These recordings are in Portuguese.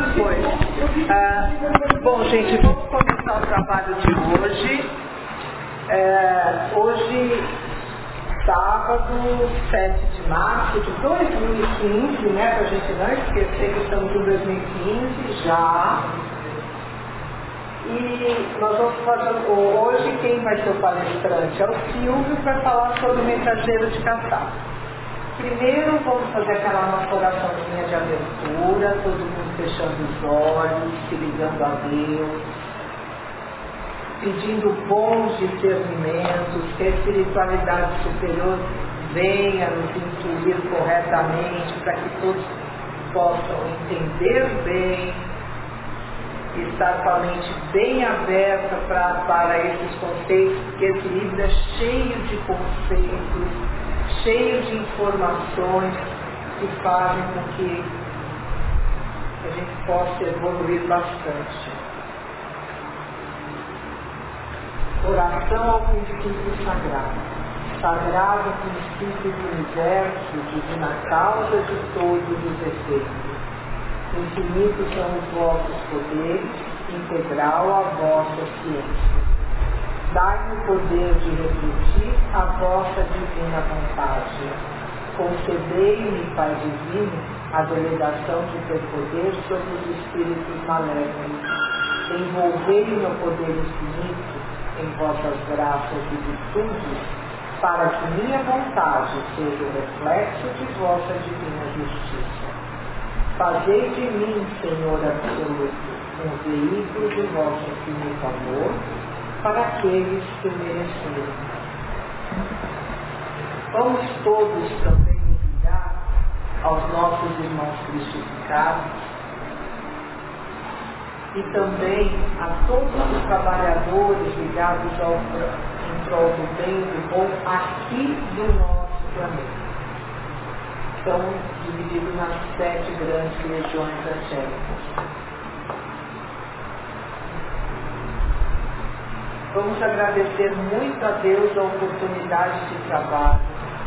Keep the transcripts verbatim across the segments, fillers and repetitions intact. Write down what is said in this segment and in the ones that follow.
Pois. Ah, bom, gente, vamos começar o trabalho de hoje. É, hoje, sábado, sete de março de dois mil e quinze, né, para a gente não esquecer que estamos em dois mil e quinze já. E nós vamos fazer, hoje quem vai ser o palestrante é o Silvio, para falar sobre o mensageiro de Cassá. Primeiro vamos fazer aquela nossa oraçãozinha de abertura, todo mundo fechando os olhos, se ligando a Deus, pedindo bons discernimentos, que a espiritualidade superior venha nos instruir corretamente, para que todos possam entender bem, estar com a mente bem aberta pra, para esses conceitos, porque esse livro é cheio de conceitos, cheio de informações que fazem com que a gente possa evoluir bastante. Oração ao princípio sagrado. Sagrado princípio do universo, divina causa de todos os efeitos. Infinitos são os vossos poderes, integral a vossa ciência. Dai-me o poder de refletir a vossa divina vontade. Concedei-me, Pai Divino, a delegação de ter poder sobre os espíritos malévolos. Envolvei-me no poder infinito em vossas graças e virtudes, para que minha vontade seja o reflexo de vossa divina justiça. Fazei de mim, Senhor absoluto, um veículo de vosso infinito amor para aqueles que o merecerem. Vamos todos também ligar aos nossos irmãos cristificados e também a todos os trabalhadores ligados ao, em prol do bem e do bom aqui do nosso planeta. Estão divididos nas sete grandes legiões angélicas. Vamos agradecer muito a Deus a oportunidade de trabalho.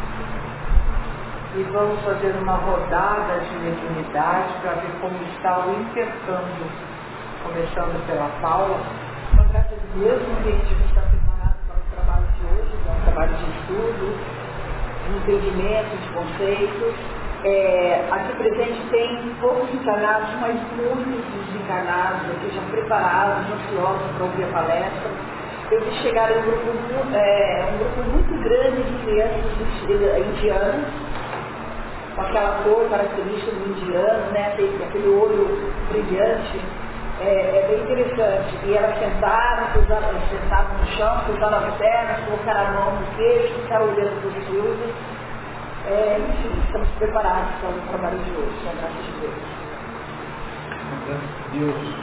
E vamos fazer uma rodada de mediunidade para ver como está o intercâmbio. Começando pela Paula. Então, graças a Deus, a gente está preparado para o trabalho de hoje, que é um trabalho de estudo, de entendimento de conceitos. É, aqui presente tem poucos encarnados, mas muitos desencarnados, aqui já preparados, ansiosos para ouvir a palestra. Eu vi chegar um grupo, é, um grupo muito grande de crianças indianas, com aquela cor característica do indiano, né? Tem aquele olho brilhante, é, é bem interessante. E elas sentaram, cruzaram, sentaram no chão, cruzaram as pernas, colocaram a mão no queixo, ficaram olhando para os filhos. É, enfim, estamos preparados para o trabalho de hoje, com a graça de Deus. Graças a Deus,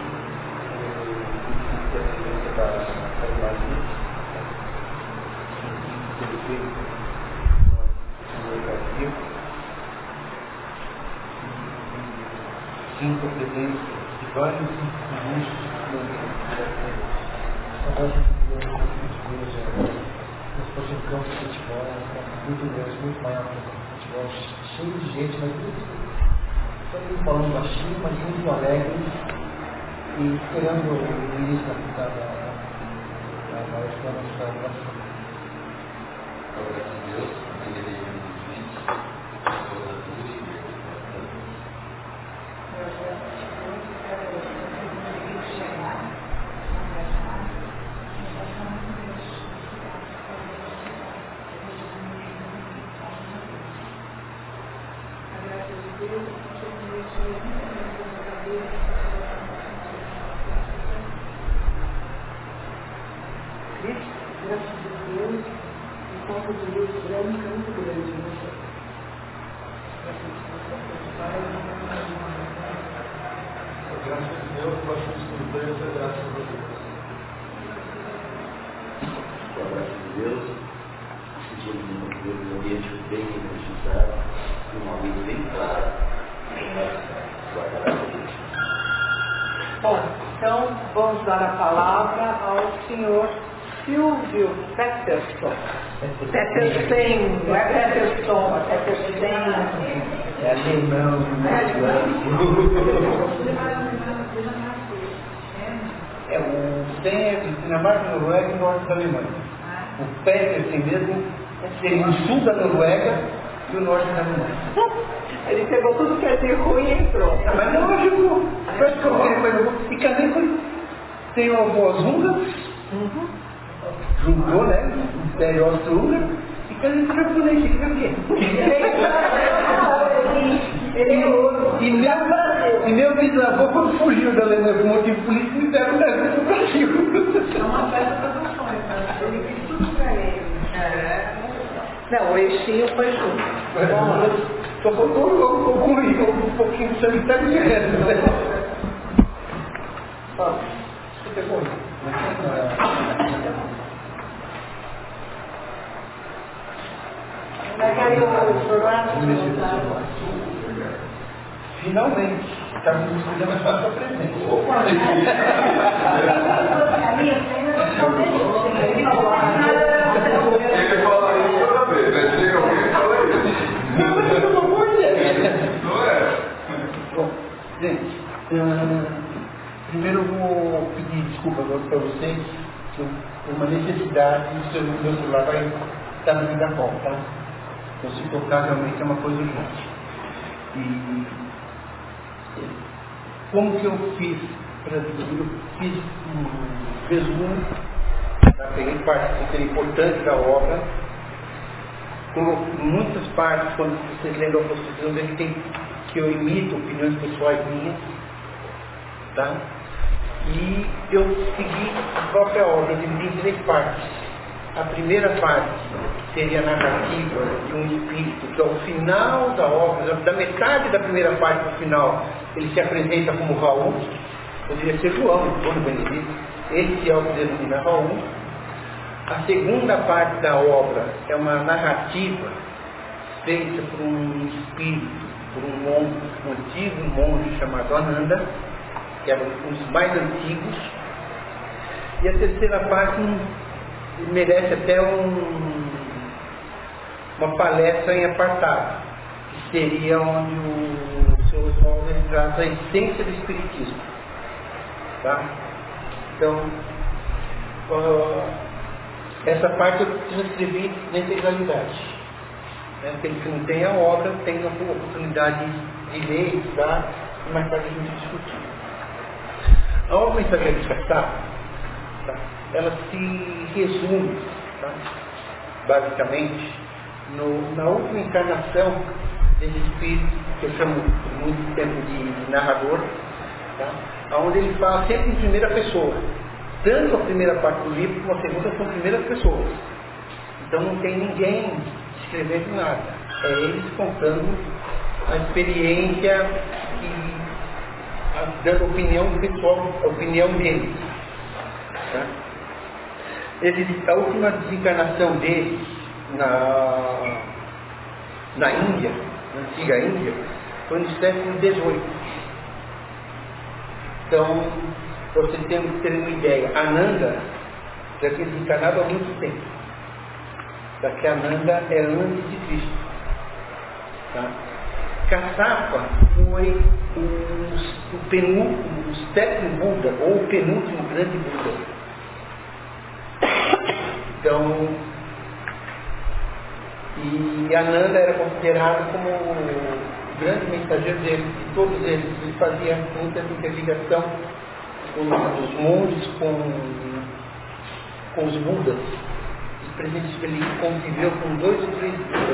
sinto a presença de vários irmãos nós projetamos o futebol, muito grande, muito maior que o futebol, cheio de gente, mas muito, sempre falando baixinho, mas muito alegre e esperando o início da da escola da oração. Graças a Deus, a igreja de Jesus, toda a luz e Graças a Deus, um ponto de luz branca muito grande em você. Graças a Deus, nós somos espontâneos, graças a Deus. com a graça de Deus, sentimos um ambiente bem energizado, uma luz bem clara, com a graça de Deus. Bom, então vamos dar a palavra ao senhor Silvio Peterson. Peterson, não é Peterson, é Peterson. É alemão, né? É, o Sten é Dinamarca, Noruega e norte da Alemanha. O Petersen mesmo seria o sul da Noruega e o norte da Alemanha. Ele pegou tudo que é de ruim e entrou. Ah, mas não ajudou. Mas como ele foi, e casei com tem uma voz húngara, uhum. juntou, né? O Império Austro-Húngaro, e casei com o japonês, que vai ver. E meu, e meu bisavô, quando fugiu da Alemanha por motivo político, me deram o Brasil pro Brasil. É uma festa das ações, né? Ele quis tudo pra ele. É. Não, o eixinho foi junto. Só faltou um pouquinho, um pouquinho de sanitário de resto, né? Ó, isso é bom. Finalmente, estamos estudando a sua presença. Ele fala isso toda vez, né? Chega alguém e fala isso. Não, mas eu não vou dizer. Não é? Bom, gente, uh, primeiro eu vou pedir desculpa agora para vocês, que por uma necessidade, o seu meu celular vai estar no meio da cola, tá? Então, se tocar, realmente é uma coisa urgente. E como que eu fiz? Eu fiz um resumo, tá? Peguei partes que seriam importantes da obra, como muitas partes, quando vocês lembram a Constituição, ele tem que eu imito opiniões pessoais minhas, tá? E eu segui a própria obra, eu dividi em três partes. A primeira parte seria a narrativa de um espírito, que ao final da obra, da metade da primeira parte para o final, ele se apresenta como Raul, poderia ser João, Antônio Benedito, esse é o que denomina Raul. A segunda parte da obra é uma narrativa feita por um espírito, por um monge, um antigo monge chamado Ananda, que era um dos mais antigos. E a terceira parte merece até um, uma palestra em apartado, que seria onde o senhor Oswaldo traz a essência do espiritismo. Tá? Então, uh, essa parte eu transcrevi na integralidade. Né? Aquele que não tem a obra tem a oportunidade de ler, estudar e mais tarde a gente discutir. A obra Mensageiro de Caçar, tá? Ela se resume, tá? basicamente, no, na última encarnação desse espírito, que eu chamo por muito tempo de, de narrador, tá? Onde ele fala sempre em primeira pessoa. Tanto a primeira parte do livro como a segunda são primeiras pessoas. Então não tem ninguém escrevendo nada. É eles contando a experiência e a, dando opinião pessoal, a opinião deles. Tá? Eles, a última desencarnação deles na, na Índia, na antiga Índia, foi no século dezoito. Então, para vocês terem uma ideia, Ananda já tinha desencarnado há muito tempo. Daqui a Ananda é antes de Cristo. Tá? Kassapa foi o, o penúltimo, o sétimo Buda, ou o penúltimo grande Buda. Então, e Ananda era considerado como o grande mensageiro deles, de todos eles. Ele fazia muita interligação os monges com, com os Budas. Ele conviveu com dois ou três Budas.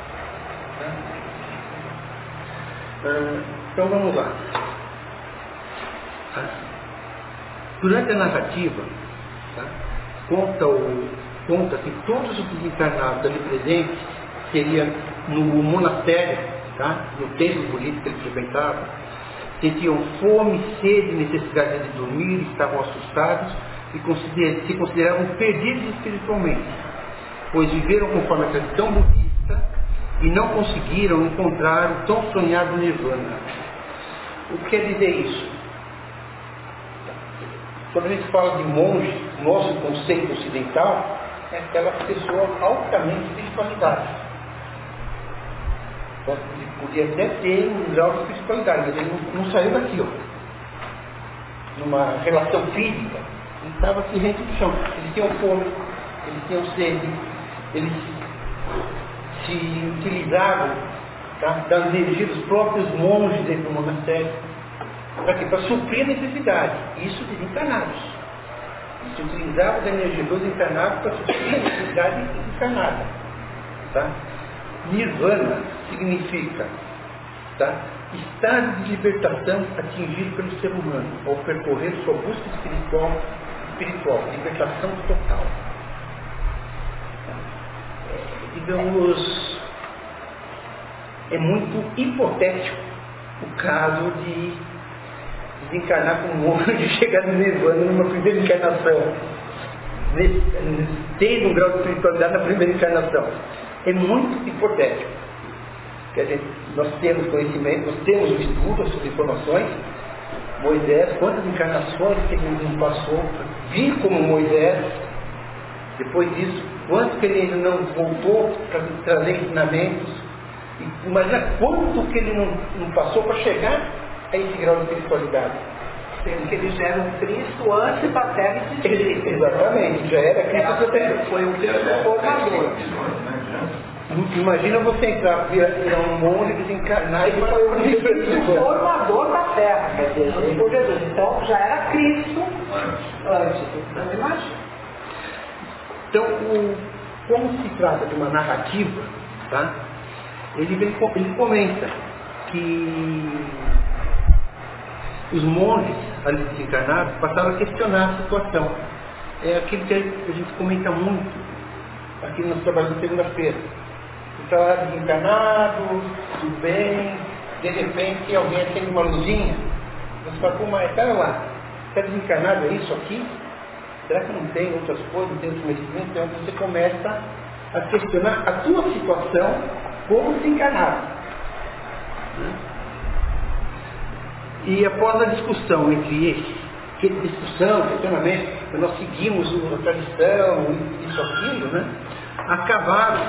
Né? Então vamos lá. Durante a narrativa, tá? conta, o, conta que todos os desencarnados ali presentes seriam no monastério, tá? no templo bonito que ele frequentava, sentiam fome, sede, necessidade de dormir, estavam assustados e consider, se consideravam perdidos espiritualmente, pois viveram conforme a tradição budista e não conseguiram encontrar o tão sonhado nirvana. O que quer dizer isso? Quando a gente fala de monge, nosso conceito ocidental é aquela pessoa altamente espiritualidade. Ele podia até ter um grau de espiritualidade, mas ele não, não saiu daqui. Ó. numa relação física, eles estavam assim rente do chão. Eles tinham fome, eles tinham sede, eles se utilizavam, tá, das energias dos próprios monges dentro do monastério. Para quê? Para suprir a necessidade. Isso desencarnados. Eles se utilizavam da energia dos encarnados para suprir a necessidade encarnada. Tá? Nirvana significa, tá, estado de libertação atingido pelo ser humano ao percorrer sua busca espiritual, espiritual, libertação total. É, digamos, é muito hipotético o caso de desencarnar com um monge e chegar no Nirvana numa primeira encarnação, tendo um grau de espiritualidade na primeira encarnação. É muito hipotético. Quer dizer, nós temos conhecimento, nós temos o estudo, as suas informações. Moisés, quantas encarnações que ele não passou, vir como Moisés. Depois disso, quanto que ele ainda não voltou para trazer ensinamentos. E imagina quanto que ele não, não passou para chegar a esse grau de espiritualidade. Sendo que ele já era um Cristo antes da Terra existir. Exatamente, já era Cristo era, foi um Cristo formador. Imagina você entrar, virar, virar um monge, desencarnar e foi um Cristo formador da Terra, quer dizer, por Jesus. Então já era Cristo antes. Então imagina. Então, o, como se trata de uma narrativa, tá? ele, vem, ele comenta que os monges ali desencarnados passaram a questionar a situação. É aquilo que a gente comenta muito aqui no nosso trabalho de segunda-feira. Está lá desencarnado, tudo bem, de repente alguém acende uma luzinha, você fala, pô, mas espera lá, está desencarnado, é isso aqui? Será que não tem outras coisas, não tem outros conhecimentos? Então você começa a questionar a tua situação como desencarnado. E após a discussão entre eles, que discussão, questionamento, nós seguimos a tradição, isso, aquilo, né? Acabaram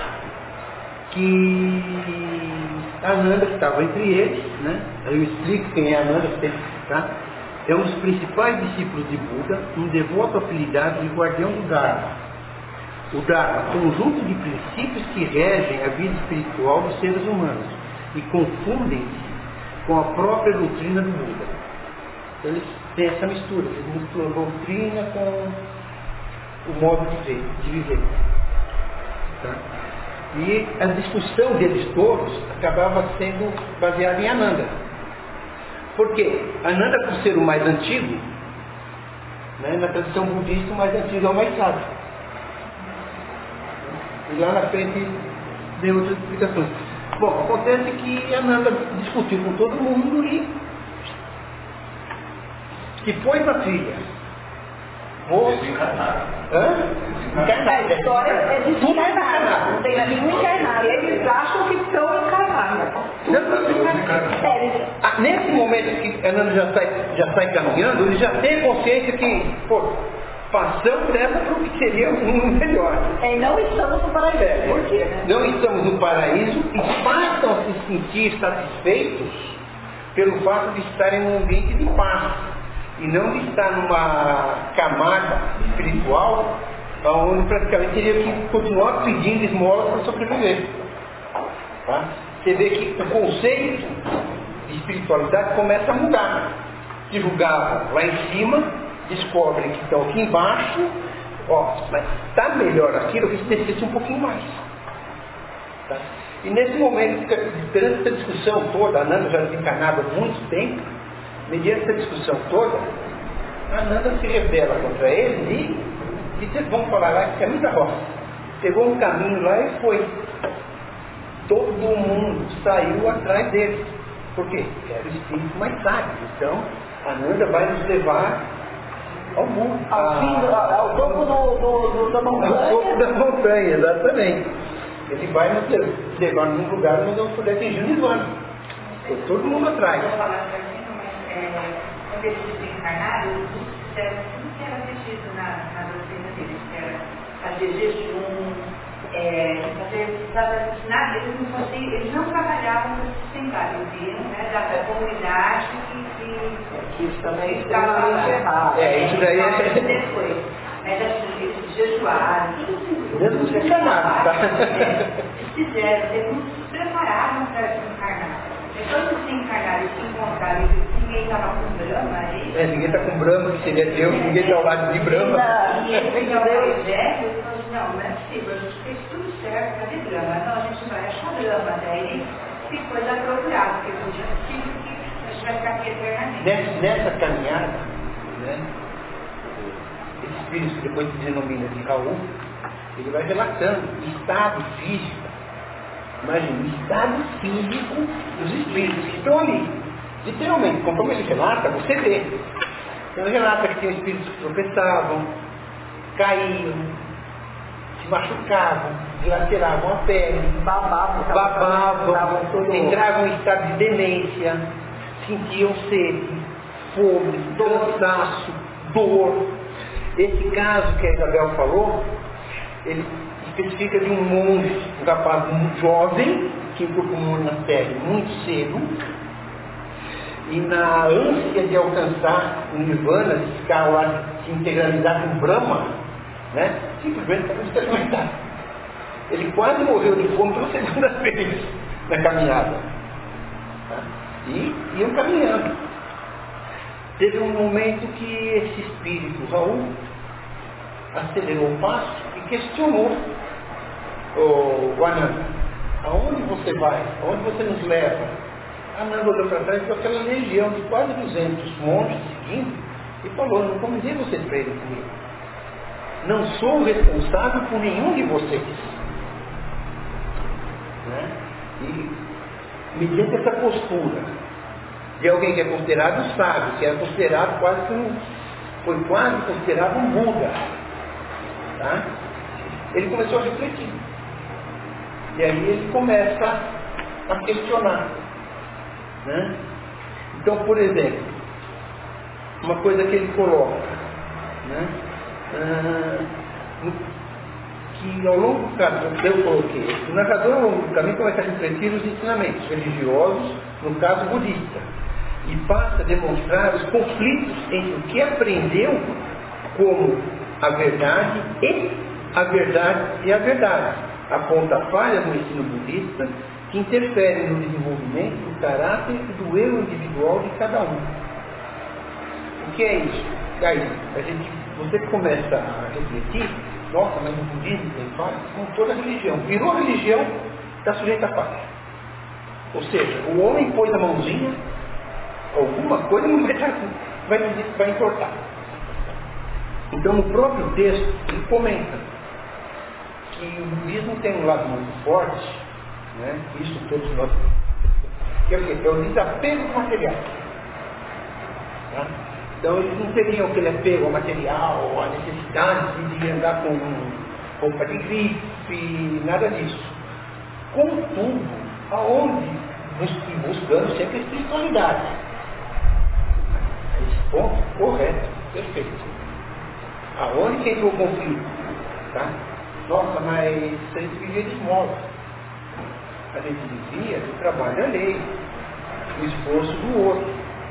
que a Ananda, que estava entre eles, né? Eu explico quem é a Ananda, tá? É um dos principais discípulos de Buda, um devoto apelidado de guardião do Dharma. O Dharma, conjunto de princípios que regem a vida espiritual dos seres humanos e confundem-se com a própria doutrina do Buda. Então, eles têm essa mistura, eles misturam a doutrina com o modo de viver. De viver. Tá? E a discussão deles todos acabava sendo baseada em Ananda. Por quê? Ananda, por ser o mais antigo, né, na tradição budista, o mais antigo é o mais sábio. E lá na frente tem outras explicações. Bom, acontece que Ananda discutiu com todo mundo e que foi para a trilha. Vou... Desencarnado. Hã? Encarnado. A história é de tudo encarnado. Não tem nenhum encarnado. Eles acham que estão encarnados. Ah, nesse momento que Ananda já sai, já sai caminhando, ele já tem consciência que, pô, passamos dessa para o que seria um mundo melhor. É, não estamos no paraíso. É, Por quê? não estamos no paraíso e passam a se sentir satisfeitos pelo fato de estarem num ambiente de paz e não de estar numa camada espiritual onde praticamente teria que continuar pedindo esmolas para sobreviver. Tá? Você vê que o conceito de espiritualidade começa a mudar. Se julgavam lá em cima, descobrem que estão aqui embaixo, ó, mas está melhor aquilo que se necessita um pouquinho mais. Tá? E nesse momento, perante essa discussão toda, a Ananda já desencarnada há muito tempo, mediante essa discussão toda, a Ananda se rebela contra ele e disse, vamos falar lá, que é muita roça. Pegou um caminho lá e foi. Todo mundo saiu atrás dele. Por quê? Porque era o espírito mais sábio. Então, a Ananda vai nos levar ao mundo. Ao, fim do, ao topo do, do, do, da montanha. Ao topo da montanha, exatamente. Ele vai nos levar num lugar onde nós podemos atingir o Nirvana. Foi todo mundo atrás. Quando eles desencarnaram, eles disseram tudo que era pedido na, na doutrina deles, que era fazer jejum, é, fazer, nada, eles, não faziam, eles não trabalhavam para sustentar, eles iam, né, da comunidade que, que isso também é estava extremamente errado. É, isso daí é... depois. Mas assim, eles jejuaram, tudo Mesmo sem encarnar, tá? Eles fizeram, eles se prepararam para se encarnar. Depois que se encarnaram e se encontraram, ninguém estava com Brahma aí. É, ninguém está com Brahma, que seria Deus, ninguém está ao lado de Brahma. E ele veio ao Evangelho e falou assim, não, não é possível, a gente fez tudo certo, cadê Brahma? Não, a gente vai achar Brahma. Daí ele ficou já procurado, porque podia ser que a gente vai ficar aqui eternamente. Nessa, nessa caminhada, né? Esse espírito que depois se denomina de Raul, ele vai relatando o estado físico, imagina, o estado físico dos espíritos que estão ali. Literalmente, conforme ele relata, você vê. Então ele relata que tinha espíritos que tropeçavam, caíam, se machucavam, dilaceravam a pele, Babavam, babavam, entravam em estado de demência, sentiam sede, fome, cansaço, dor. Esse caso que a Isabel falou, ele especifica de um monge, um rapaz muito jovem, que incorporou na pele muito cedo, e na ânsia de alcançar o Nirvana, de ficar lá, se integralizar com Brahma, né, simplesmente para experimentar. Ele quase morreu de fome pela segunda vez na caminhada. Tá? E iam caminhando. Teve um momento que esse espírito, Raul, acelerou o passo e questionou o Ananda: aonde você vai? Aonde você nos leva? Ananda olhou para trás e viu aquela legião de quase duzentos monges seguindo e falou: não convidei vocês para irem comigo. Não sou responsável por nenhum de vocês. Né? E mediante essa postura de alguém que é considerado sábio, que era considerado quase que um, foi quase considerado um Buda, tá? Ele começou a refletir. E aí ele começa a questionar. Né? Então, por exemplo, uma coisa que ele coloca, né? ah, que ao longo do caminho, eu coloquei, o narrador ao longo do caminho começa a refletir os ensinamentos religiosos, no caso budista, e passa a demonstrar os conflitos entre o que aprendeu como a verdade e a verdade e a verdade. Aponta falhas no ensino budista que interferem no desenvolvimento do caráter e do eu individual de cada um. O que é isso? Aí, a gente, você começa a refletir, nossa, mas o budismo tem falhas? Com toda religião. Virou religião, está sujeito a falha. Ou seja, o homem pôs a mãozinha, alguma coisa não vai, vai, vai importar. Então, no próprio texto, ele comenta que o budismo tem um lado muito forte, né? Isso todos nós, que é o quê? É o desapego material. Tá? Então, eles não teriam aquele apego ao material, a necessidade de andar com roupa de grife, nada disso. Contudo, aonde buscando sempre a espiritualidade. Esse ponto correto, perfeito. Aonde que entrou o conflito? Tá? Nossa, mas a gente vivia de esmola. A gente vivia do trabalho alheio, do esforço do outro.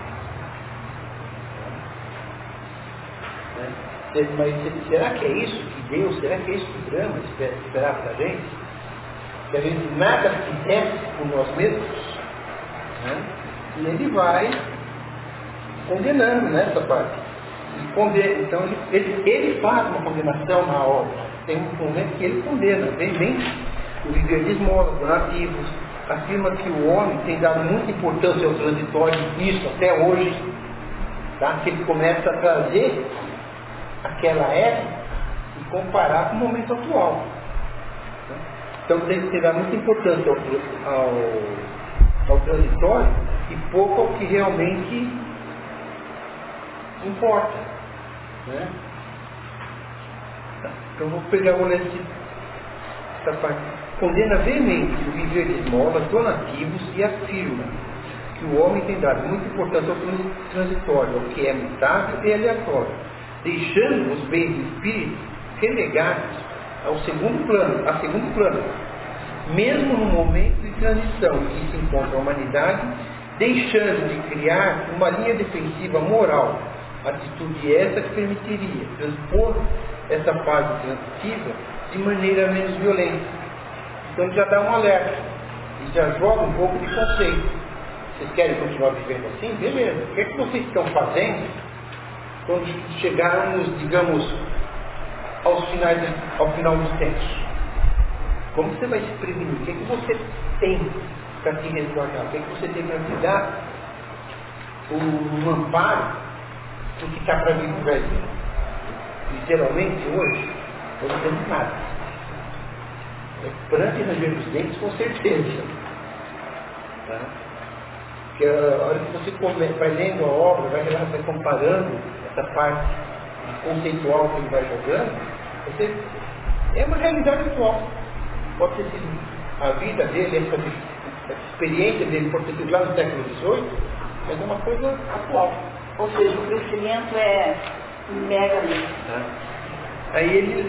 Né? Mas será que é isso que Deus, será que é isso que Brahma esperava da gente? Que a gente nada fizesse por nós mesmos? Né? E ele vai condenando nessa parte. E condena, então ele, ele, ele faz uma condenação na obra. Tem um momento que ele condena, bem, bem o viver de esmola, donativos, afirma que o homem tem dado muita importância ao transitório, isso até hoje, tá? Que ele começa a trazer aquela época e comparar com o momento atual. Tá? Então tem que dar muita importância ao, ao, ao transitório e pouco ao que realmente importa. Né? Tá. Então vou pegar o lance essa parte. Condena veemente o viver de esmolas, donativos e afirma que o homem tem dado muita importância ao transitório, ao que é mutável e aleatório, deixando os bens do espírito relegados ao segundo plano, a segundo plano, mesmo no momento de transição em que se encontra a humanidade, deixando de criar uma linha defensiva moral, atitude essa que permitiria transpor essa fase transitiva de maneira menos violenta. Então já dá um alerta, e já joga um pouco de conceito. Vocês querem continuar vivendo assim? Beleza. O que é que vocês estão fazendo quando chegarmos, digamos, aos finais, ao final dos tempos? Como você vai se prevenir? O que é que você tem para te resguardar? O que é que você tem para te dar um amparo do que está para vir no Brasil? E geralmente hoje, eu não temos nada. É perante ranger os dentes, com certeza. Tá? Porque a hora que você come, vai lendo a obra, vai, vai comparando essa parte conceitual que ele vai jogando, você, é uma realidade atual. Pode ter sido a vida dele, essa, essa experiência dele, pode ter sido lá no século dezoito, mas é uma coisa atual. Ou seja, o crescimento é mega ali. Tá? Aí ele...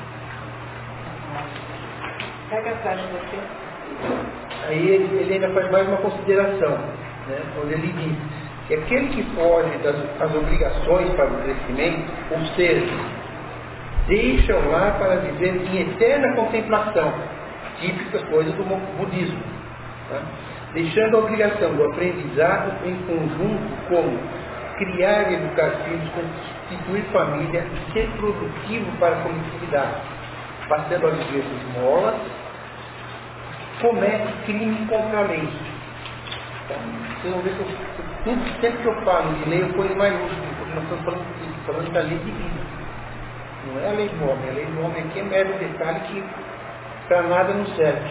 Pega atrás de você. Aí ele, ele ainda faz mais uma consideração, né? Onde ele diz que aquele que foge das, das obrigações para o crescimento, ou seja, deixam lá para viver em eterna contemplação, típicas coisas do budismo, tá? Deixando a obrigação do aprendizado em conjunto como criar e educar filhos, constituir família e ser produtivo para a coletividade, passando a viver de esmolas, comete crime contra a lei. Tá? Vocês vão ver que eu, tudo, sempre que eu falo de lei eu ponho em maiúsculo, porque nós estamos falando, falando da lei divina. Não é a lei do homem, a lei do homem aqui é mero detalhe que para nada não serve.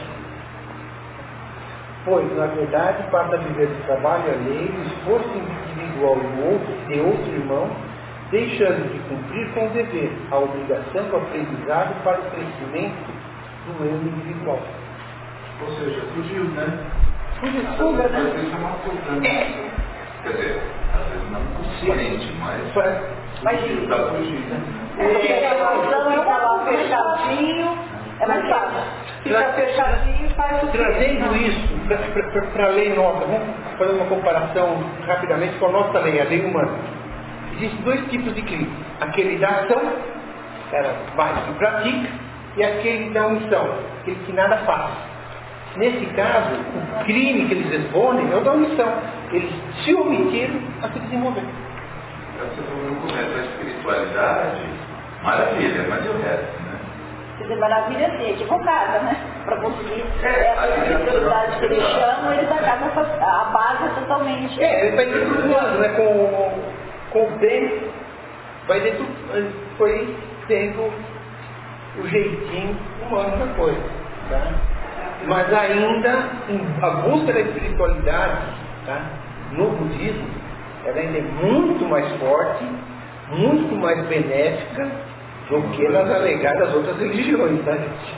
Pois, na verdade, passa a viver do trabalho alheio, do esforço individual do outro, de outro irmão, deixando de cumprir com o dever, a obrigação do aprendizado para o crescimento do eu individual. Ou seja, fugiu, né? Fugiu, fuga, Às né? vezes é uma fuga. Quer dizer, às vezes não consciente, mas... Mas fugiu, tá fugindo, né? é, a razão é lá fechadinho, é mais fácil. Fica fechadinho e faz o quê? Trazendo isso para a lei nossa, vamos fazer uma comparação rapidamente com a nossa lei, a lei humana. Existem dois tipos de crime. Aquele da ação, ela vai e pratica, e aquele da omissão, aquele que nada faz. Nesse caso, o crime que eles respondem é o da omissão. Eles se omitiram a se desenvolver. Você falou no começo, a espiritualidade, maravilha, mas e o resto, né? Quer dizer, maravilha é ser equivocada, né? Para conseguir É, essa espiritualidade que eles chamam, eles acabam a base totalmente. É, ele vai deturpando, né? Com, com o tempo, vai deturpando, foi tendo o jeitinho humano da coisa. Tá? Mas ainda, a busca da espiritualidade, tá? No budismo, ela ainda é muito mais forte, muito mais benéfica do que nas alegadas outras religiões, tá, gente?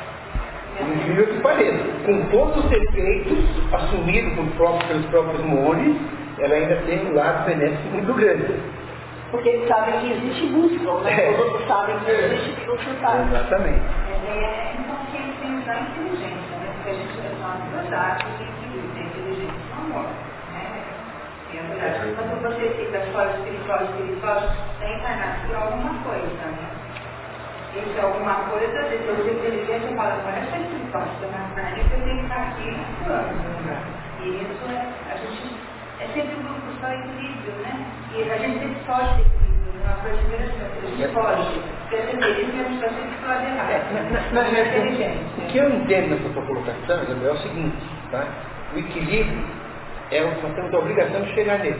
Incrível que pareça. Com todos os defeitos assumidos por próprios, pelos próprios monges, ela ainda tem um lado benéfico muito grande. Porque eles sabem que existe busca, né? É. Os outros sabem que existe busca. Exatamente. É, então, que eles têm que usar a inteligência, né? Porque a gente é só uma verdade, que a inteligência não morre, né? E a verdade, quando você fica fora espiritual, espiritual, está encarnado por alguma coisa, né? Isso é alguma coisa, depois de inteligência, você fala, mas essa espiritual, você está na carne, você tem que estar aqui atuando. E isso é, a gente, é sempre um grupo só equilíbrio, né? E a gente sempre foge de equilíbrio, né? Uma coisa interessante, a gente foge. Porque essa equilíbrio, a gente está sempre do lado errado. É, na, na, na, inteligência. o que eu entendo nessa sua colocação, Isabel, é o seguinte, tá? O equilíbrio é o que nós temos a obrigação de chegar nele.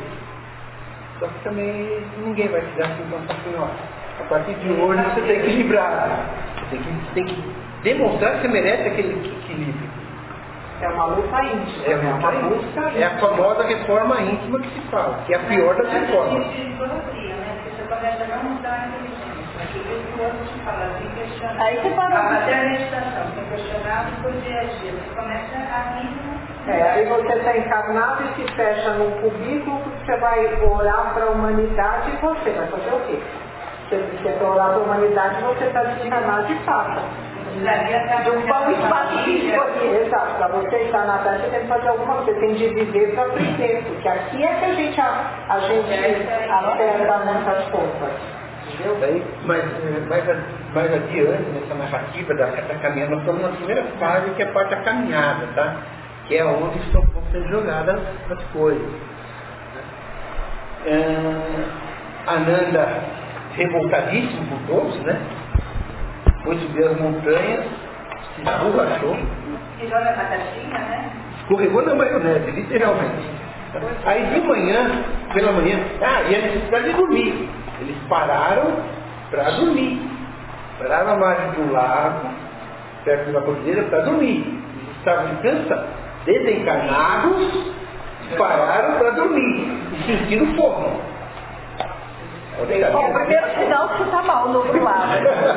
Só que também ninguém vai te dar cinquenta senhoras. A partir de hoje você tem que equilibrar. Você tem que, tem que demonstrar que você merece aquele equilíbrio. É uma luta íntima. É, uma busca, é a famosa reforma íntima que se fala, que é a pior das reformas. Você começa a não mudar a inteligência. O outro te fala assim, questionar. Aí você fala, até a meditação, você questionar o dia a dia. Você começa a ir. É, aí você está encarnado e se fecha num cubículo, você vai orar para a humanidade e você vai fazer o quê? Se é para orar para a humanidade, você está desencarnado e passa. De um bom espaço físico aqui, exato. Para você estar na Terra, você tem que fazer alguma coisa, você tem de viver para aprender, porque aqui é que a gente, a, a gente acerta muitas coisas. Daí, mas, mais, mais adiante, nessa narrativa da, da caminhada, nós estamos na primeira fase, que é a parte da caminhada, tá? Que é onde estão sendo jogadas as coisas. É, Ananda, revoltadíssimo por todos, né? Foi subir as montanhas, se esborrachou. Tirou na batatinha, né? Escorregou na maionese, literalmente. Aí de manhã, pela manhã, ah, e a necessidade de dormir. Eles pararam para dormir. Pararam à margem de um lago, perto de uma cordilheira, para dormir. Eles estavam cansados, desencarnados, pararam para dormir e sentindo fome. Bom, o primeiro sinal que você está mal no outro lado.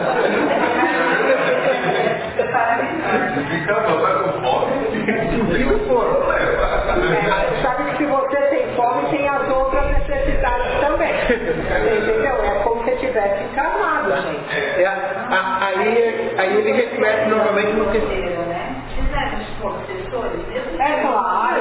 Sentindo fome. Sabe que se você tem fome, tem as outras necessidades também. Entendeu? É como se estivesse encarnado, gente. É, a, a, aí, aí ele reflete novamente no que... Fizeram os professores, mesmo É claro.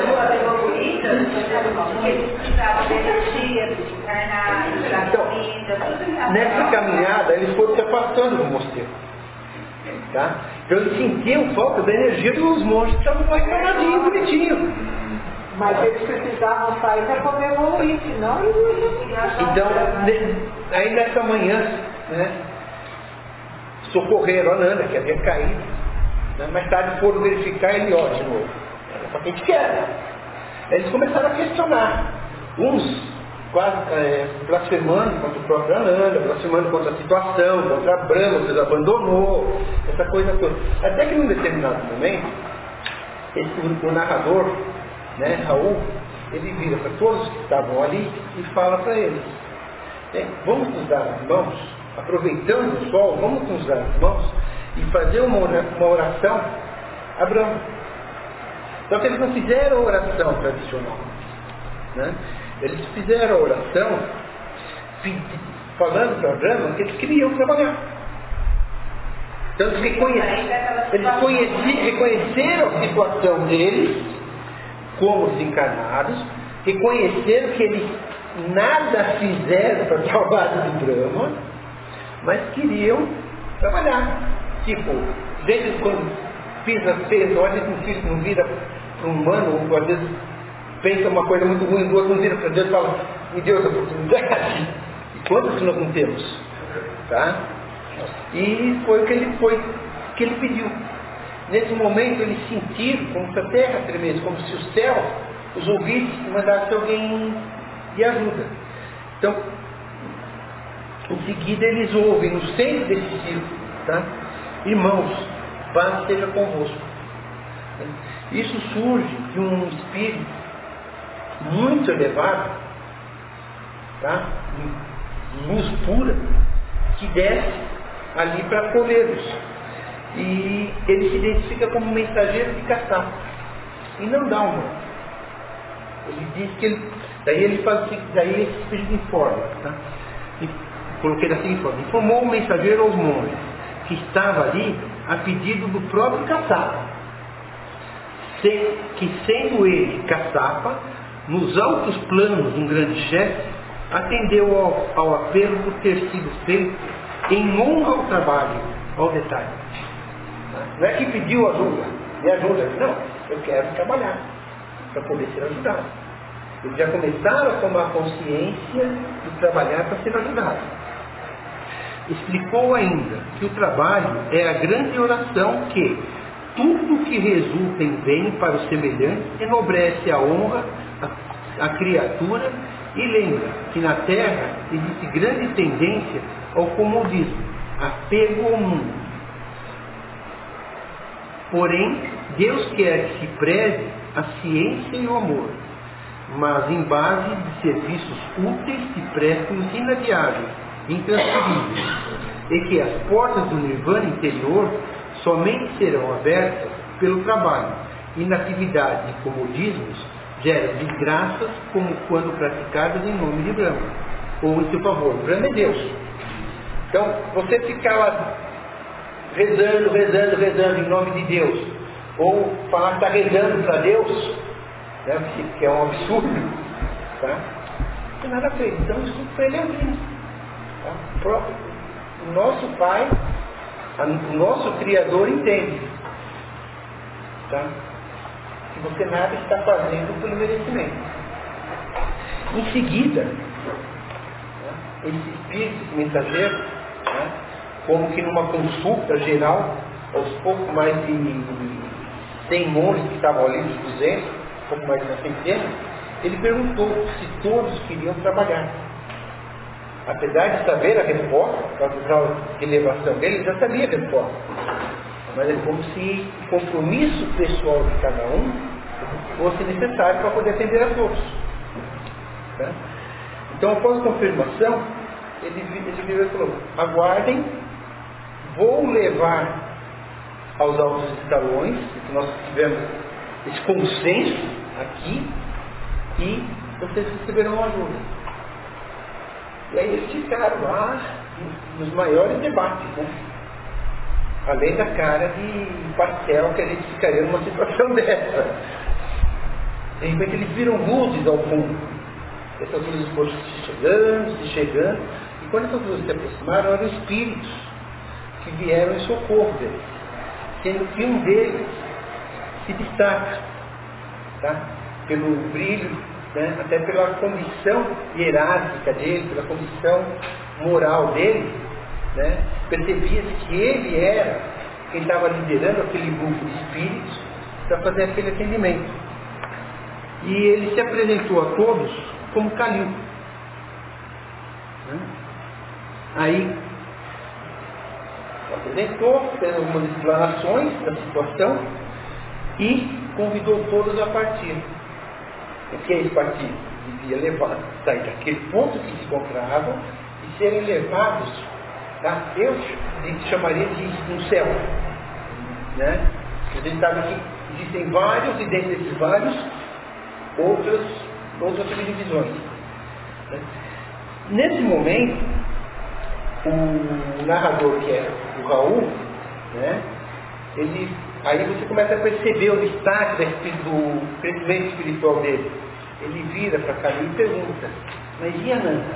porque eles precisavam de energia, de encarnar, de comida, tudo. Nessa caminhada, eles foram se afastando do mosteiro. Tá? Então eles sentiam falta da energia dos monges que estavam lá encarnadinhos, bonitinhos. Mas eles precisavam sair para poder evoluir, senão eles não iam. Então, aí nessa manhã, né, socorreram a Ananda, que havia caído. Né, mais tarde foram verificar ele, ó, de novo. Era só que a gente quer. Eles começaram a questionar. Uns quase é, blasfemando contra o próprio Ananda, blasfemando contra a situação, contra a Brahma, que os abandonou, essa coisa toda. Até que num determinado momento, esse, o, o narrador, né, Raul, ele vira para todos que estavam ali e fala para eles: vamos nos dar as mãos, aproveitando o sol, vamos nos dar as mãos e fazer uma oração a Brahma. Só que eles não fizeram a oração tradicional, né? Eles fizeram a oração falando para a Brahma que eles queriam trabalhar. Então eles, reconheceram, eles conheci, reconheceram a situação deles como desencarnados, reconheceram que eles nada fizeram para salvar do Brahma, mas queriam trabalhar. Tipo, desde quando pisa peso, às vezes um filho não vira para um humano, ou às vezes pensa uma coisa muito ruim, do outro não vira para Deus e fala: me deu essa oportunidade. E quantos que nós não temos? Tá? E foi o que ele, foi, que ele pediu. Nesse momento eles sentiram como se a terra tremesse, como se o céu os ouvisse e mandasse alguém de ajuda. Então, em seguida eles ouvem no centro desse círculo, tá? Irmãos, paz seja convosco. Isso surge de um espírito muito elevado, tá? Luz pura, que desce ali para acolhê-los. E ele se identifica como mensageiro de Kassapa. E não dá uma. Ele diz que ele. Daí ele faz assim, daí esse espírito informa, tá? E coloquei da seguinte forma: informou o mensageiro aos monges que estava ali a pedido do próprio Kassapa, se, que sendo ele Kassapa, nos altos planos um grande chefe, atendeu ao, ao apelo por ter sido feito em honra ao trabalho, ao detalhe. Não é que pediu ajuda, me ajuda, não, eu quero trabalhar para poder ser ajudado. Eles já começaram a tomar consciência de trabalhar para ser ajudado. Explicou ainda que o trabalho é a grande oração que tudo que resulta em bem para o semelhante enobrece a honra, a, a criatura, e lembra que na Terra existe grande tendência ao comodismo, apego ao mundo. Porém, Deus quer que se preze a ciência e o amor, mas em base de serviços úteis e préstimos inadiáveis, intransferíveis, e que as portas do nirvana interior somente serão abertas pelo trabalho. Inatividade e comodismos geram desgraças como quando praticadas em nome de Brahma, ou em seu favor. Brahma é Deus. Então, você ficar lá rezando, rezando, rezando em nome de Deus, ou falar que está rezando para Deus, né, que é um absurdo, tá? Não tem nada a ver. Então, isso para ele é assim. Tá? O nosso Pai, o nosso Criador entende, tá? Que você nada está fazendo pelo merecimento. Em seguida, né, esse espírito mensageiro, né, como que numa consulta geral, aos pouco mais de cem monges que estavam ali, dos duzentos, um pouco mais de uma centena, ele perguntou se todos queriam trabalhar. Apesar de saber a resposta, por causa de elevação dele, ele já sabia a resposta. Mas é como se o compromisso pessoal de cada um fosse necessário para poder atender a todos. Tá? Então, após a confirmação, ele, ele virou e falou: aguardem, vou levar aos altos escalões, que nós tivemos esse consenso aqui, e vocês receberão ajuda. E aí eles ficaram lá nos maiores debates, né? Além da cara de pastel que a gente ficaria numa situação dessa. De repente eles viram luzes ao fundo. Essas luzes foram se chegando, se chegando, e quando essas luzes se aproximaram, eram espíritos que vieram em socorro deles, sendo que um deles se destaca, tá? Pelo brilho, né? Até pela condição hierárquica dele, pela condição moral dele, né? Percebia-se que ele era quem estava liderando aquele grupo de espíritos para fazer aquele atendimento. E ele se apresentou a todos como Calil. Né? Aí apresentou, fez algumas explanações da situação e convidou todos a partir. O que é esse partir? Devia levar, sair daquele ponto que se encontravam e serem levados, tá? Eu chamaria de um céu. Né? A gente sabe que existem vários, e dentro desses vários, outras, outras subdivisões. Né? Nesse momento, o narrador, que é o Raul, né? Ele, aí você começa a perceber o destaque do crescimento espiritual dele. Ele vira para cá e pergunta: mas e Ananda?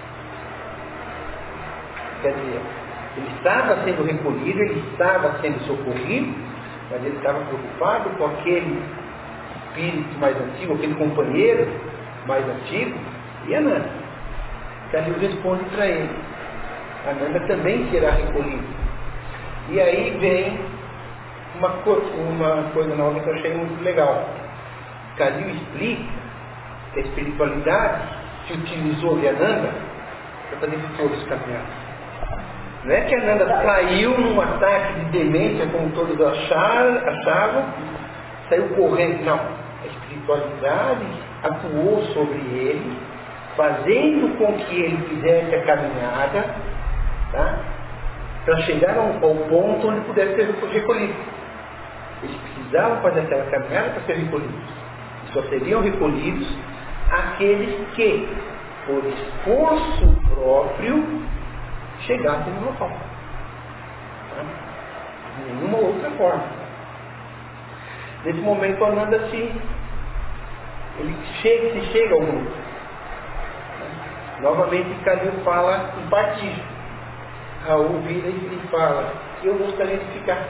Quer dizer, ele estava sendo recolhido, ele estava sendo socorrido, mas ele estava preocupado com aquele espírito mais antigo, aquele companheiro mais antigo. E Ananda? Calil responde para ele: Ananda também será recolhido. E aí vem uma, uma coisa nova que eu achei muito legal. Calil explica que a espiritualidade se utilizou de Ananda para fazer que todos caminhassem. Não é que Ananda saiu num ataque de demência, como todos acharam, achavam, saiu correndo. Não. A espiritualidade atuou sobre ele, fazendo com que ele fizesse a caminhada, tá? Para chegar ao, ao ponto onde pudesse ser recolhido. Eles precisavam fazer aquela caminhada para ser recolhidos. E só seriam recolhidos aqueles que, por esforço próprio, chegassem no local. Tá? De nenhuma outra forma. Nesse momento, Ananda se, ele chega, se chega ao grupo. Novamente, Calil fala em partir. Raul vira e fala: eu gostaria de ficar.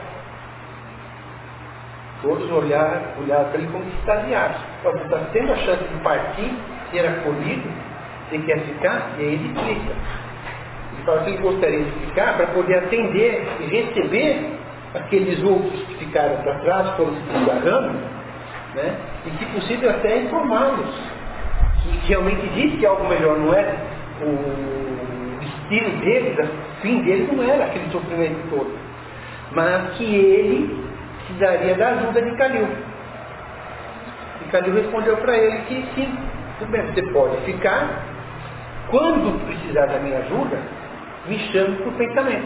Todos olharam, olharam para ele como extasiados. Você está tendo a chance de partir, ser acolhido, você quer ficar? E aí ele explica. Ele fala que ele gostaria de ficar para poder atender e receber aqueles outros que ficaram para trás, foram se desgarrando, né? E que possível até informá-los que realmente existe algo melhor. Não é o destino deles, o fim deles não era aquele sofrimento todo, mas que ele precisaria da ajuda de Calil. E Calil respondeu para ele que sim, tudo bem, você pode ficar, quando precisar da minha ajuda, me chame para o pensamento.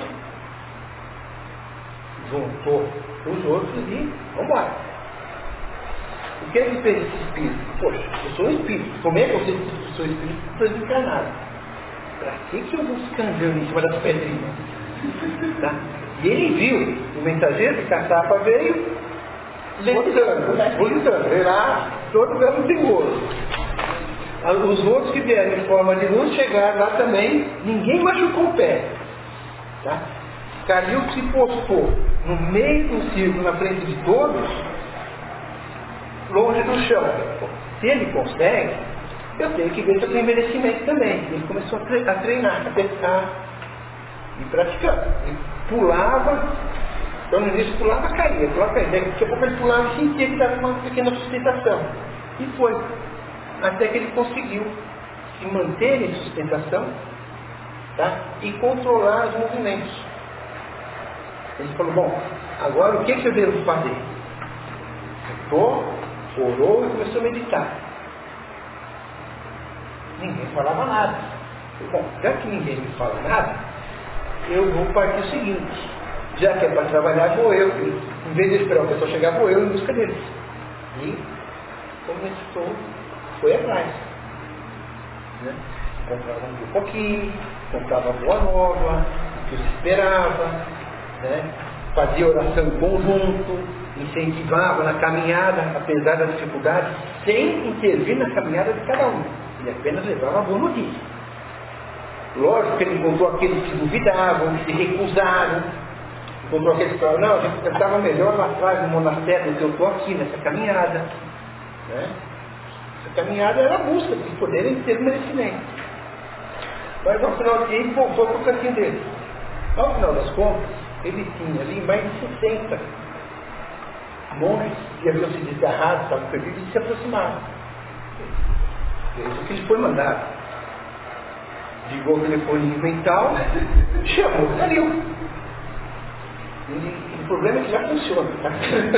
Juntou os outros e vamos embora. O que é que fez esse espírito? Poxa, eu sou um espírito. Como é que eu sei que eu sou espírito? Estou desencarnado. para que que eu vou ficar andando em cima das pedrinhas? Tá? E ele viu, o mensageiro de caçapa veio levantando, voltando, ele lá, todo dando teimoso. Os outros que vieram em forma de luz chegaram lá também, ninguém machucou o pé. Tá? Calil se postou no meio do círculo, na frente de todos, longe do chão. Se ele consegue, eu tenho que ver se eu tenho merecimento também. Ele começou a treinar, a testar e praticar. Ele pulava, então no início pulava, caía, pulava, caía. Daqui a pouco ele pulava e sentia que dava uma pequena sustentação. E foi. Até que ele conseguiu se manter em sustentação, tá? E controlar os movimentos. Ele falou, bom, agora o que, que eu devo fazer? Sentou, orou e começou a meditar. Ninguém falava nada. Bom, já que ninguém me fala nada, eu vou partir o seguinte, já que é para trabalhar, vou eu, em vez de esperar o pessoal chegar, vou eu em busca deles. E começou, foi atrás. Né? Comprava um grupo aqui, comprava boa nova, o que eu esperava, né? Fazia oração em conjunto, incentivava na caminhada, apesar das dificuldades, sem intervir na caminhada de cada um. Ele apenas levava a boa notícia. Lógico que ele encontrou aqueles que duvidavam, que se recusaram, encontrou aqueles que falaram, não, a gente estava melhor lá atrás no monastério do que eu estou aqui, nessa caminhada. Né? Essa caminhada era a busca de poderem ter merecimento. Mas ao final de ele voltou para o cantinho dele. Ao final das contas, ele tinha ali mais de sessenta monges que haviam se desgarrado, estavam perdidos e se aproximaram. Fez o que ele foi mandado. Ligou o telefone mental, chamou o Calil. E o problema é que já funciona. Tá?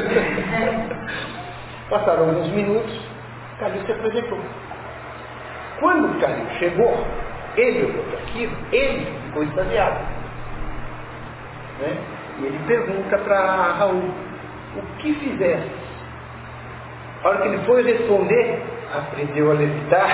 Passaram alguns minutos, Calil se apresentou. Quando o Calil chegou, ele olhou para aquilo, ele ficou extasiado. Né? E ele pergunta para Raul, o que fizeste? A hora que ele foi responder, aprendeu a levitar.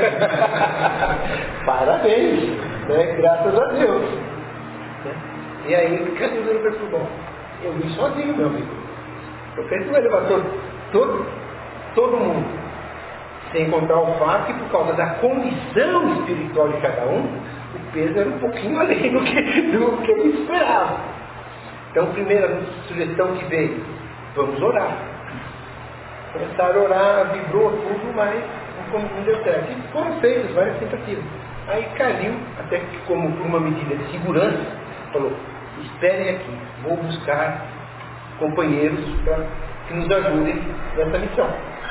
Parabéns, né? Graças a Deus. Né? E aí o Calil perguntou, eu vim sozinho, meu amigo. Eu pensei no elevador, todo, todo mundo. Sem contar o fato que por causa da condição espiritual de cada um, o peso era um pouquinho além do que, do que ele esperava. Então, a primeira sugestão que veio, vamos orar. Começaram a orar, vibrou tudo, mas não deu certo. E foram feitas várias tentativas. Aí Calil, até que como por uma medida de segurança, falou, esperem aqui, vou buscar companheiros para que nos ajudem nessa missão.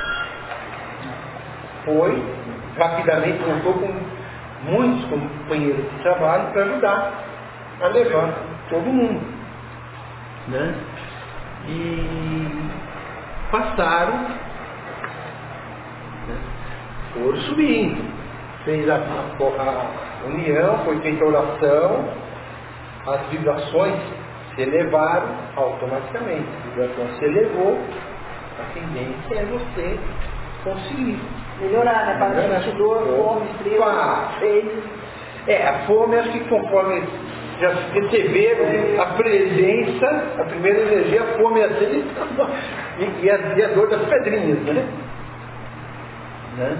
Foi, rapidamente voltou com muitos companheiros de trabalho para ajudar a levar todo mundo. Né? E passaram, né? Foram subindo, fez a, a, a união, foi feita a oração, as vibrações se elevaram automaticamente, a vibração se elevou, a tendência é você conseguir melhorar, né? Para o sentidor, fome, frio, sede. É, a fome, acho que conforme já receberam a presença, a primeira energia, a fome, a sede e, e, a, e a dor das pedrinhas, né? né?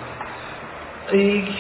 E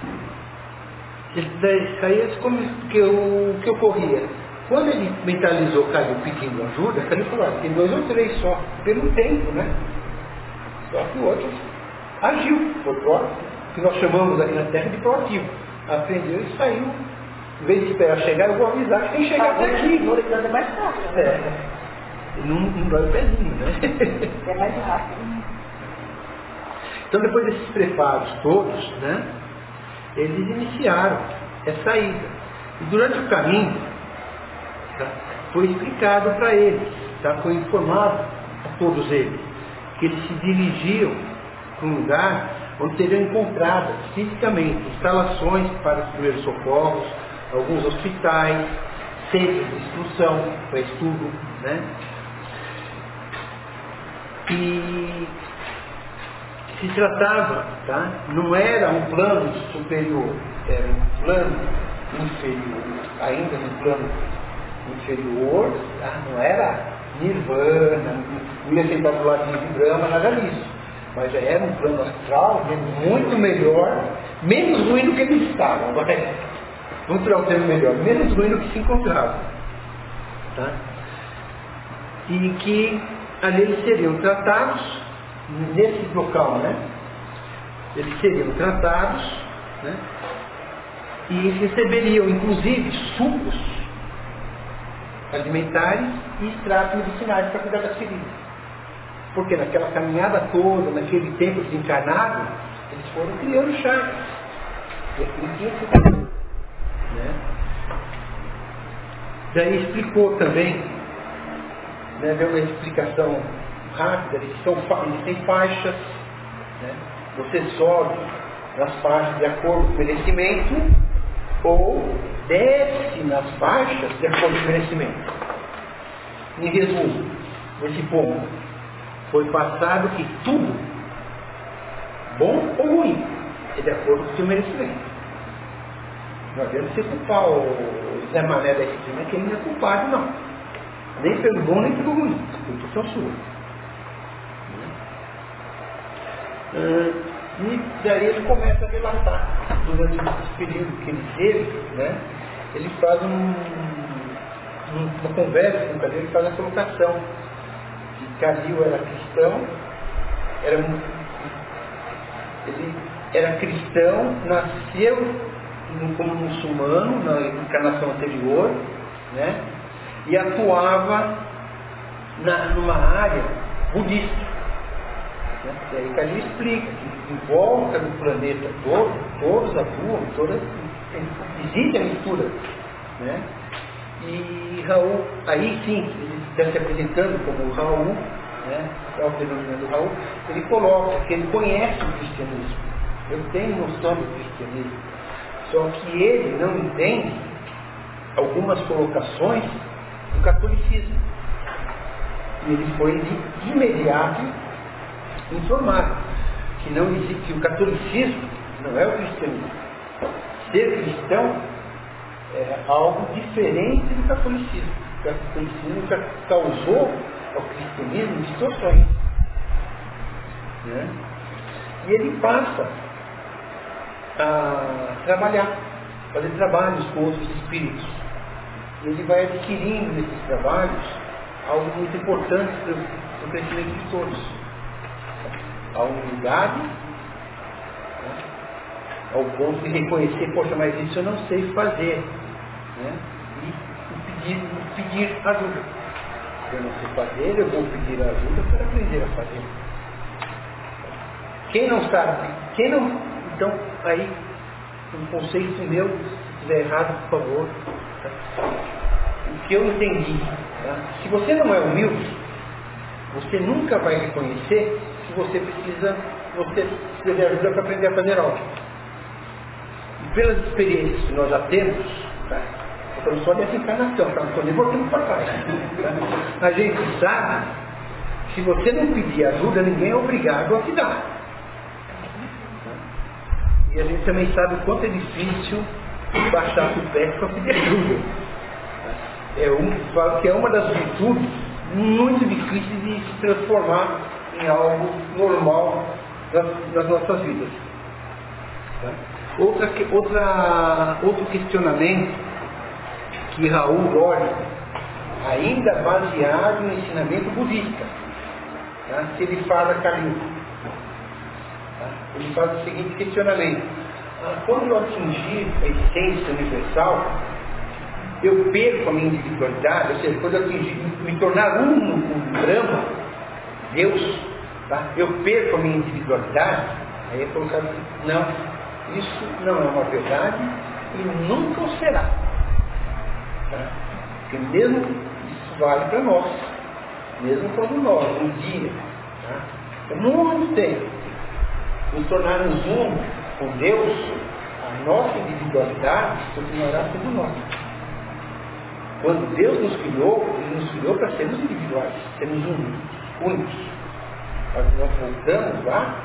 isso aí é como que, eu, que ocorria. Quando ele mentalizou Calil pedindo ajuda, Calil falou, ah, tem dois ou três só, pelo tempo, né? Só que o outro agiu, foi proativo, que nós chamamos aqui na Terra de proativo. Aprendeu e saiu. Em vez de esperar chegar, eu vou avisar que tem que chegar até aqui. Não é mais fácil. É. Não, não dói o pezinho, né? É mais rápido. Então, depois desses preparos todos, né, eles iniciaram essa ida. E durante o caminho, tá, foi explicado para eles, tá, foi informado a todos eles, que eles se dirigiam para um lugar onde seriam encontradas fisicamente instalações para os primeiros socorros, alguns hospitais, centros de instrução para estudo, né? E se tratava, tá? Não era um plano superior, era um plano inferior, ainda no plano inferior, tá? Não era nirvana, não ia sentar do lado de Brahma, nada disso. Mas já era um plano astral muito melhor, menos ruim do que eles estavam. Vai. Vamos tirar o termo melhor, menos ruim do que se encontrava. Tá? E que ali eles seriam tratados, nesse local, né? Eles seriam tratados, né? E receberiam, inclusive, sucos alimentares e extratos medicinais para cuidar das feridas. Porque naquela caminhada toda, naquele tempo desencarnado, eles foram criando chagas. E aquilo tinha que fazer. Né? Daí explicou também, né, deu uma explicação rápida, eles, são, eles têm faixas, né? Você sobe nas faixas de acordo com o merecimento, ou desce nas faixas de acordo com o merecimento. Em resumo, nesse ponto, foi passado que tudo, bom ou ruim, é de acordo com o seu merecimento. Não adianta você culpar o Zé Mané da esquina, que ele não é culpado, não. Nem pelo bom, nem pelo ruim. A culpa é só sua. Uh, e daí ele começa a relatar, durante esse período que ele teve, né? Ele faz um, um, uma conversa com o Calil, ele faz a colocação. Calil era cristão, era um, ele era cristão, nasceu como muçulmano na encarnação anterior, né? E atuava na, numa área budista. Né? E aí Calil explica que em volta do planeta todo, todos atuam, todas existe a mistura. Né? E Raul, aí sim, ele está se apresentando como o Raul, né? É o fenômeno do Raul, ele coloca que ele conhece o cristianismo. Eu tenho noção do cristianismo. Só que ele não entende algumas colocações do catolicismo. E ele foi de imediato informado que, não existe, que o catolicismo não é o cristianismo. Ser cristão é algo diferente do catolicismo. O catolicismo causou ao cristianismo distorções. Né? E ele passa a trabalhar, fazer trabalhos com outros espíritos. E ele vai adquirindo nesses trabalhos algo muito importante para o crescimento de todos. A humildade, né? Ao ponto de reconhecer, poxa, mas isso eu não sei fazer. Né? E pedir, pedir ajuda. Eu não sei fazer, eu vou pedir ajuda para aprender a fazer. Quem não sabe, quem não... Então, aí, um conceito meu, se estiver errado, por favor. Tá? O que eu entendi, tá? Se você não é humilde, você nunca vai reconhecer que você precisa, você precisa de ajuda para aprender a fazer algo. E pelas experiências que nós já temos, tá? Estamos só dessa encarnação, tá? Não estou nem voltando para trás. Tá? A gente sabe que se você não pedir ajuda, ninguém é obrigado a te dar. E a gente também sabe o quanto é difícil baixar o pé para pedir ajuda. É um, falo que é uma das virtudes muito difíceis de se transformar em algo normal nas, nas nossas vidas. Tá? Outra, outra, outro questionamento que Raul olha, ainda baseado no ensinamento budista, tá? Que ele fala Calil. Ele faz o seguinte questionamento: ah, quando eu atingir a essência universal, eu perco a minha individualidade, ou seja, quando eu atingir, me tornar um com o Brahma, Deus, tá? Eu perco a minha individualidade. Aí é colocado assim: não, isso não é uma verdade e nunca o será. Tá? Porque mesmo isso vale para nós, mesmo quando nós, um dia, tá? muito tempo, nos tornarmos um com Deus, a nossa individualidade continuará sendo nossa. Quando Deus nos criou, Ele nos criou para sermos individuais, sermos únicos. únicos. Mas nós voltamos lá, nós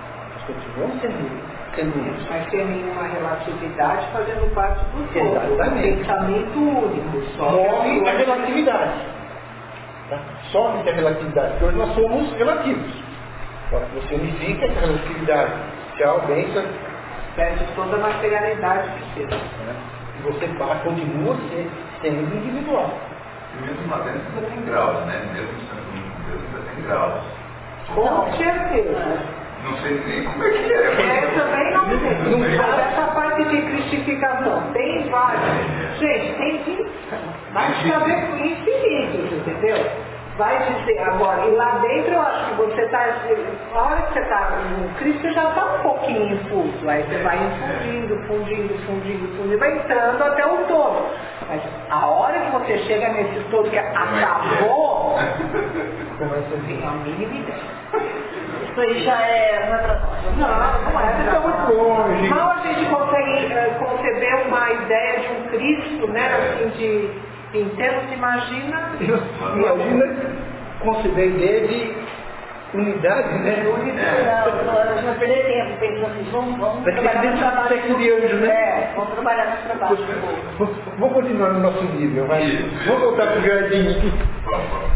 continuam sendo, sendo uns. Mas tem nenhuma relatividade fazendo parte do todo. Exatamente. Um pensamento único. Só Morre que a relatividade. Tá? Sofre a relatividade, porque hoje nós somos relativos. Agora, você unifica essa relatividade. Tchau, bênção. perde toda a materialidade que seja. Né? E você continua ser, sendo individual. E mesmo lá dentro ainda tem graus, né? Mesmo sendo um Deus ainda tem graus. Com certeza. Não sei nem como é que é. É, também não sei. Não Mas sei. essa parte de cristificação tem várias. Gente, tem que vai saber com infinitos, entendeu? Vai dizer agora, e lá dentro eu acho que você está, a hora que você está no Cristo, você já está um pouquinho infuso. Aí você vai infundindo, fundindo, fundindo, fundindo, vai entrando até o todo. Mas a hora que você chega nesse todo que acabou, Começa a vir. tem a mínima ideia. Isso aí já é, não é pra nós. Não, não é. Está muito longe. Mal a gente consegue eh, conceber uma ideia de um Cristo, né, assim, de em termos, imagina... Imagina conceber dele unidade, né? Unidade. Não, não, a gente vai perder tempo pensando assim, vamos, vamos Vai ter trabalhar que no trabalho. ser de anjo, né? É, vamos trabalhar no trabalho. Vamos continuar no nosso nível, vai. Isso. Vamos voltar para o jardim aqui. Vamos, vamos.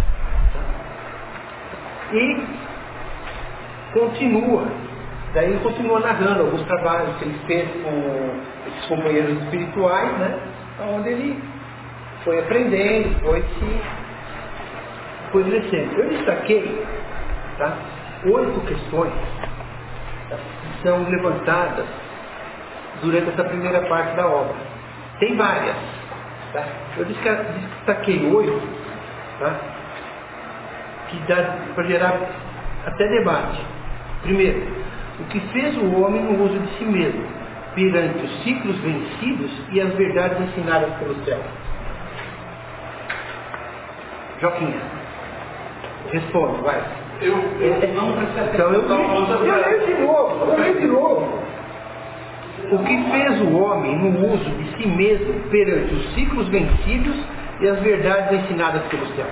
E continua. Daí ele continua narrando alguns trabalhos que ele fez com esses companheiros espirituais, né? Onde ele foi aprendendo, foi se foi crescendo. Eu destaquei, tá? Oito questões, tá? Que são levantadas durante essa primeira parte da obra. Tem várias, tá? Eu desca- destaquei oito, tá? Que dá para gerar até debate. Primeiro, o que fez o homem no uso de si mesmo, perante os ciclos vencidos e as verdades ensinadas pelo céu? Joquinha, responde, vai. Eu, eu não prestei Então eu, atenção. eu leio de novo, eu leio de novo. O que fez o homem no uso de si mesmo perante os ciclos vencidos e as verdades ensinadas pelo céu?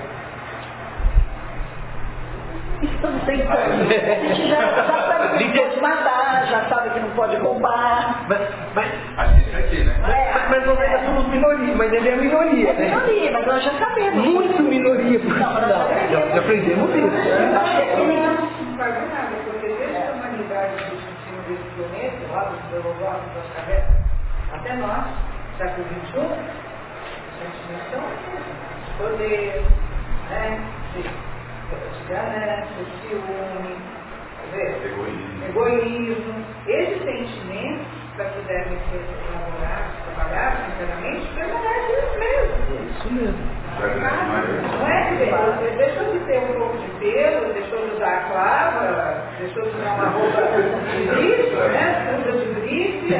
Estamos tentando. A gente já, já sabe que não pode matar, já sabe que não pode roubar. Mas, mas, A gente aqui, né? mas, mas nós ainda somos minoria, mas ele é minoria, É né? minoria, mas nós já sabemos. Muito minoria, por Não, sinal. mas nós já Já, já aprendemos. aprendemos isso. Eu acho que é que nem- Não faz nada, porque desde a humanidade existe em cima desse planeta, lá dos devogados das cavernas, até nós, século vinte e um, sentimentos são poder, né, de, de ganância, ciúme, quer ver? Egoísmo. Egoísmo. Esses sentimentos, para que devem ser elaborados, trabalhados, sinceramente, permanecem os mesmos. Isso mesmo. Não é que ele deixou de ter um pouco de pelo, deixou de usar a clava, deixou de usar uma roupa de grife, né? Roupa de grife,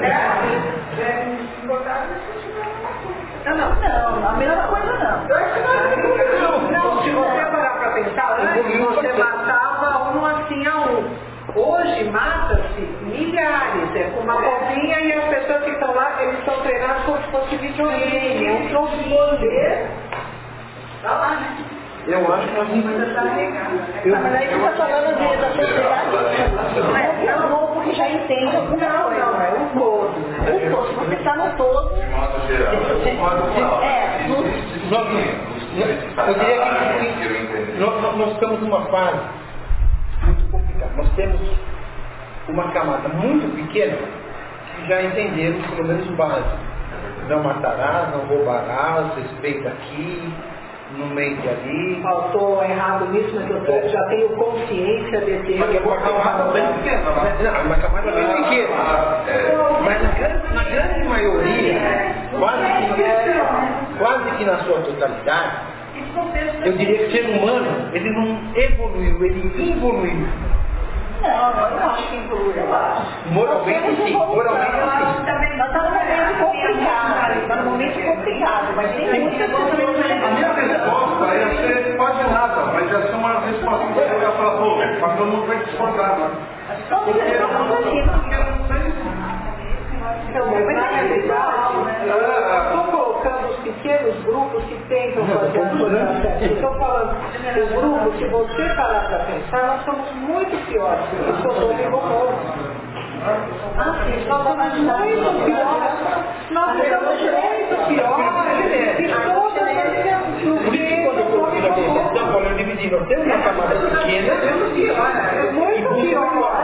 deve se botar no sentido. Não, não. Não, a mesma coisa não. Eu acho que não. Não, se você parar para pensar, antes você matava um assim a um. Hoje mata-se milhares, é com uma bombinha e as pessoas que estão lá, eles estão treinados como se fosse videogame, é um troço de poder. Tá lá, né? Eu acho que nós não Mas tá regado. Eu- Mas aí você está falando de, da sociedade, não é um grupo que já entende alguma Não, coisa. não, é um todo, né? Um todo, se você está no todo, De modo geral, eu concordo com ela. É, no- Existe nós- sim, eu diria que- eu entendi. Nós, nós- nós estamos numa fase muito complicada. Nós temos uma camada muito pequena que já entenderam pelo menos o básico. Não matarás, não roubarás, respeita aqui, não mente ali. Faltou errado nisso, mas eu tô- já tenho consciência de ter. Mas é uma camada bem pequena. Não, uma camada bem pequena. Mas na grande, na grande maioria, quase que, quase que na sua totalidade, eu diria que o ser humano, ele não evoluiu, ele involuiu. não, eu não acho que inclui, eu acho. Moralmente sim, moralmente sim. Nós estamos num momento complicado, está num momento complicado, mas tem muitas A minha pessoas. resposta ia ser quase nada, mas ia ser uma resposta que eu ia falar, pô, mas todo mundo vai discordar, né? Todos eles estão assim. Então, mas na realidade, eu estou colocando os pequenos grupos que tentam fazer as coisas certas. Eu estou falando, O grupo, se você parar para pensar, nós somos muito piores que o Sodoma e Gomorra. Nós somos muito piores. Nós somos muito piores que todas as Por isso que quando eu coloquei na apresentação, quando eu dividi, nós temos uma camada pequena é muito pior.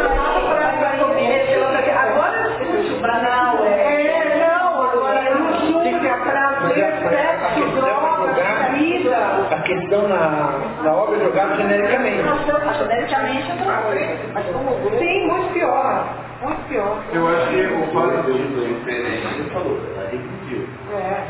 Agora não, é, não, agora não fica prazer, sexo, droga, vida. A questão na, na obra é jogada genericamente. Genericamente Mas como grupo, sim, muito pior. Muito pior. Eu acho que o fato de diferente. Ele falou, ela repetiu. É.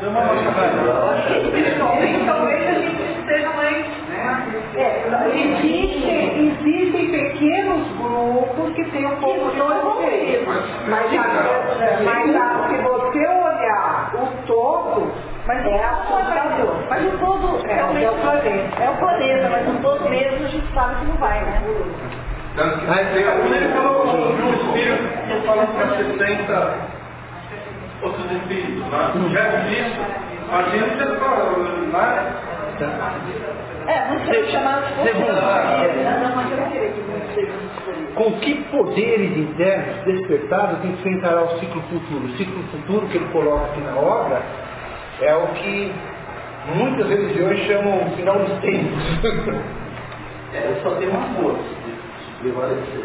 talvez a gente esteja mais. É, existem, existem pequenos grupos que têm um pouco de conceito. Mas, a, mas a, se você olhar o todo, Mas é o assustador. Mas o todo É, realmente é o planeta. é o planeta, mas o todo mesmo a gente sabe que não vai, né? Tanto que tem algum ele falou no espírito que fala para sessenta outros espíritos. Né? Já disse, a gente já fala, né? É, não sei chamar de Segundo, não, mas eu não queria que não seja escolhido. com que poderes internos despertados enfrentará o ciclo futuro? O ciclo futuro que ele coloca aqui na obra é o que muitas religiões chamam o final dos tempos. É, eu só tenho uma força de prevalecer.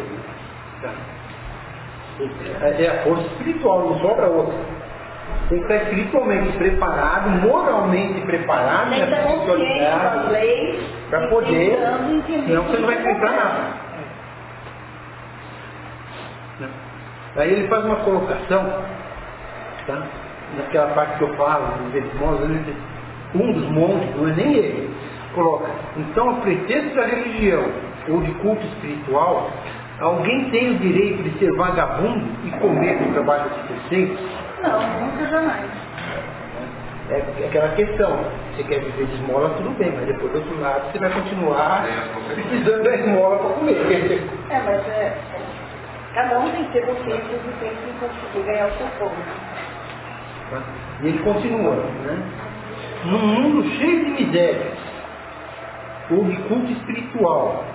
É a força espiritual, não sobra outra. Tem que estar espiritualmente preparado, moralmente preparado, Tem que na estar consciente das espiritualidade, leis, para poder, tentando entender senão você não vai o que enfrentar vai nada. Aí ele faz uma colocação, tá? Naquela parte que eu falo, um dos montes, não é nem ele, coloca, então a pretexto da religião ou de culto espiritual, alguém tem o direito de ser vagabundo e comer do trabalho dos terceiros? Não, nunca jamais. É aquela questão, você quer viver de esmola, tudo bem, mas depois do outro lado você vai continuar precisando da esmola para comer. É, mas é, é, cada um tem que ter consciência e tem que conseguir ganhar o seu pão. E ele continua, né? Num mundo cheio de misérias, ou de culto espiritual,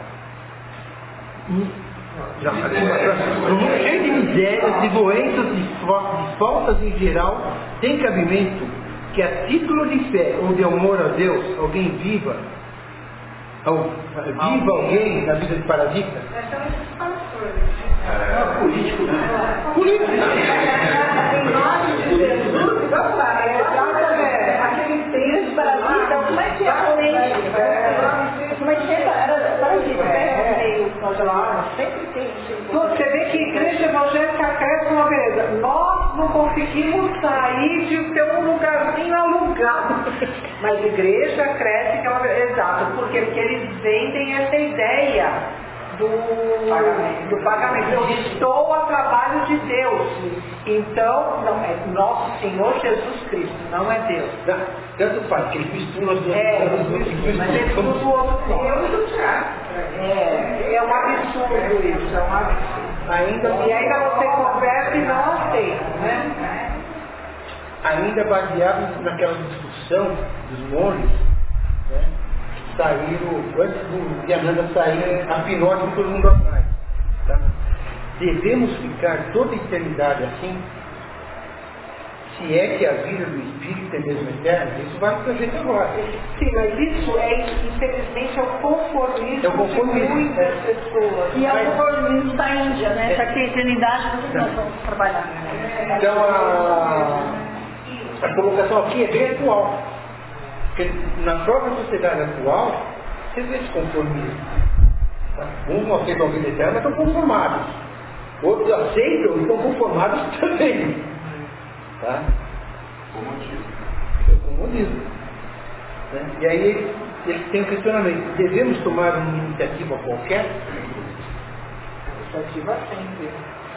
um, não, num mundo cheio de misérias, de doenças, de, de faltas em geral, tem cabimento que a título de fé ou de amor a Deus, alguém viva, ou, viva alguém na vida de parasita? São esses pastores. É político, né? Político. Em nome de Jesus, vamos lá, é aquele texto Parasita, como é que é a lei? Como é que é? Era parasita, né? Claro. Sempre tem. Você vê que a igreja evangélica cresce uma vez. Nós não conseguimos sair de ter um lugarzinho alugado. Mas a igreja cresce, que é uma vez. Exato, porque, porque eles vendem essa ideia do pagamento. Do pagamento. Eu estou a trabalho de Deus. Então, não, é nosso Senhor Jesus Cristo, não é Deus. Tanto faz, que ele mistura as duas É, coisas. mas ele usa o outro Deus. É, é um absurdo isso, é um absurdo. Ainda, E ainda você conversa e não aceita, né? ainda baseado naquela discussão dos monges, né, que saíram, antes do Yananda sair, a Pinóquio e todo mundo atrás. Tá? Devemos ficar toda a eternidade assim? Se é que a vida do Espírito é mesmo eterna, isso vale para a gente agora. Sim, mas isso é, infelizmente, é o conformismo, É o conformismo, de muitas é. pessoas. E é o Mas- conformismo da Índia, né? Já que a eternidade nós vamos trabalhar. Então a, a colocação aqui é bem atual. Porque na própria sociedade atual, você vê esse conformismo. Tá? Uns não aceitam a vida eterna, mas estão conformados. Outros aceitam e estão conformados também. Tá? É o comodismo. Né? E aí ele, ele tem um questionamento. Devemos tomar uma iniciativa qualquer? Iniciativa sempre.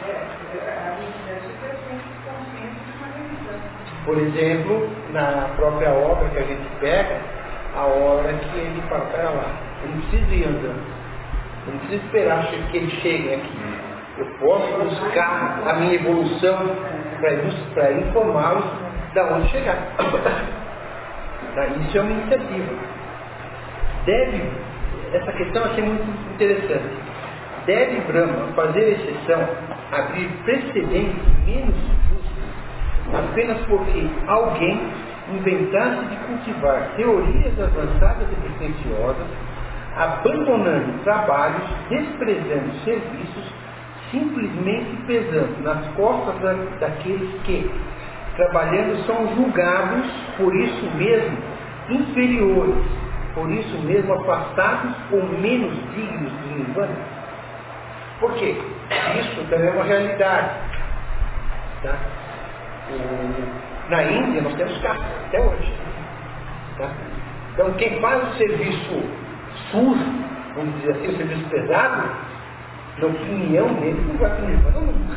Por exemplo, na própria obra que a gente pega, a hora que ele fala, pera lá, eu não preciso ir andando. Eu não preciso esperar que ele chegue aqui. Eu posso buscar a minha evolução para informá-los de onde chegar. Isso é uma iniciativa. deve, essa questão achei muito interessante, deve Brahma fazer exceção, abrir precedentes menos justos, apenas porque alguém inventasse de cultivar teorias avançadas e pretensiosas, abandonando trabalhos, desprezando serviços, simplesmente pesando nas costas da, daqueles que, trabalhando, são julgados, por isso mesmo, inferiores, por isso mesmo afastados ou menos dignos de nirvana. Por quê? Isso também é uma realidade. Tá? O, na Índia nós temos castas, até hoje. Tá? Então quem faz o serviço sujo, vamos dizer assim, o serviço pesado, na opinião dele, não vai para o nirvana nunca.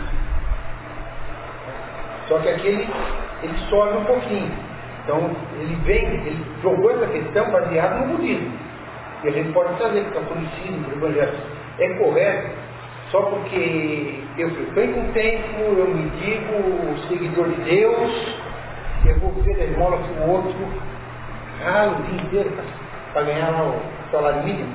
Só que aqui ele, ele sobe um pouquinho. Então ele vem, ele jogou essa questão baseada no budismo. E a gente pode trazer para o catolicismo, para o evangelho. É correto, só porque eu frequento um templo, eu me digo seguidor de Deus, eu vou ver a esmola com o outro, ah, o dia inteiro para ganhar lá o salário mínimo.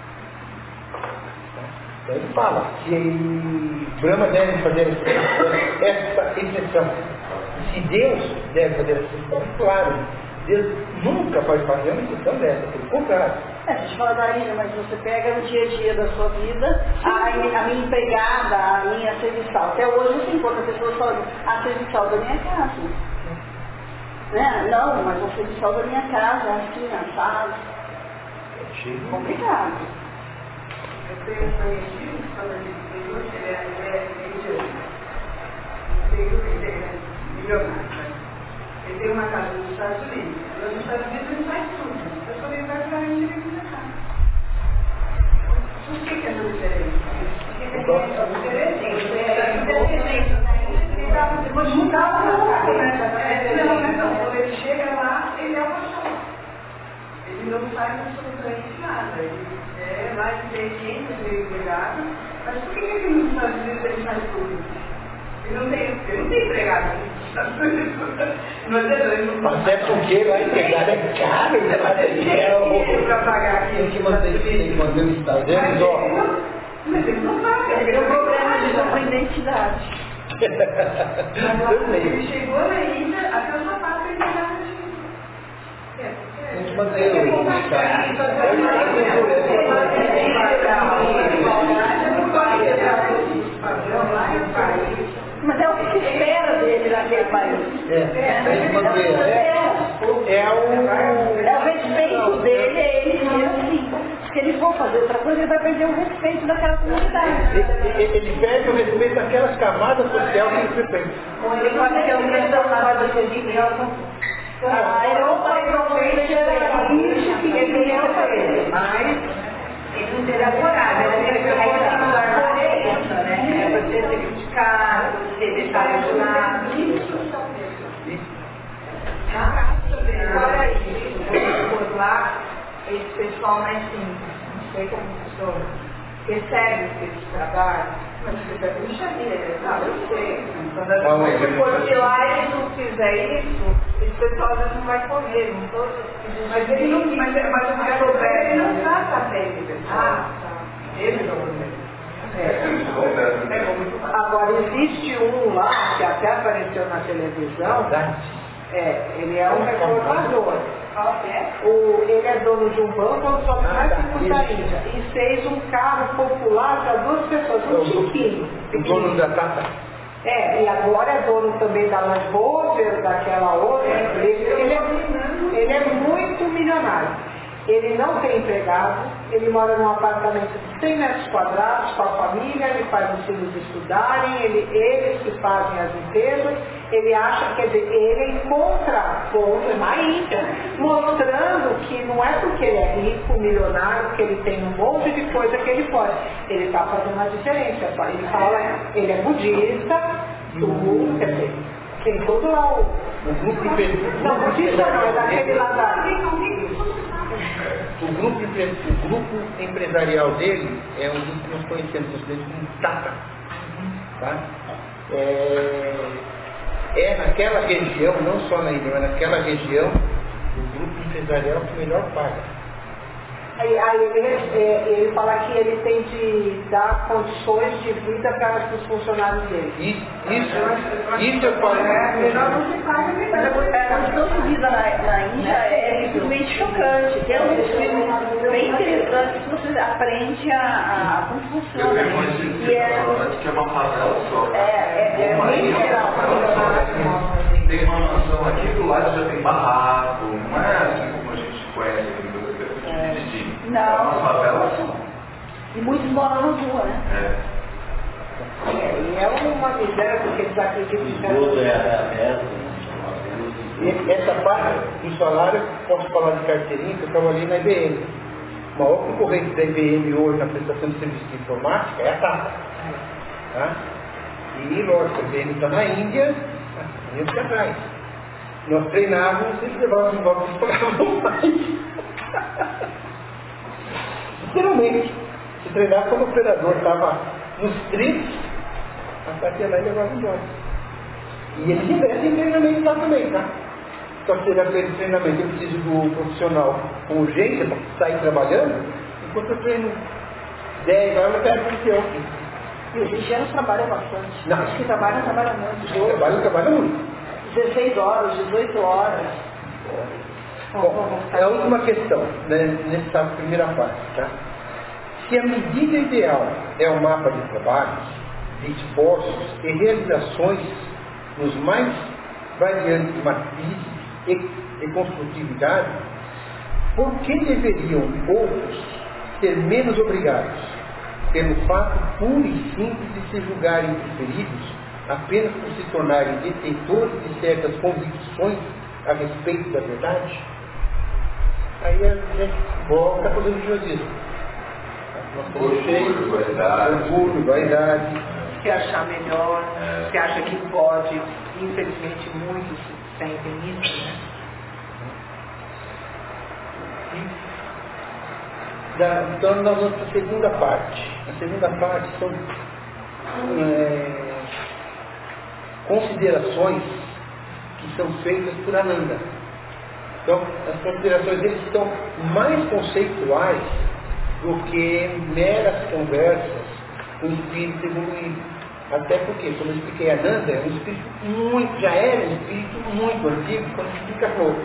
Então ele fala que Brahma deve fazer essa exceção. Se Deus deve fazer essa exceção, claro, Deus nunca vai fazer uma exceção dessa, pelo contrário. É, a gente fala da Índia, mas você pega no dia a dia da sua vida, a, a minha empregada, a minha serviçal. Até hoje você encontra pessoas falando, a serviçal da minha casa. Né? Não, mas a serviçal da minha casa, assim, assado. É complicado. Eu tenho um conhecido, falando de interior, que ele é indiano. Ele é milionário. Ele tem uma casa nos Estados Unidos. Mas nos Estados Unidos ele faz tudo. Eu só ele vai para a Índia e vem para cá. Por que que é essa diferença? Porque tem essa diferença. Ele mudar o corpo, né? Não, não. Quando ele chega lá, ele é uma pessoa. Ele não faz absolutamente nada. Ele é mais inteligente, meio empregado. Mas por que que nos Estados Unidos ele faz tudo? Ele não tem, ele não tem empregado. Não é até porque lá empregado é caro, né? Material. Para pagar aqui. Tem que manter, tem que manter os Estados Unidos, ó. Mas ele não paga. Ele tem um problema de dupla identidade. Mas ele chegou na Índia, até o sapato ele não dá tem que manter o Mas é o que se espera dele naquele país. É, tem que manter. É o, é o respeito dele, é ele mesmo assim. Se ele for fazer outra coisa, ele vai perder o respeito daquela comunidade. Ele, ele perde o respeito daquelas camadas sociais que ele frequenta. Ou ele pode ter um respeito da camada social. A Europa provavelmente era isso que ele ia fazer. Mas ele não teria coragem, ele teria que lugar isso, né? É você ser criticado, você deixar de ajudar. Agora isso, por lá, esse pessoal mais simples, não sei como funciona, recebe esse trabalho, mas você vai puxar vida, sabe? Eu sei. Porque lá eles não fizerem isso, esse pessoal às vezes não vai comer, não todos. Mas ele não, mas, mas o cara souber, ele não trata bem o pessoal. Ah, tá. Ele não. É. Agora, existe um lá que até apareceu na televisão, é, ele é um reformador. O, ele é dono de um banco, ou só mais que da Índia, e fez um carro popular para duas pessoas, um chiquinho. O dono da Tata. É, e agora é dono também da Land Rover, daquela outra. Ele, ele, é, ele é muito milionário. Ele não tem empregado, ele mora num apartamento de cem metros quadrados com a família, ele faz os filhos estudarem, ele, eles que fazem as empresas, ele acha, quer dizer, ele encontra pontos na Índia, mostrando que não é porque ele é rico, milionário, que ele tem um monte de coisa que ele pode. Ele está fazendo a diferença. Ele fala, ele é budista, tudo, quer dizer, tem todo lá o... O grupo empresarial. Não, budista não, é daquele lá da... O grupo, o grupo empresarial dele é um grupo que nós conhecemos como Tata. Tá? É, é naquela região, não só na Índia, mas naquela região, o grupo empresarial que melhor paga. Aí, aí ele, é, ele fala que ele tem de dar condições de vida para os funcionários dele. Isso, isso, isso eu falo. É melhor não se paga Mas a condição de vida na, na Índia é simplesmente chocante. Tem uns filmes bem interessantes que você aprende a, a como funciona. E é, que é uma favela só. é, é, é bem legal. Tem uma mansão aqui, do lado já tem barraco, não é assim como a gente conhece aqui no Brasil, é tipo de destino. Não. É uma favela só. E muitos moram na rua, né? É. É, e é uma miséria porque eles acreditam que Esgoto é aberto, E essa parte do salário, posso falar de carteirinha, que eu trabalhei na I B M. O maior concorrente da I B M hoje na prestação de serviço de informática é a Tata. Tá? E, lógico, a I B M está na Índia, a Índia fica atrás. Nós treinávamos, eles levavam embora e pagavam mais. Literalmente. Se treinava quando o operador estava nos trilhos, a Tata ia lá e levava embora. E eles investem em treinamento lá também, tá? Só que aquele treinamento, eu preciso do profissional com urgência para sair trabalhando, enquanto eu treino dez horas, eu pego o seu. E os engenheiros trabalham bastante. Não. Os que trabalham, trabalham muito. Eu trabalho, eu trabalho muito. dezesseis horas, dezoito horas. Bom, é a última questão, né, nessa primeira parte, tá? Se a medida ideal é o mapa de trabalhos, de esforços e realizações nos mais variantes matrizes e, e construtividade, por que deveriam outros ser menos obrigados, pelo fato puro e simples de se julgarem preferidos apenas por se tornarem detentores de certas convicções a respeito da verdade? Aí a gente volta para o religionismo. Orgulho, vaidade. Orgulho, vaidade. Se achar melhor, É. se acha que pode. Infelizmente, muitos sentem isso, né? Da, então nós vamos para a segunda parte. A segunda parte são é, considerações que são feitas por Ananda. Então, as considerações deles são mais conceituais do que meras conversas com o espírito evoluído. Até porque, como eu expliquei, Ananda é um espírito muito, já era um espírito muito antigo quando se encarnou.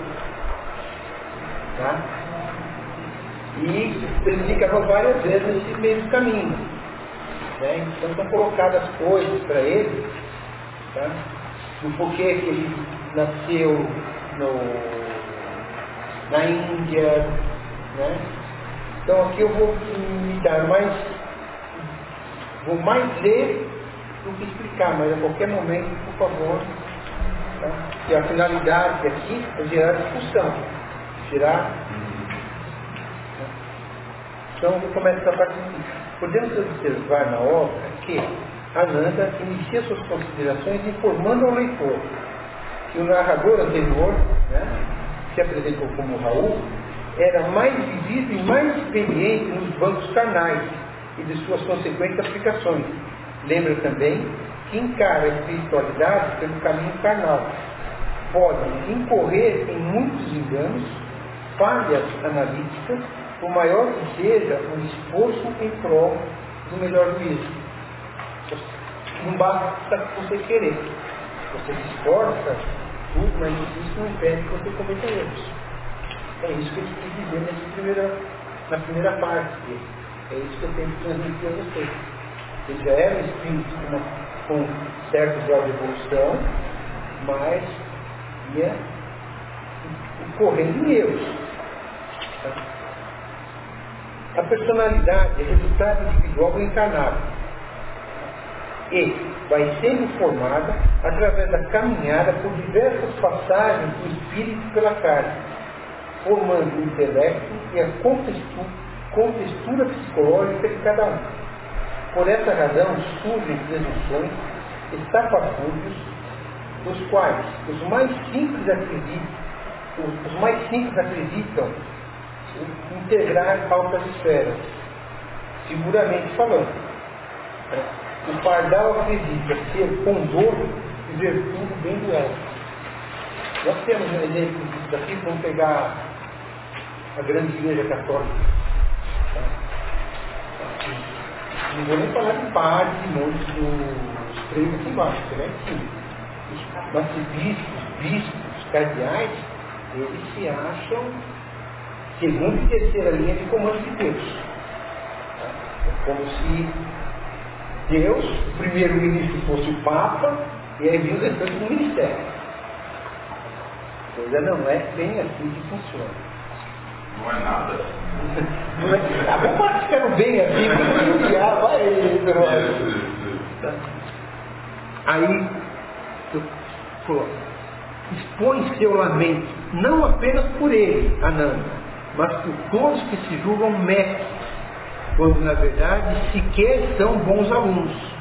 Tá? E ele se encarnou várias vezes nesse meio do caminho. Né? Então são colocadas coisas para ele, tá? Do porquê que ele nasceu no, na Índia. Né? Então aqui eu vou me dar mais, vou mais ler do que explicar, mas a qualquer momento, por favor, tá? E a finalidade aqui é gerar discussão, gerar. Então eu começo a parte aqui. Podemos observar na obra que Ananda inicia suas considerações informando ao leitor que o narrador anterior, né, que se apresentou como Raul, era mais vivido e mais experiente nos bancos carnais e de suas consequentes aplicações. Lembra também que encara a espiritualidade pelo caminho carnal. Pode incorrer em muitos enganos, falhas analíticas, por maior que seja o esforço em prol do melhor juízo. Não basta você querer. Você se esforça, tudo, mas isso não impede que você cometa erros. É isso que ele quis dizer nessa primeira, na primeira parte dele. É isso que eu tenho que transmitir a vocês. Ele já era um espírito com, com certo grau de evolução, mas ia correndo em erros. Tá? A personalidade é resultado individual do encarnado e vai sendo formada através da caminhada por diversas passagens do espírito pela carne, formando o intelecto e a contextura, contextura psicológica de cada um. Por essa razão surgem presunções, estapafúrdios, dos quais os mais simples acreditam, os, os mais simples acreditam integrar altas esferas, figuramente falando. O pardal acredita ser condor e virtude bem do ego. Nós temos um exemplo disso daqui, vamos pegar a grande igreja católica. Não vou nem falar de padres e montes dos três aqui embaixo, que é aqui. Os arcebispos, bispos, cardeais, eles se acham segunda e terceira linha de comando de Deus. É como se Deus, o primeiro-ministro, fosse o Papa, e aí vinha o restante do ministério. A coisa não é bem assim que funciona. Não é nada. Não é, tá bom, para ficar bem assim, não criar, vai aí, tá. Aí, eu falo, expõe seu lamento, não apenas por ele, Ananda, mas por todos que se julgam mestres, quando na verdade sequer são bons alunos.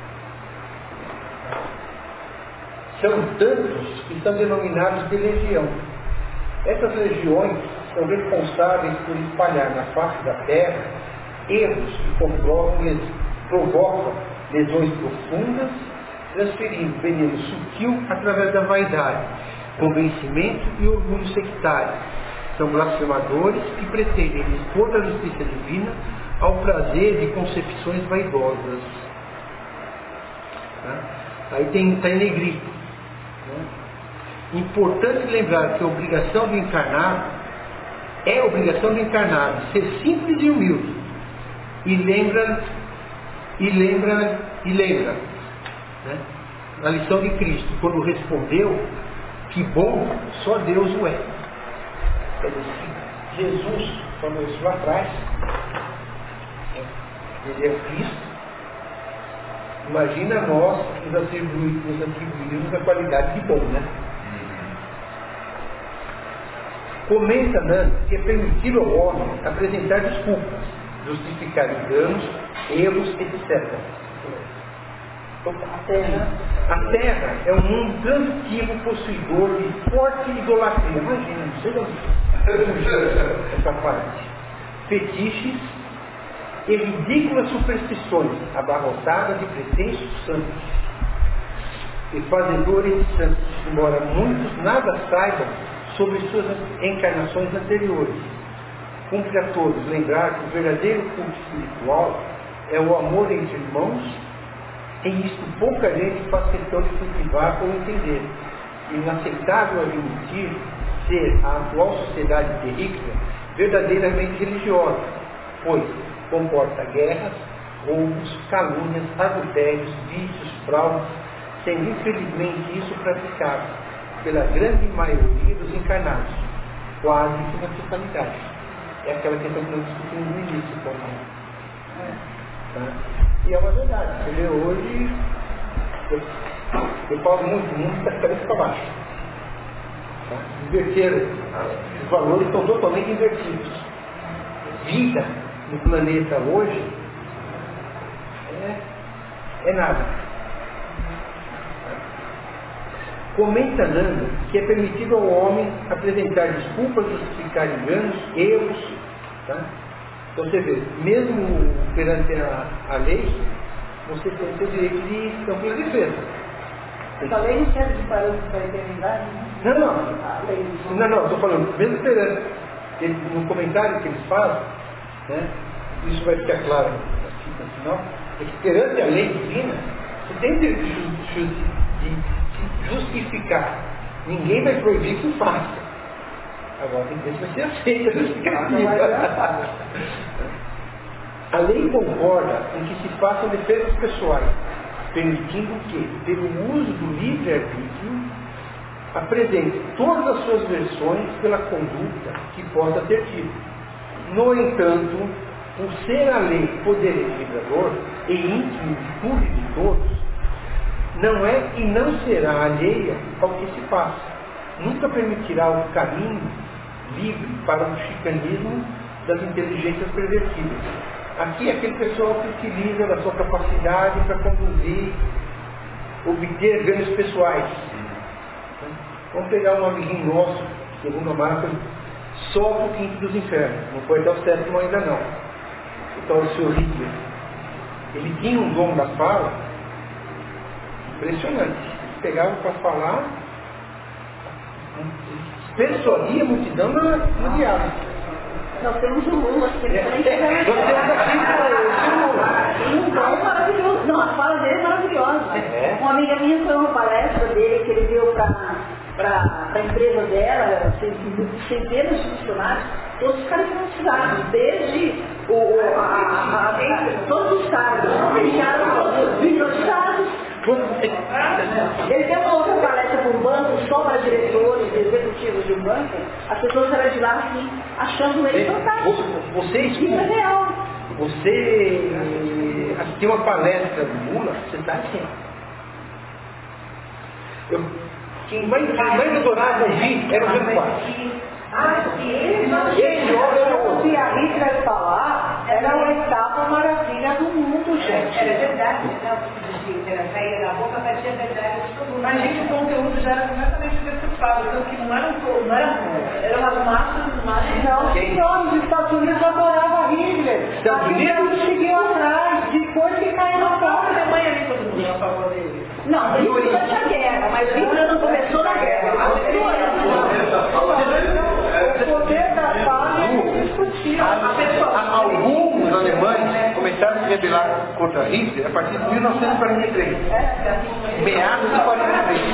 São tantos que são denominados de legião. Essas legiões são responsáveis por espalhar na face da terra erros que comprovam, provocam lesões profundas, transferindo veneno sutil através da vaidade, convencimento e orgulho sectário. São blasfemadores que pretendem expor a justiça divina ao prazer de concepções vaidosas. Tá? Aí tem, está em negrito. Né? Importante lembrar que a obrigação do encarnado é a obrigação do encarnado ser simples e humilde. E lembra, e lembra, e lembra. Né? A lição de Cristo, quando respondeu que bom, só Deus o é. Quer dizer, Jesus falou isso lá atrás. Ele é o Cristo. Imagina nós nos atribuirmos, nos atribuirmos a qualidade de bom, né? Comenta, Nando, que é permitido ao homem apresentar desculpas, justificar enganos, erros, etcétera. A terra, a terra é um mundo transitivo, possuidor de forte idolatria. Imagina, não sei de onde essa parte. Fetiches e ridículas superstições, abarrotadas de pretensos santos e fazedores de santos, embora muitos nada saibam sobre suas encarnações anteriores. Cumpre a todos lembrar que o verdadeiro culto espiritual é o amor entre irmãos, e isto pouca gente faz questão de cultivar ou entender. Inaceitável admitir ser a atual sociedade terrícola verdadeiramente religiosa, pois comporta guerras, roubos, calúnias, adultérios, vícios, fraudes, sendo infelizmente isso praticado pela grande maioria dos encarnados, quase que na totalidade. É aquela questão que nós discutimos no início também. Tá? E é uma verdade. Você vê hoje, eu, eu falo muito, o mundo está cabeça para baixo. Tá? Inverteram, os valores estão totalmente invertidos. Vida no planeta hoje é, é nada. Comenta Nanda que é permitido ao homem apresentar desculpas, justificar enganos, erros. Tá? Então você vê, mesmo perante a, a lei, você tem o seu direito de ampla defesa. Essa lei não serve de parâmetro para a eternidade, né? Não, não. Não, não, estou falando, mesmo perante, ele, no comentário que eles fazem, né, isso vai ficar claro no final, é que perante a lei divina, você tem o direito de, de, de justificar. Ninguém vai proibir que o faça. Agora tem que ver se você aceita a justificativa. A lei concorda em que se façam defesas pessoais, permitindo que, pelo uso do livre-arbítrio, apresente todas as suas versões pela conduta que possa ter tido. No entanto, por ser a lei poder equilibrador e íntimo de tudo e de todos, não é e não será alheia ao que se passa. Nunca permitirá o caminho livre para o chicanismo das inteligências pervertidas. Aqui é aquele pessoal que utiliza da sua capacidade para conduzir, obter ganhos pessoais. Vamos pegar um amiguinho nosso, segundo a marca, só o quinto dos infernos. Não foi até o sétimo ainda não. O tal do senhor Hitler. Ele tinha um dom da fala impressionante. Ele pegava para falar, persuadia a multidão no, no diabo. Nós temos o Lula aqui. É, nós temos aqui o Lula. Um dom maravilhoso. Não, a fala dele é maravilhosa. É. Uma amiga minha foi uma palestra dele que ele deu para a empresa dela, centenas de funcionários, todos ficaram hipnotizados, desde o, o, a, a, a, todos os cargos, ficaram hipnotizados. Ele deu uma outra palestra para um banco, só para diretores, executivos de um banco, as pessoas saíram de lá assim, achando ele fantástico. Você Isso é real. Você assistiu uma palestra do Lula, você está assim. Eu, quem mais, quem mais adorava ouvir era o Jânio Quadros. Ah, sim, não, Esse homem era o... se a Hitler falar, era a oitava maravilha do mundo, gente. Era verdade, né? O que era sair da boca parecia verdade de todo mundo. Mas, gente, o conteúdo já era completamente decifrado, então que não eram todos, não eram eram umas massas, massas. Não, senhor, os Estados Unidos adoravam Hitler. Estados Aqui Unidos? eles seguiam atrás, depois que caiu na porta. A Alemanha nem todo mundo a favor dele. Não, ele não tinha guerra, mas Hitler não começou na guerra. O poder da fala é discutível. Alguns alemães começaram a se rebelar contra Hitler a partir de mil novecentos e quarenta e três. Meados de quarenta e três.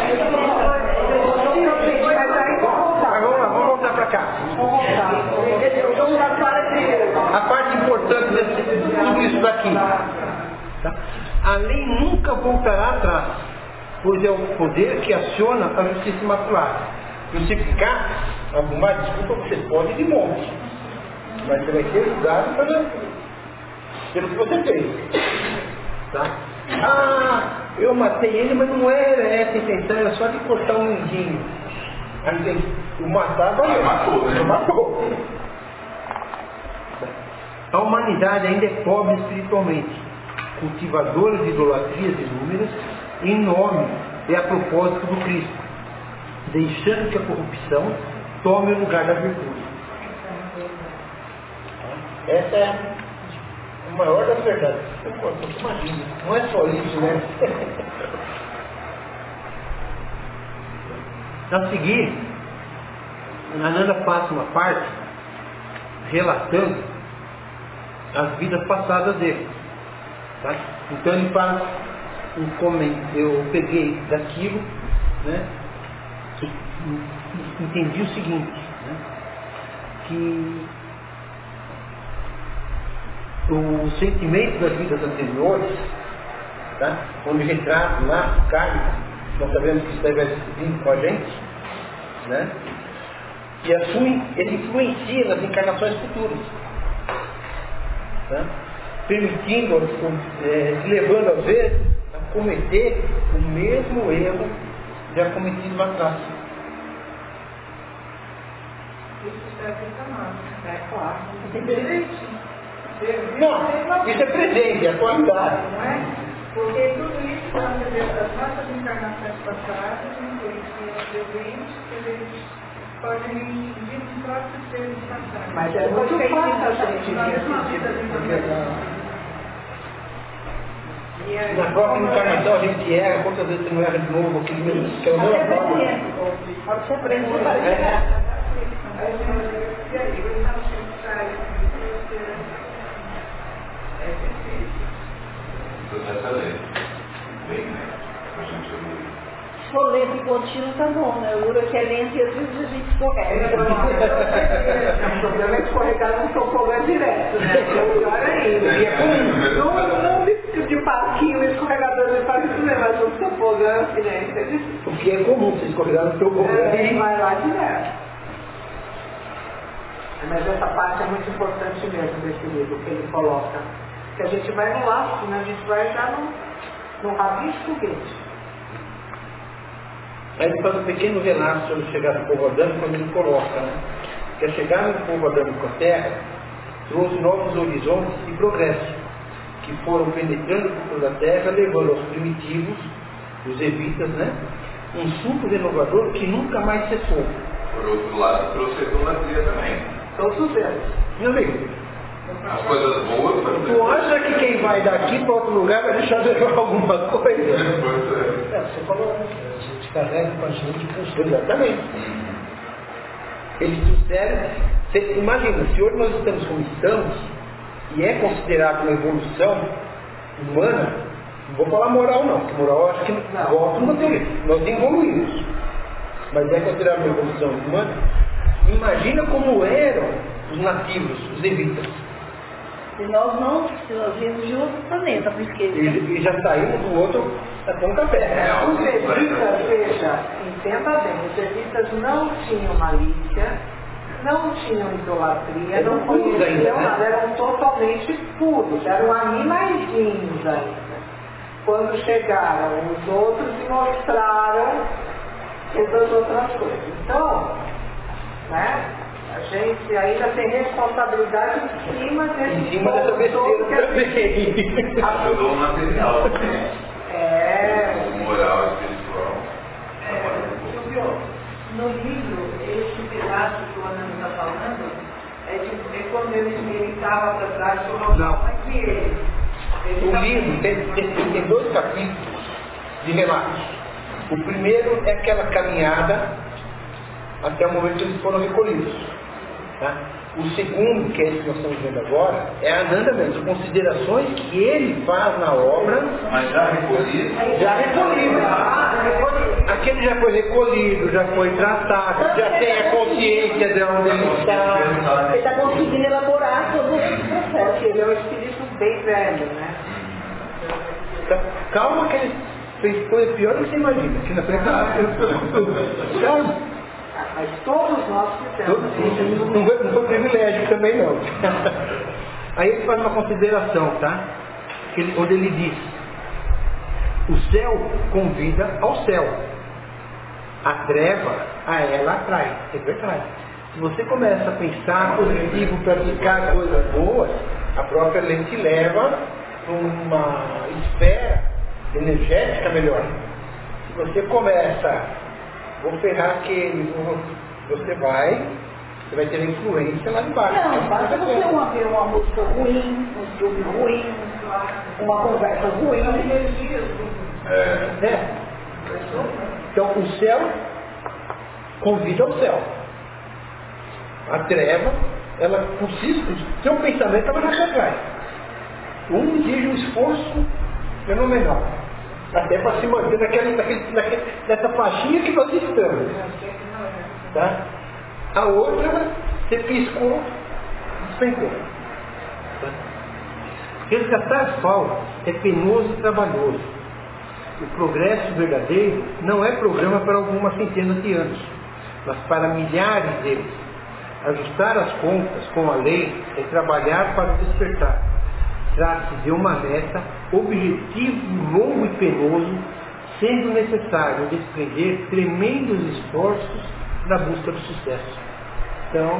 Mas vamos lá, vamos voltar para cá. A parte importante de tudo isso daqui. Tá? A lei nunca voltará atrás, pois é o poder que aciona a justiça imaculada. Justificar alguma desculpa você pode de monte, mas você vai ser julgado pelo, pelo que você fez. Tá? Ah, eu matei ele, mas não era essa a intenção, era só de cortar um mindinho. Aí o matar valeu. Matou, né? Matou. A humanidade ainda é pobre espiritualmente, cultivadora de idolatrias inúmeras, em nome e a propósito do Cristo, deixando que a corrupção tome o lugar da virtude. Essa é a maior das verdades. Imagina, não é só isso, né? A seguir, a Nanda passa uma parte relatando as vidas passadas dele. Tá? Então ele faz um comentário, eu peguei daquilo, né? Entendi o seguinte, né? Que o sentimento das vidas anteriores, tá? Onde retrata lá, carne, nós sabemos que isso deve vir com a gente, né? E a sua, ele influencia nas encarnações futuras, tá? Permitindo, é, levando às vezes a cometer o mesmo erro já cometido lá atrás. Isso serve para nós, é claro. Tem presente. Não, isso é presente, é atualidade. Não é? Porque tudo isso está dentro das nossas encarnações passadas, influencia o presente, que eles podem vir nos próprios seres passados. Mas é muito fácil a gente ver na próxima encarnação a gente erra, quantas vezes você não erra de novo, aquele mesmo, que é o mesmo forma. Pode ser aprendido. Essa lei. Bem, né? A gente não... Se for lento e contínuo, tá bom, né? O Ura que é lento e às vezes a gente escorrega. O problema é escorregar no topogã direto, né? Que é o pior ainda. Não, não de parquinho, o escorregador ele faz isso mesmo, mas o topogã, que nem é difícil. O que é comum, você escorregar no topogã. Ele vai lá direto. Mas essa parte é muito importante mesmo desse livro que ele coloca. Que a gente vai no laço, né? A gente vai já no, no rabinho de foguete. Aí ele faz um pequeno relato sobre chegar no povo adâmico, quando ele coloca, né? Que a chegada do povo adâmico à Terra trouxe novos horizontes e progresso, que foram penetrando por toda a Terra, levando aos primitivos, os evitas, né? Um suco renovador que nunca mais cessou. Por outro lado, trouxe a idolatria também. Todos os dedos. Meu amigo, As coisas boas para tu acha que quem vai daqui para outro lugar vai deixar de levar alguma coisa? É, você falou, a gente carrega com a gente o consumo. Exatamente. Eles trouxeram Você imagina, se hoje nós estamos como estamos, e é considerado uma evolução humana, não vou falar moral não, porque moral eu acho que volta uma teoria. Nós evoluímos, mas é considerado uma evolução humana. Imagina como eram os nativos, os evitas. E nós não, se nós viemos de outro planeta, porque... E, e já saímos do outro da pontapé. É, os evitas, veja, entenda bem, os evitas não tinham malícia, não tinham idolatria, não conheciam nada, eram totalmente puros, eram animaizinhos ainda. Quando chegaram os outros e mostraram essas outras coisas. Então, né, a gente ainda tem responsabilidade em cima desse Em cima dessa besteira também. Ajudou o material também. É. O moral espiritual. É, no livro, esse pedaço que o Ana está falando, é de ver quando ele estava para trás do Ronaldo, mas que ele. ele O tá... livro tem, tem, tem dois capítulos de relatos. O primeiro é aquela caminhada até o momento que eles foram recolhidos. Tá? O segundo, que é esse que nós estamos vendo agora, é a Ananda mesmo, considerações que ele faz na obra. Mas já recolhido? Já recolhido. Aquele já foi recolhido, já foi tratado, já tem a consciência de onde ele está. Ele está conseguindo elaborar todo esse processo. Ele é um espírito bem velho, né? Então, calma que ele fez coisa pior do que você imagina. Aqui na frente, calma. Mas todos nós fizemos isso. Não foi, não foi privilégio também não. Aí ele faz uma consideração, tá? Ele, onde ele diz: o céu convida ao céu, a treva a ela atrai. É verdade. Se você começa a pensar positivo, praticar coisas boas, a própria lei te leva para uma esfera energética melhor. Se você começa, vou ferrar aquele, você vai, você vai ter influência lá de baixo. Não, basta você uma, ver uma música ruim, um filme ruim, uma conversa ruim. É. É. Então o céu convida ao céu. A treva, ela por si, o seu pensamento ela vai te atrai. Um exige um esforço fenomenal. Até para se manter naquela, naquele, naquele, nessa faixinha que nós estamos. Tá? A outra, você piscou, despencou. Tá? Resgatar as palmas é penoso e trabalhoso. O progresso verdadeiro não é programa para algumas centenas de anos, mas para milhares deles. Ajustar as contas com a lei é trabalhar para o despertar. Trata-se de uma meta, objetivo longo e penoso, sendo necessário desprender tremendos esforços na busca do sucesso. Então,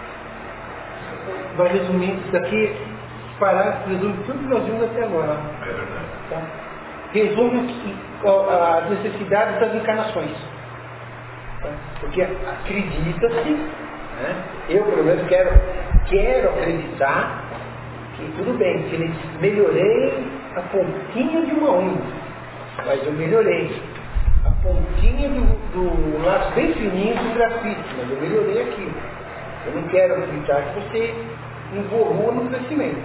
vai resumindo isso daqui, parar, resume tudo que nós vimos até agora. Tá? Resume as necessidades das encarnações. Tá? Porque acredita-se, né? Eu pelo menos quero, quero acreditar que tudo bem, que eu melhorei a pontinha de uma unha, mas eu melhorei a pontinha do, do laço bem fininho do grafite, mas eu melhorei aquilo. Eu não quero acreditar que você evolua no crescimento.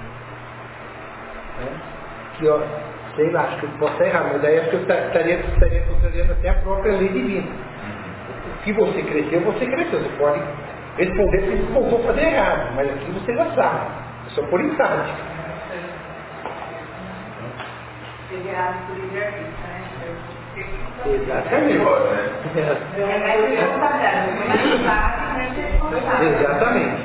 Né? Que, ó, sei lá, acho que eu posso estar errado, mas aí acho que eu estaria, estaria contrariando até a própria lei divina. O que você cresceu, você cresceu. Você pode responder se você vou fazer errado, mas aqui você já sabe. É só por empate. Exatamente. Exatamente.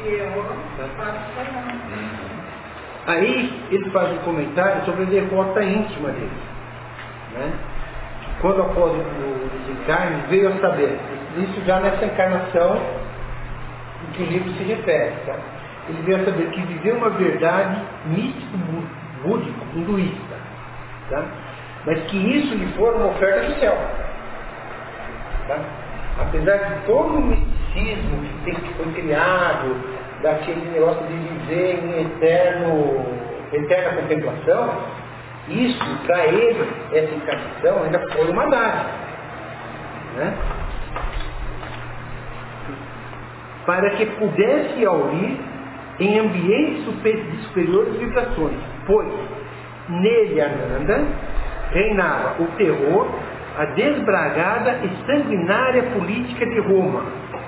Aí ele faz um comentário sobre a derrota íntima dele. Né? Quando após o desencarne veio a saber, isso já nessa encarnação em que o livro se refere, tá? Ele veio a saber que viveu uma verdade místico-búdico, hinduísta, tá? Mas que isso lhe foi uma oferta do céu. Tá? Apesar de todo o misticismo que, tem, que foi criado, daquele negócio de viver em eterno, eterna contemplação, isso, para ele, essa encarnação ainda foi uma dádiva. Né? para que pudesse aurir em ambientes super, de superiores vibrações, pois nele Ananda reinava o terror, a desbragada e sanguinária política de Roma.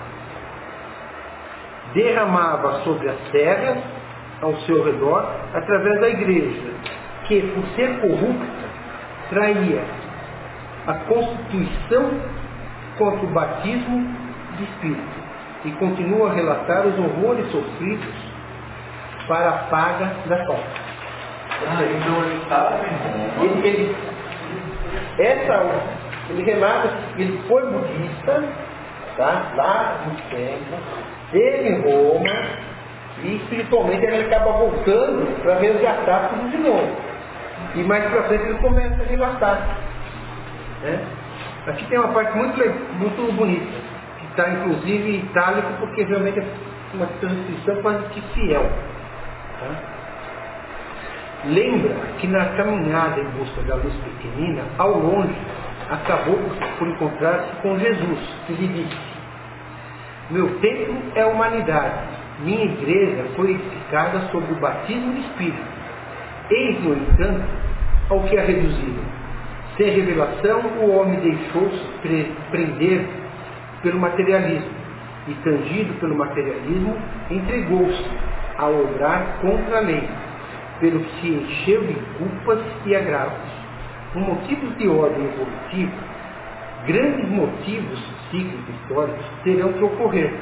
Derramava sobre as terras ao seu redor através da igreja, que por ser corrupta traía a constituição contra o batismo de espírito e continua a relatar os horrores sofridos para a paga da falta. Ah, então ele estava em Ele, ele, essa, ele relata que ele foi budista, tá? Lá no tempo, esteve em Roma, e espiritualmente ele acaba voltando para resgatar tudo de novo. E mais para frente ele começa a relatar. Né? Aqui tem uma parte muito, muito bonita, que está inclusive em itálico, porque realmente é uma transcrição quase que fiel. Tá? Lembra que na caminhada em busca da luz pequenina, ao longe, acabou por encontrar-se com Jesus, que lhe disse: meu templo é a humanidade, minha igreja foi edificada sobre o batismo de Espírito. Eis, no entanto, ao que a reduziram. Sem revelação, o homem deixou-se prender pelo materialismo, e tangido pelo materialismo, entregou-se a obrar contra a lei, pelo que se encheu de culpas e agravos. Por motivos de ordem evolutiva, grandes motivos cíclicos históricos terão que ocorrer,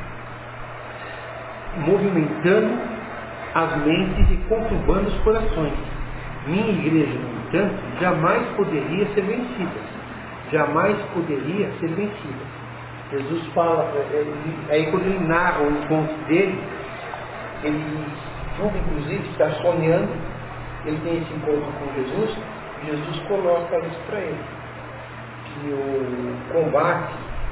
movimentando as mentes e conturbando os corações. Minha igreja, no entanto, jamais poderia ser vencida. Jamais poderia ser vencida. Jesus fala, aí quando ele narra o encontro dele, ele julga inclusive estar sonhando, ele tem esse encontro com Jesus, e Jesus coloca isso para ele. Que o combate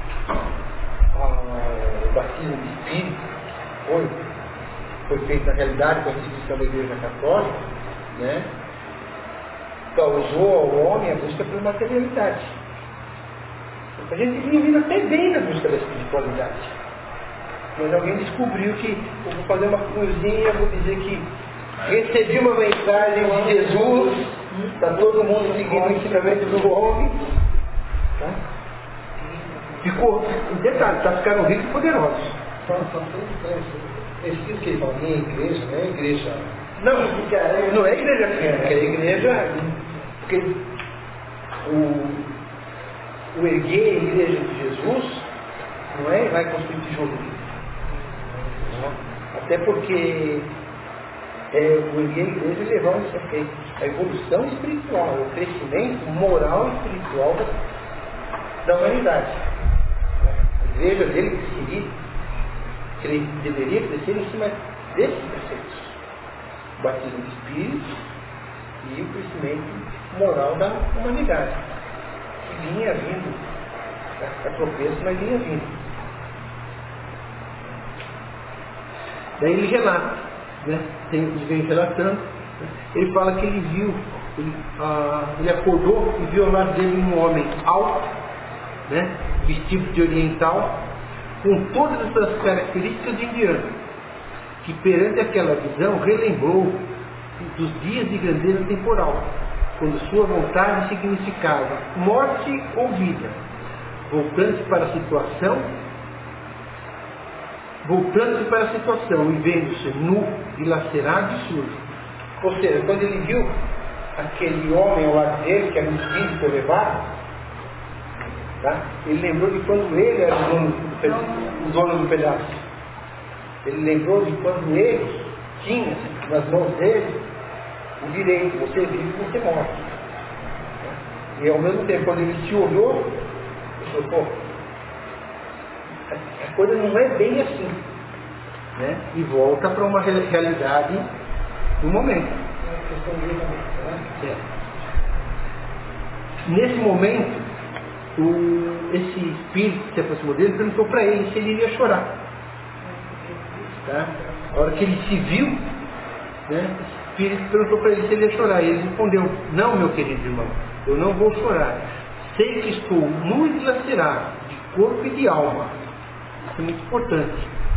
ao batismo de Espírito foi, foi feito na realidade com a instituição da Igreja Católica, né? Causou ao homem a busca pela materialidade. A gente tinha vindo até bem na busca da espiritualidade. Mas alguém descobriu que eu vou fazer uma cruzinha, vou dizer que recebi uma mensagem de Jesus, está todo mundo seguindo o ensinamento do homem. Tá? Ficou, detalhe, está ficando ricos e poderosos. Esse que ele fala, minha igreja, não é igreja. Não, não é igreja pequena, é igreja. Porque o, o erguer a igreja de Jesus não é vai construir tijolinho. Até porque é, o erguer a igreja é levar isso a feito. A evolução espiritual, o crescimento moral e espiritual da, da humanidade. A igreja dele que seguir, que ele deveria crescer em cima desses preceitos. O batismo de Espírito e o crescimento moral da humanidade, que vinha vindo, a tropeço, mas vinha vindo. Daí ele relata, né? Tem, ele vem relatando, né? Ele fala que ele viu, ele, ah, ele acordou e viu ao lado dele um homem alto, né? Vestido de oriental, com todas essas características de indiano, que perante aquela visão relembrou dos dias de grandeza temporal, quando sua vontade significava morte ou vida, voltando-se para a situação, voltando-se para a situação e vendo-se nu, dilacerado e sujo. Ou seja, quando ele viu aquele homem ao lado dele, que era um espírito elevado, tá? Ele lembrou de quando ele era o dono do pedaço. O dono do pedaço. Ele lembrou de quando ele tinha nas mãos dele o direito, você vive e você morre. E ao mesmo tempo, quando ele se olhou, ele falou, pô, a coisa não é bem assim. Né? E volta para uma realidade do momento. É. Nesse momento, o, esse espírito que se aproximou dele perguntou para ele se ele iria chorar. Tá? A hora que ele se viu, né, o espírito perguntou para ele se ele ia chorar. E ele respondeu, não, meu querido irmão, eu não vou chorar. Sei que estou muito dilacerado, de corpo e de alma. Isso é muito importante.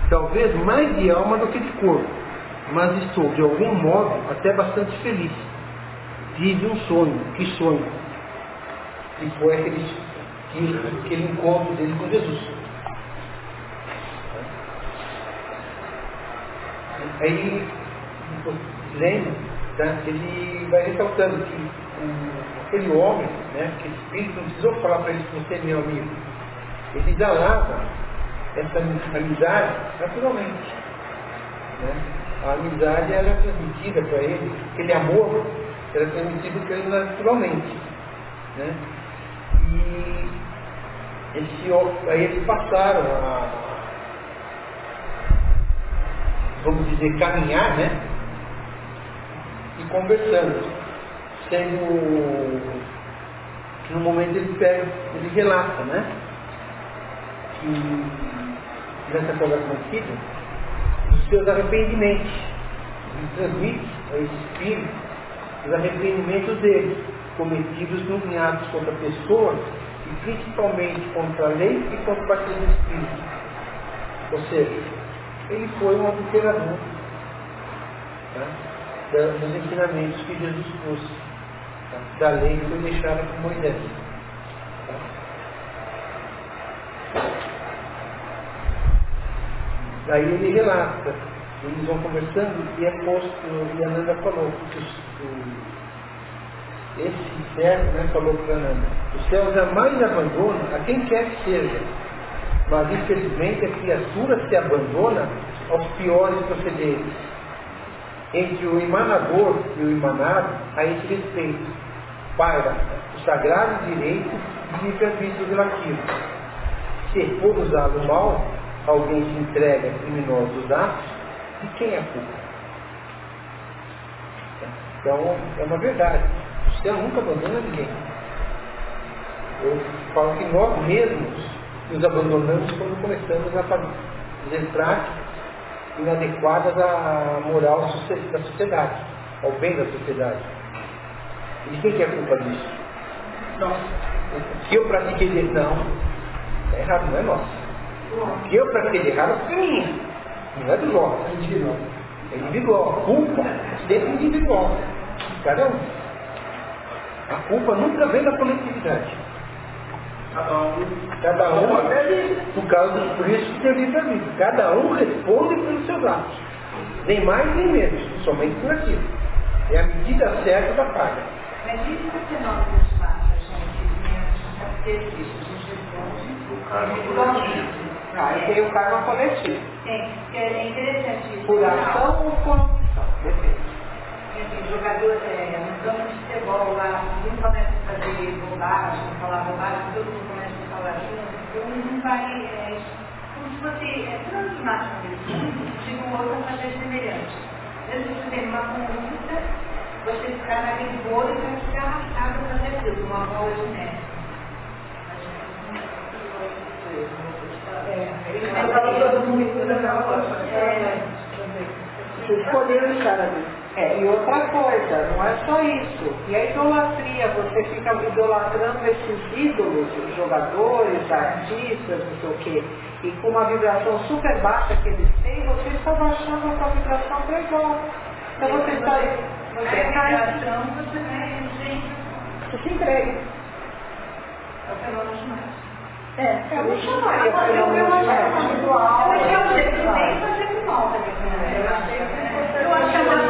talvez mais de alma do que de corpo, mas estou de algum modo até bastante feliz. Tive um sonho, que sonho? E foi aquele, aquele encontro dele com Jesus. Aí, lembra, tá? Ele vai ressaltando que um, aquele homem, né, que esse espírito não precisou falar para ele que você é meu amigo. Ele exalava essa amizade naturalmente. Né? A amizade era transmitida para ele, aquele amor era transmitido para ele naturalmente. Né? E esse, aí eles passaram a, vamos dizer, caminhar, né? E conversando. Sendo que no momento ele pega, ele relata, né? Que nessa conversa mantida, os seus arrependimentos. Ele transmite a esse espírito os arrependimentos dele, cometidos em atos contra pessoas e principalmente contra a lei e contra o batismo do espírito. Ou seja, ele foi um adulterador, tá? Dos ensinamentos que Jesus trouxe, tá? Da lei que foi deixada por Moisés. Tá? Daí ele relata, eles vão conversando e é posto, e a Nanda falou que o, esse servo, né, falou para a Nanda, o céu jamais abandona a quem quer que seja, mas infelizmente a criatura se abandona aos piores procederes. Entre o emanador e o emanado há esse respeito, para o sagrado direito de livre-arbítrio relativo. Se for usado mal, alguém se entrega a criminosos atos, de quem é a culpa? Então, é uma verdade. O céu nunca abandona ninguém. Eu falo que nós mesmos nos abandonamos quando começamos a fazer práticas inadequadas à moral da sociedade, ao bem da sociedade. E de quem que é a culpa disso? Nossa. Se eu pratiquei de não, é errado, não é nosso. Se eu pratiquei de errado, é minha. Não é do nosso, é individual. É individual. A culpa é sempre individual. Cada um. A culpa nunca vem da coletividade. Cada um, Cada um por causa por isso que tem livre-arbítrio. Cada um responde pelos seus atos. Nem mais nem menos, somente por aquilo. É a medida certa da paga. Mas isso que você não nos mata, gente, a ter isso, a gente responde o karma coletivo. Ah, e tem o karma coletivo. Tem, que é interessante isso. Por ação ou por omissão, depende. Assim, jogador, é, no campo de futebol lá, um começa a fazer bobagem, falar bobagem, todo mundo começa a falar junto, um não vai, é, como se fosse, é, transformar de um outro a fazer semelhante. Mesmo que você tenha uma conduta, você ficar naquele bolo e vai ficar arrastado para fazer tudo, uma bola de neve. Ele fala todo mundo daquela coisa. Escolheram estar ali. É, e outra coisa, não é só isso. E a idolatria, você fica idolatrando esses ídolos, os jogadores, artistas, não sei o quê, e com uma vibração super baixa que eles têm, você está baixando a sua vibração para igual. Então você está... Você cai. Você vai, gente, Você se entrega. é o fenômeno de mais. É, Eu não chamaria Eu fenômeno de acho espiritual. que é um jeito bem fazer com mal também. Eu achei que eu achei uma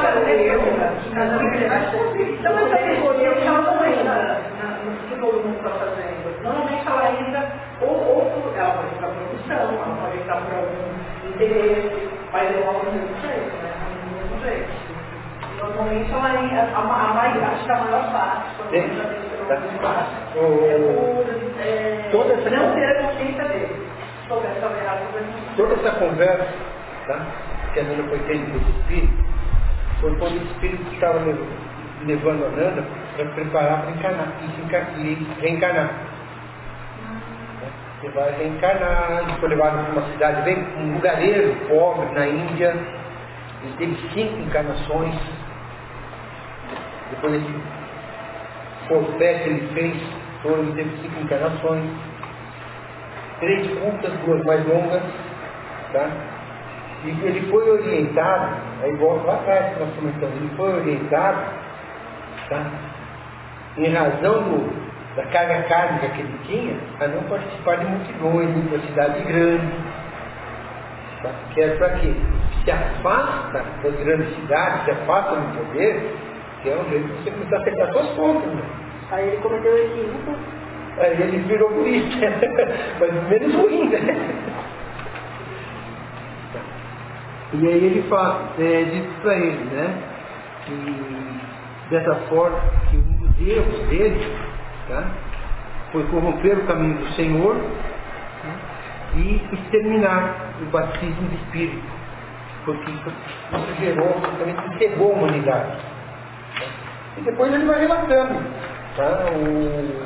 então, mas a escolher o que ela não ainda, no que todo mundo está fazendo. Normalmente ela ainda, ou, ou ela pode estar por opção, ela pode estar por algum interesse, mas é logo do mesmo jeito, né? Do mesmo jeito. Normalmente ela ainda, a, a maior, acho que a maior parte, quando Sim. você já tem que ter uma parte, O- é por é, toda essa- não ter a consciência dele sobre essa verdade. Toda essa conversa, tá? Que a Nanda foi tendo com o espírito, foi quando o espírito estava levando, levando a Nanda para preparar para encarnar, e se encar- e reencarnar. Você vai reencarnar, ele foi levado para uma cidade bem, um lugareiro pobre na Índia, ele teve cinco encarnações, depois desse forfé que ele fez, todo, ele teve cinco encarnações, três curtas, duas mais longas, tá? E ele foi orientado, aí volta lá atrás que nós comentamos, ele foi orientado, tá? Em razão do, da carga kármica que ele tinha, a não participar de multidões, de uma cidade grande. Tá? Que é para quê? Se afasta das grandes cidades, se afasta do poder, que é um jeito de você começar a acertar suas contas. Né? Aí ele cometeu o equívoco. Aí ele virou bonito, mas menos ruim, né? E aí ele fala, é, diz para ele, né? Que dessa forma, que um dos erros dele, tá? Foi corromper o caminho do Senhor, né? E exterminar o batismo de Espírito, porque isso, isso gerou, também cegou a humanidade. Tá? E depois ele vai relatando, tá? O,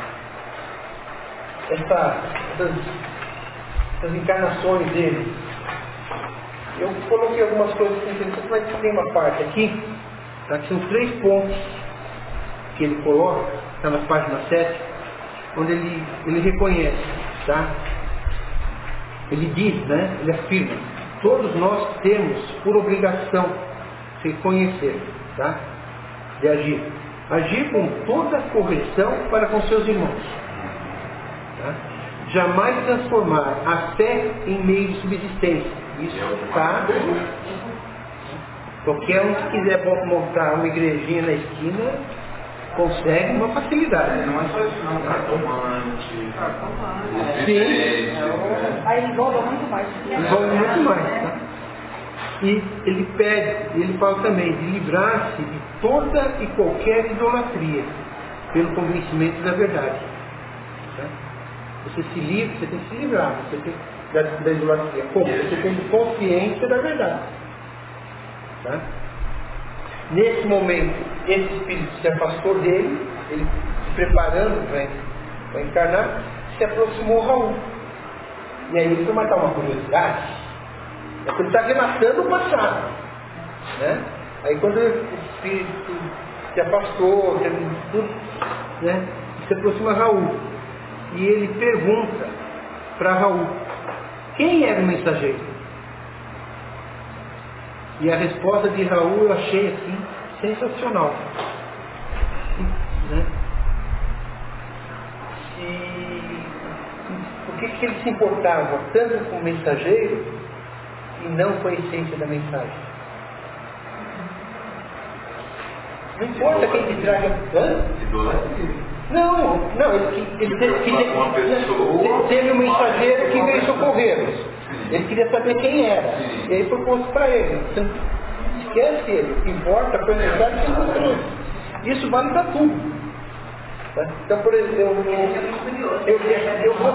essa, essas, essas encarnações dele. Eu coloquei algumas coisas interessantes, mas tem uma parte aqui, tá? Que são três pontos que ele coloca, está na página sete, onde ele, ele reconhece, tá? Ele diz, né? Ele afirma, todos nós temos por obrigação reconhecer, tá? De agir. Agir com toda a correção para com seus irmãos. Tá? Jamais transformar a fé em meio de subsistência. Isso está. Qualquer um que quiser montar uma igrejinha na esquina, consegue uma facilidade. Não é só isso, não. Cartomante. Cartomante. Sim. Aí envolve muito mais. Envolve muito mais, tá? E ele pede, ele fala também de livrar-se de toda e qualquer idolatria, pelo convencimento da verdade. Tá? Você se livra, você tem que se livrar, você tem da, da idolatria. Como? Você tem consciência da verdade. Tá? Nesse momento, esse espírito se afastou dele, ele se preparando para encarnar, se aproximou Raul. E aí ele foi matar uma curiosidade. É que ele está relatando o passado. Né? Aí quando o espírito se afastou, tudo, né? Se aproxima Raul. E ele pergunta para Raul, quem era o mensageiro? E a resposta de Raul eu achei assim, sensacional. Né? E por que, que ele se importava tanto com o mensageiro e não com a essência da mensagem? Não importa quem te traga. Hã? Não, não, ele, ele, ele, ele teve um mensageiro que veio socorrê-los. Ele queria saber quem era. E aí propôs para ele. Você não esquece ele. O que importa foi a mensagem que ele trouxe. Isso vale para tudo. Tá? Então, por exemplo, eu, eu, eu, eu vou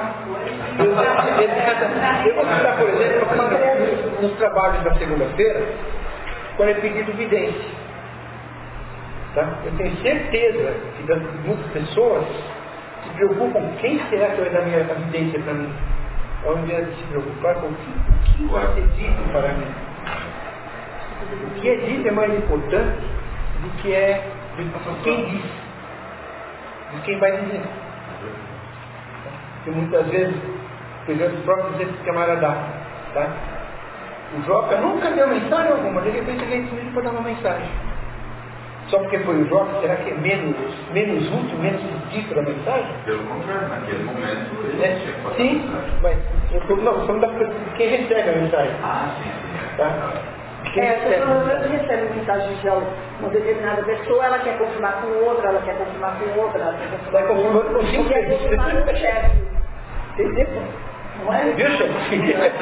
eu vou citar, por exemplo, nos trabalhos da segunda-feira, quando é pedido vidência. Tá? Eu tenho certeza que das muitas pessoas se preocupam quem será que vai dar minha evidência para mim, ao invés de se preocupar com o que, o que vai ser dito para mim. O que é dito é mais importante do que é de quem diz, de quem vai dizer. Porque muitas vezes, por exemplo, os próprios esse camarada, tá? O Joca nunca deu mensagem alguma, de repente ele decidiu para dar uma mensagem. Só porque foi o Joca, será que é menos, menos útil, menos dito a mensagem? Pelo contrário, naquele momento ele É, tinha que passar sim, a mensagem. mas eu tô, não, falando da quem recebe a mensagem. Ah, sim, sim. Tá? Quem É, recebe a quando você mensagem. recebe mensagem de uma determinada pessoa, ela quer confirmar com outra, ela quer confirmar com outra, ela quer confirmar Vai com outra. confirmando com cinco Porque é vezes. confirmar com o chefe. Entendeu? Não é? Viu, chefe?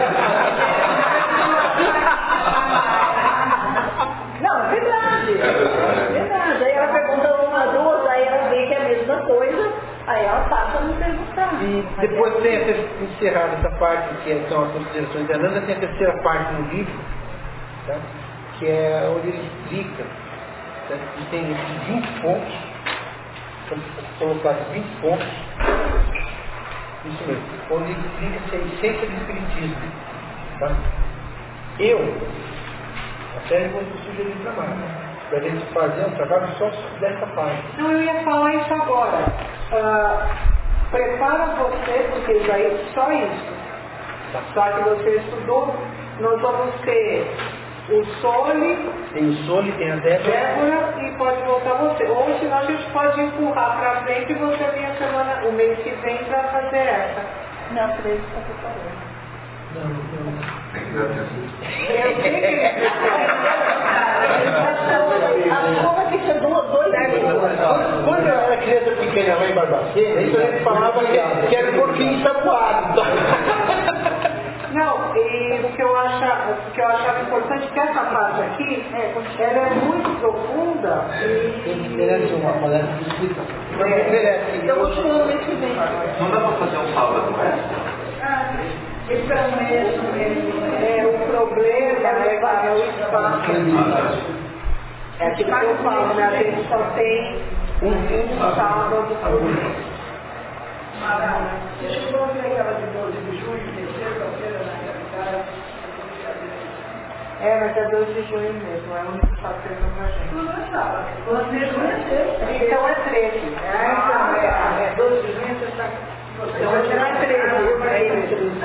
Não, é verdade. É verdade. É verdade. Aí ela pergunta uma, duas, aí ela vê que é a mesma coisa, aí ela passa a não perguntar. E Mas depois é- tem essa, encerrada essa parte, que são as considerações de Ananda, tem a terceira parte no livro, tá? Que é onde ele explica, tá? E tem esses vinte pontos, são colocados vinte pontos, isso mesmo, onde ele explica a essência do Espiritismo. Tá? Eu, até vou sugerir para mais, para a gente fazer um trabalho só dessa parte. Não, eu ia falar isso agora. Ah, prepara você, porque já é só isso. Só que você estudou nós vamos ter o Sole, tem o Sole, tem a Débora. Débora e pode voltar você. Ou senão a gente pode empurrar para frente e você vem a semana, o mês que vem para fazer essa. Não, três está preparando. Não, não. Tem que dar atenção. Eu sei que ele A soma tem que ser dois. Quando eu era criança pequena lá em Barbacena, isso a gente falava que, que era um porquinho ensaboado. Não, e o que eu achava, o que eu achava importante que essa parte aqui, é, ela é muito profunda e... Merece uma palestra de explicação. Também merece. Então, continuando no mês que vem. Não dá para fazer um sábado, não é? Esse é o mesmo, é, o problema é, é o espaço. É que eu falo, né? A gente só tem um, um sábado por mês. Você chegou a ver aquela de doze de junho, terceira-feira, na capital? É, mas é doze de junho mesmo, é o único sábado que eles pra gente. Não é sábado. doze de junho é sexta. Então é treze. Ah, então, é, é doze de junho, você está... Então vai tirar treze, eu falei treze.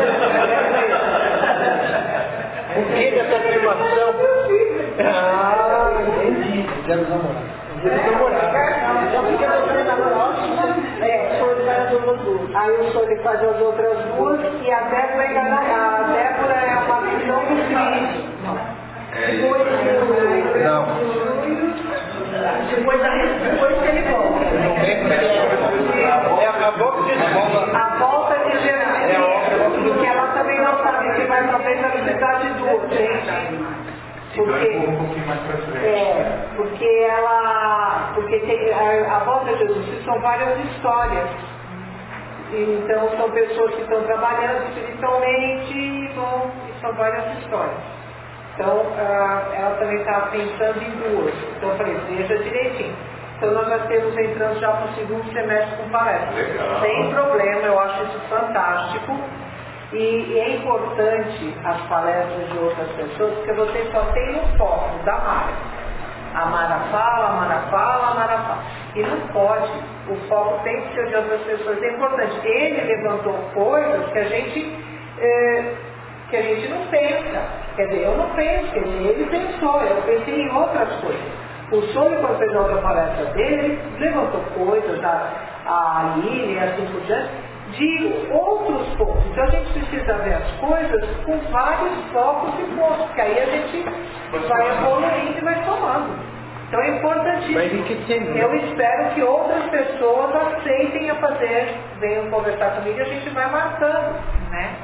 Por que dessa afirmação? Ah, entendi. Quero namorar. Quero namorar. Então fica você namorar. É, o Sole faz as outras duas. Aí o Sole faz as outras duas e a Débora ainda não. A Débora é uma visão do Cristo. É Depois isso. de Não. Depois da depois que ele volta. Não vem pra É a volta de Jesus. A volta de Jesus. Porque ela também não sabe que vai talvez ela precisar de duas, gente. Porque, um pouquinho mais para frente. é, porque ela, porque tem, a, a volta de Jesus são várias histórias. E, então são pessoas que estão trabalhando espiritualmente e vão, e são várias histórias. Então ah, ela também está pensando em duas. Então eu falei, veja direitinho. Então nós já temos entrando já para o segundo semestre com palestra. Legal. Sem problema, eu acho isso fantástico. E, e é importante as palestras de outras pessoas, porque você só tem o foco da Mara. A Mara fala, a Mara fala, a Mara fala. E não pode, o foco tem que ser de outras pessoas. É importante. Ele levantou coisas que a gente, eh, que a gente não pensa. Quer dizer, eu não penso, quer dizer, ele pensou, eu pensei em outras coisas. O Sole, quando fez a outra palestra dele, ele levantou coisas, a, a Aline e assim por diante, de outros pontos. Então a gente precisa ver as coisas com vários focos e pontos, porque aí a gente vai evoluindo e vai tomando. Então é importantíssimo. Eu espero que outras pessoas aceitem a fazer, venham conversar comigo e a gente vai marcando, né?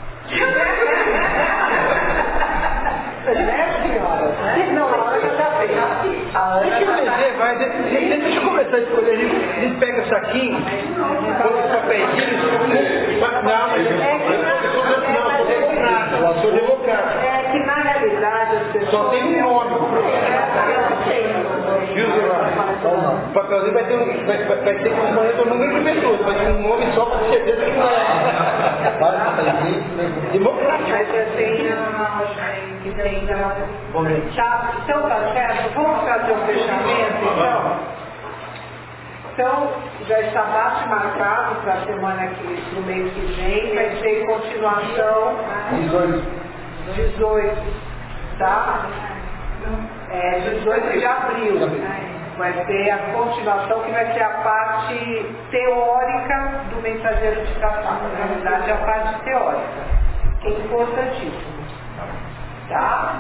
Né, senhoras? Né? Não, a hora já está feita. Deixa eu dizer, vai, deixa eu começar a escolher. A gente, a gente pega o saquinho, põe os papeizinhos. Não, mas eu sou democrata. Eu sou democrata. É que na realidade as pessoas. Só tem um nome. Viu, o papelzinho vai ter um. Vai, vai, vai ter um maior número de pessoas, vai ter um nome só com certeza que não é. Democrático. Mas assim, que tem. Tá, então tá certo? Vamos fazer o fechamento então? Então, já está bate marcado para a semana que, no mês que vem, vai ser continuação dezoito, tá? É, dezoito de abril. Vai ser a continuação, que vai ser a parte teórica do mensageiro de Cafá. Na verdade, a parte teórica, que é importantíssimo. Tá?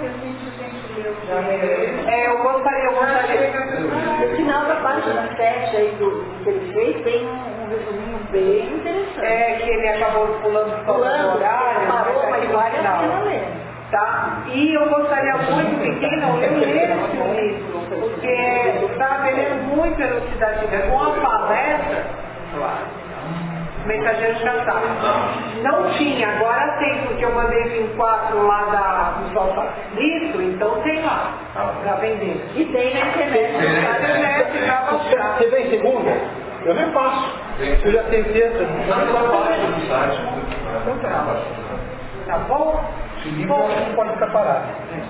É, eu gostaria, eu gostaria. No final da página sete aí do que ele fez, tem um resuminho bem interessante. É, que ele acabou pulando por causa do horário, parou, mas vale a pena ler. Tá? E eu gostaria muito que quem não leu, lesse o livro, porque está vendendo muito elucidativo. Com a palestra, Mensageiro de Cafá. Não tinha, agora tem, porque eu mandei vir quatro lá da, do Sol Listo, então tem lá, para vender. E tem na internet. Na internet, já baixar. Você vem segunda? Eu nem passo. Eu já tenho terça. do site. Tá bom? Bom, não pode ficar parado.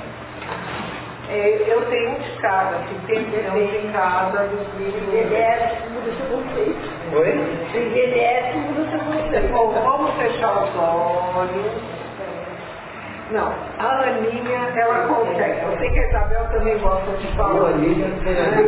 É, eu tenho um de cada, que tem de cada dos livros. Envelhece, muda o seu conceito. Oi? Envelhece, muda o seu conceito. Bom, vamos fechar os olhos. Não, a Aninha, ela consegue. Eu sei que a Isabel também gosta de falar. A Aninha não tem nada.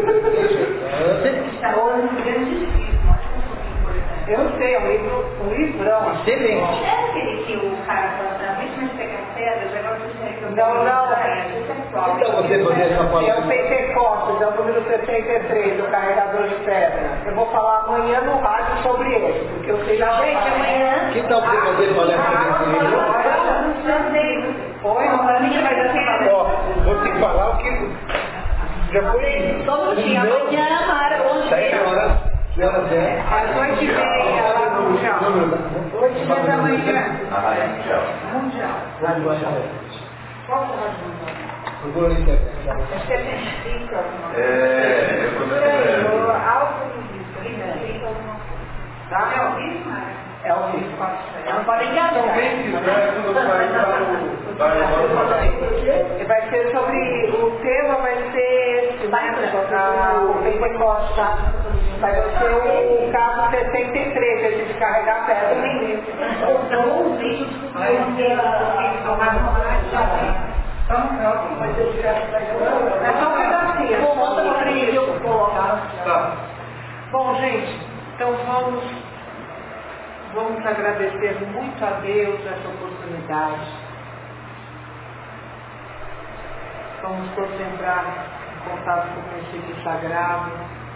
Eu sei, é um livro, um livrão. Excelente. É aquele que o cara fala, muito mais pegar pedras, agora você tem que... Não, não. Então você poderia estar falando. É o Pentecostes, é o número setenta e três, o carregador de pedra. Eu vou falar amanhã no rádio sobre ele, porque eu sei já. Gente, amanhã... Que tal você fazer palestra desse livro? Oi, amanhã vai dar essa Ó, vou te falar o que já foi. Só um minutinho, amanhã, Mara, onze Sete horas. Que horas é? às oito e meia lá no Mundial. oito e meia da manhã. A Rádio Mundial. Mundial. Rádio Baixada. Qual que é a Rádio Mundial? Procura na internet. É setenta e cinco, alguma coisa. É, eu Por aí, tô o alto do disco, trinta e cinco, alguma coisa. Tá? É o risco, É o risco. Não pode enganar. Então, quem quiser, quando vai para o. E vai ser sobre, o tema vai ser esse, né? Ah, o Pentecostes, tá? Vai ser o caso setenta e três, esse de carregar pedra. Então, o vídeo do É só um pedacinho. Bom, manda no vídeo eu vou colocar. Tá. Bom, gente, então vamos, vamos agradecer muito a Deus essa oportunidade. Vamos concentrar em contato com o princípio sagrado.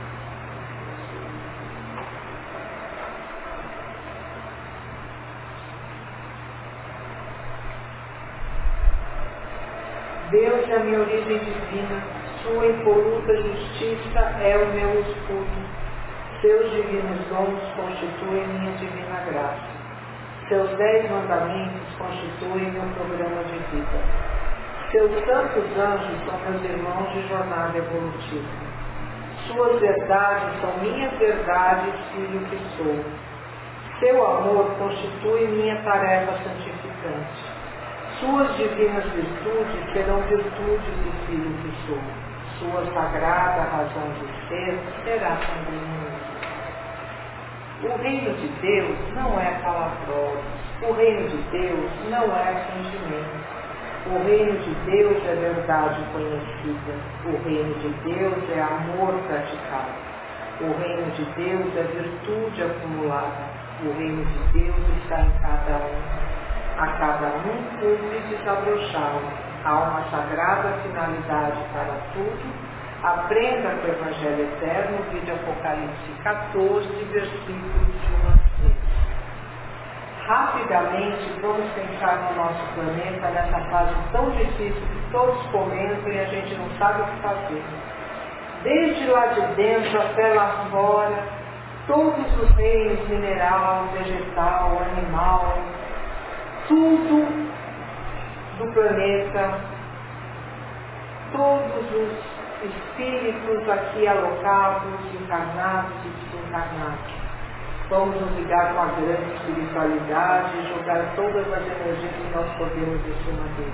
Deus é a minha origem divina, sua impoluta justiça é o meu escudo. Seus divinos dons constituem minha divina graça. Seus dez mandamentos constituem meu programa de vida. Seus santos anjos são meus irmãos de jornada evolutiva. Suas verdades são minhas verdades, filho que sou. Seu amor constitui minha tarefa santificante. Suas divinas virtudes serão virtudes do filho que sou. Sua sagrada razão de ser será também minha. O reino de Deus não é palavroso. O reino de Deus não é fingimento. O reino de Deus é verdade conhecida. O reino de Deus é amor praticado. O reino de Deus é virtude acumulada. O reino de Deus está em cada um. A cada um cumpre desabrochá-lo. Há uma sagrada finalidade para tudo. Aprenda com o Evangelho Eterno, vídeo Apocalipse catorze, versículos de um a seis. Rapidamente, vamos pensar no nosso planeta nessa fase tão difícil que todos comentam e a gente não sabe o que fazer. Desde lá de dentro até lá fora, todos os reinos mineral, vegetal, animal, tudo do planeta, todos os espíritos aqui alocados, encarnados e desencarnados. Vamos nos ligar com a grande espiritualidade e jogar todas as energias que nós podemos em cima dele.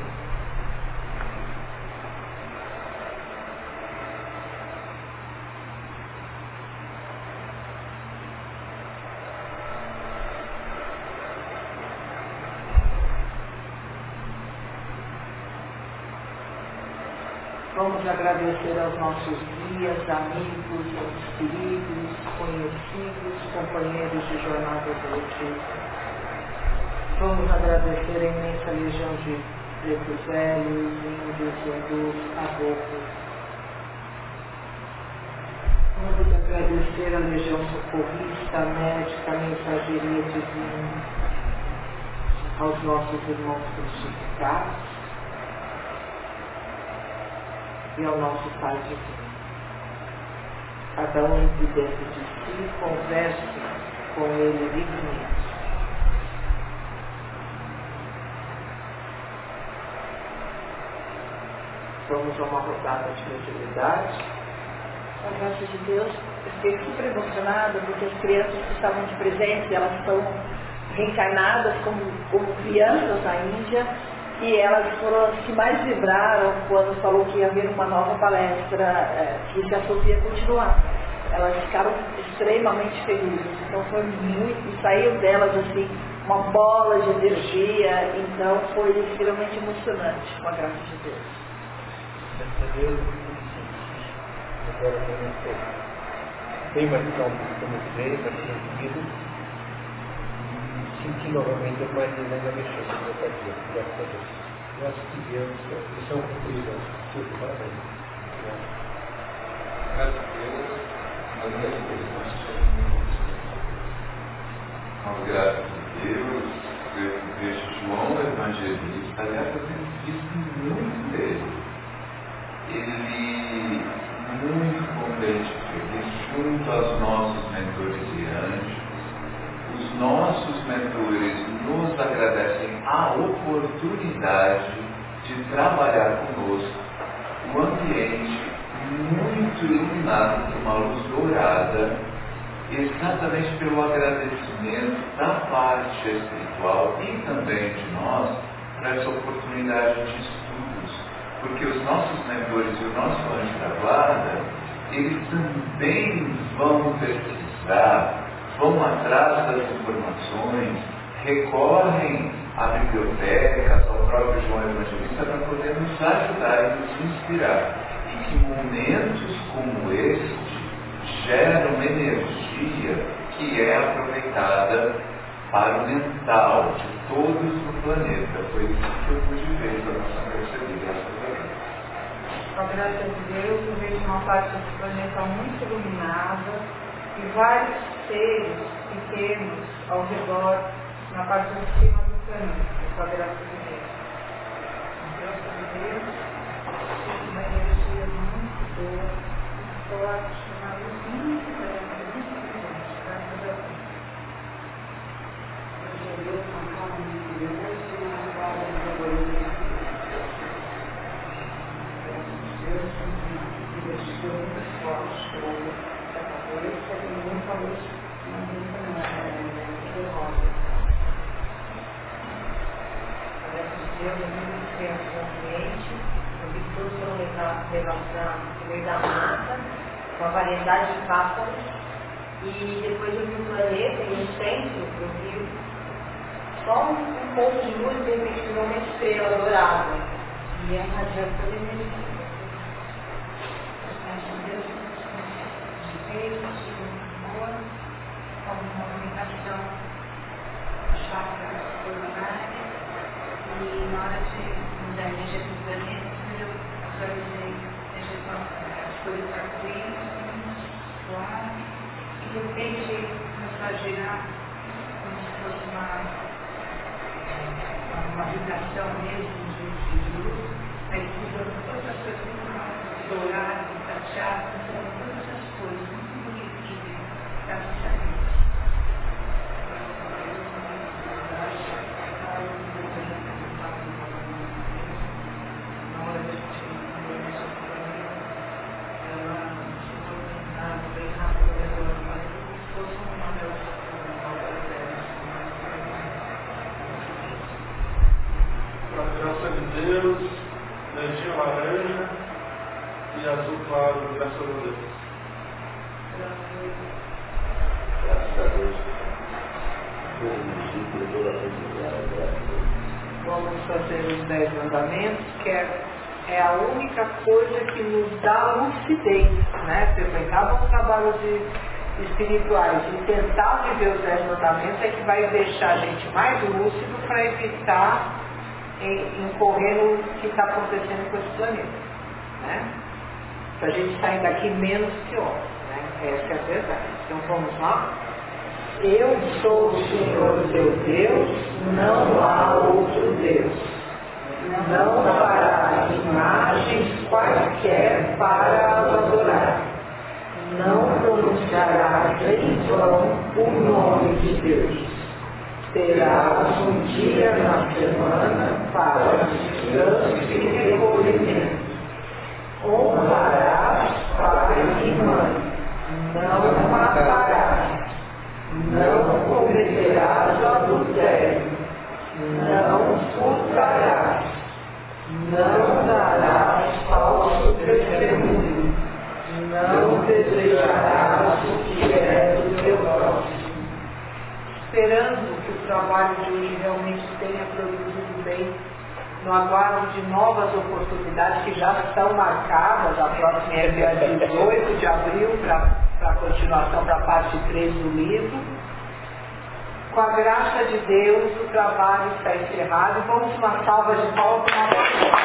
Vamos agradecer aos nossos guias, amigos, aos queridos, conhecidos, companheiros de jornada evolutiva. Vamos agradecer a imensa legião de pretos velhos, índios, hindus, caboclos. Vamos agradecer a legião socorrista, médica, mensageria divina, aos nossos irmãos crucificados e ao nosso Pai Divino. Cada um entre dentro de si, converse com Ele livremente. Vamos a uma rodada de mediunidade. Com a graça de Deus, eu fiquei super emocionada porque as crianças que estavam de presente, elas estão reencarnadas como, como crianças na Índia. E elas foram as que mais vibraram quando falou que ia haver uma nova palestra, é, que se a Sofia continuar. Elas ficaram extremamente felizes. Então foi muito, e saiu delas assim, uma bola de energia, então foi extremamente emocionante, com a graça de Deus. Graças a Deus, agora também bem mais calmo que comecei, mais tranquilo, e senti novamente a mais ainda mexer no meu partido, graças a Deus. Graças a Deus, missão cumprida, tudo, parabéns. Graças a Deus, nós graças a Deus, eu vejo João Evangelista, aliás, eu tenho visto muito dele. Ele, muito contente, feliz, junto aos nossos mentores e anjos. Os nossos mentores nos agradecem a oportunidade de trabalhar conosco. O ambiente muito iluminado por uma luz dourada, exatamente pelo agradecimento da parte espiritual e também de nós para essa oportunidade de estudos, porque os nossos mentores e o nosso anjo da guarda, eles também vão pesquisar, vão atrás das informações, recorrem a bibliotecas, ao próprio João Evangelista para poder nos ajudar e nos inspirar. E que momentos como este geram uma energia que é aproveitada para o mental de todos no planeta. Foi isso que eu pude ver da nossa perceber, graças a Deus. Com a graça de Deus, eu vejo uma parte do planeta muito iluminada e vários seres pequenos ao redor, na parte de cima do planeta, com a graça de Deus. Com a graça de Deus, uma energia muito boa, forte, uma luz muito grande, muito brilhante, graças a Deus. Hoje é Deus, uma calma muito grande, uma palavra de evolução. Deus, uma energia muito forte, como essa cabeça e muita luz, uma muita rosa. Deus, eu vi o ambiente, eu vi que todos foram levados no meio da mata, uma variedade de pássaros, e depois eu vi o planeta e no centro eu vi só um, um ponto de luz, de repente virou uma estrela dourada, e é radiante toda a energia. Deus, de Deus, de amor, com uma movimentação, a chakra coronária. E na hora de mudar a energia do planeta, eu atualizei a energia das coisas arco-íris, suave, e de repente começou a girar como se fosse uma, uma vibração mesmo de luz, aí mudando todas as coisas douradas, prateadas, todas as coisas, muito bonitinhas, graças a Deus. Deus, energia laranja e azul claro, graças a Deus. Graças a Deus. Por toda a felicidade, graças a Deus. Vamos fazer os dez mandamentos, que é, é a única coisa que nos dá lucidez, né? Frequentar um trabalho de espirituais e tentar viver os dez mandamentos é que vai deixar a gente mais lúcido para evitar incorrer no que está acontecendo com esse planeta, né? Para a gente sair daqui menos pior, né? Essa é a verdade. Então vamos lá? Eu sou o Senhor teu Deus, não há outro Deus. Não farás imagens quaisquer para as adorar. Não pronunciarás em vão o nome de Deus. Terás um dia na semana para descanso e recolhimento. Honrarás pai e mãe. Não matarás. Não cometerás adultério. Não furtarás. Não darás falso testemunho. Não desejarás o que é do teu próximo. Esperando que o trabalho no aguardo de novas oportunidades que já estão marcadas. A próxima é dia dezoito de abril para a continuação da parte três do livro. Com a graça de Deus, o trabalho está encerrado. E vamos uma salva de palmas para uma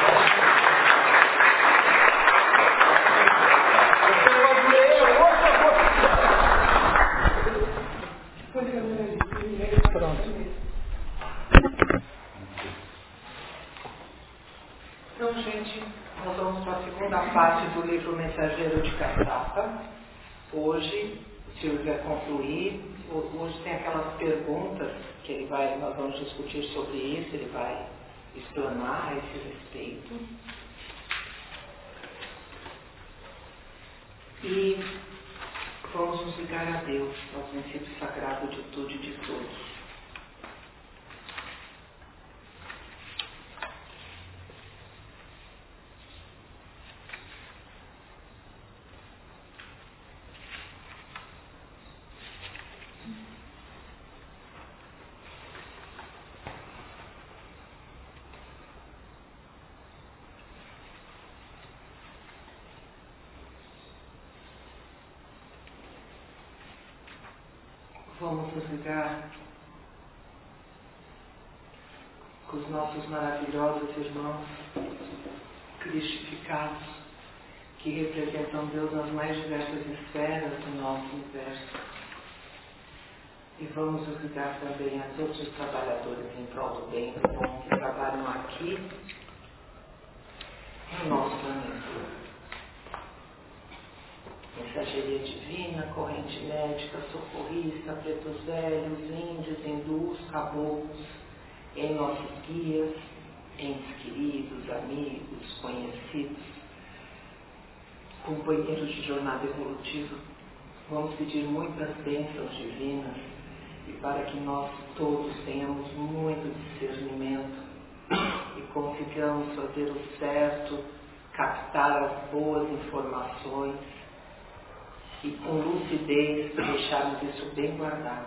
Então, gente, nós vamos para a segunda parte do livro Mensageiro de Caçapa. Hoje, se eu quiser concluir, hoje tem aquelas perguntas que ele vai, nós vamos discutir sobre isso, ele vai explanar a esse respeito. E vamos nos ligar a Deus, ao princípio sagrado de tudo e de todos. Vamos nos ligar com os nossos maravilhosos irmãos cristificados, que representam Deus nas mais diversas esferas do nosso universo. E vamos nos ligar também a todos os trabalhadores em prol do bem do bom que trabalham aqui no nosso planeta. Mensageria divina, corrente médica, socorrista, pretos velhos, índios, hindus, caboclos, em nossos guias, entes queridos, amigos, conhecidos, companheiros de jornada evolutiva. Vamos pedir muitas bênçãos divinas e para que nós todos tenhamos muito discernimento e consigamos fazer o certo, captar as boas informações e com lucidez deixarmos isso bem guardado.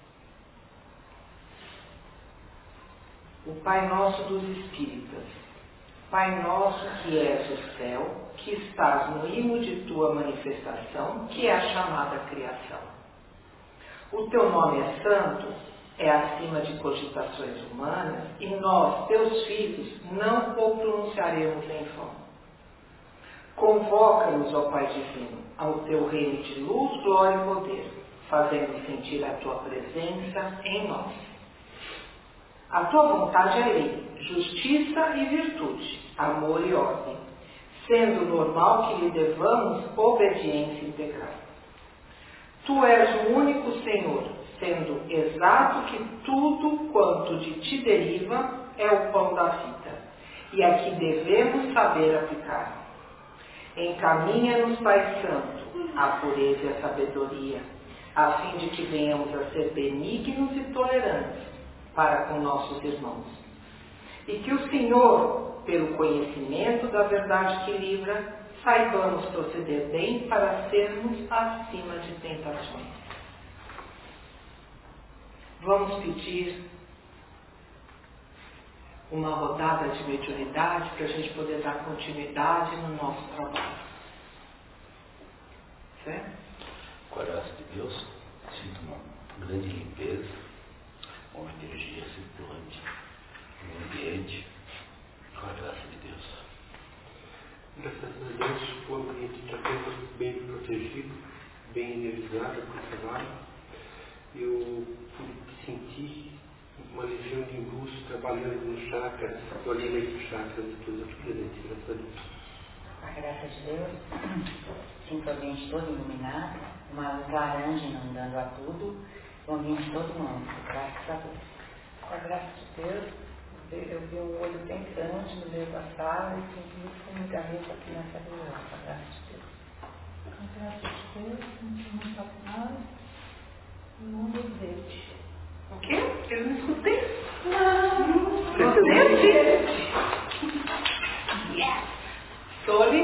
O Pai Nosso dos Espíritas, Pai Nosso que és o céu, que estás no imo de tua manifestação, que é a chamada criação. O teu nome é santo, é acima de cogitações humanas, e nós, teus filhos, não o pronunciaremos em vão. Convoca-nos, ó Pai Divino, ao teu reino de luz, glória e poder, fazendo sentir a tua presença em nós. A tua vontade é lei, justiça e virtude, amor e ordem, sendo normal que lhe devamos obediência integral. Tu és o único Senhor, sendo exato que tudo quanto de ti deriva é o pão da vida, e a que devemos saber aplicar. Encaminha-nos, Pai Santo, a pureza e a sabedoria, a fim de que venhamos a ser benignos e tolerantes para com nossos irmãos. E que o Senhor, pelo conhecimento da verdade que livra, saibamos proceder bem para sermos acima de tentações. Vamos pedir uma rodada de mediunidade para a gente poder dar continuidade no nosso trabalho. Certo? Com a graça de Deus, sinto uma grande limpeza, uma energia circulante no ambiente, com a graça de Deus. Graças a Deus, o ambiente está todo bem protegido, bem energizado para o trabalho. Eu pude sentir uma legião de luz trabalhando no chakra, eu olhei nesses chakras de todos os presentes, graças a Deus. A graça de Deus, sinto o ambiente todo iluminado, uma luz laranja inundando a tudo, o ambiente todo novo, graças a Deus. Com a graça de Deus, eu vi um olho bem grande no meio da sala e senti um garreta aqui nessa reunião, com a graça de Deus. Com a graça de Deus, senti muita paz e um desejo. O quê? Eu não escutei? Não. Presente? Yes. Soli?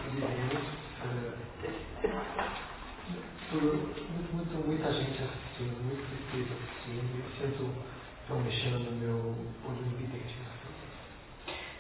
Muito, muita gente assistindo, muito espírito assistindo, eu sinto estão mexendo no meu olho evidente.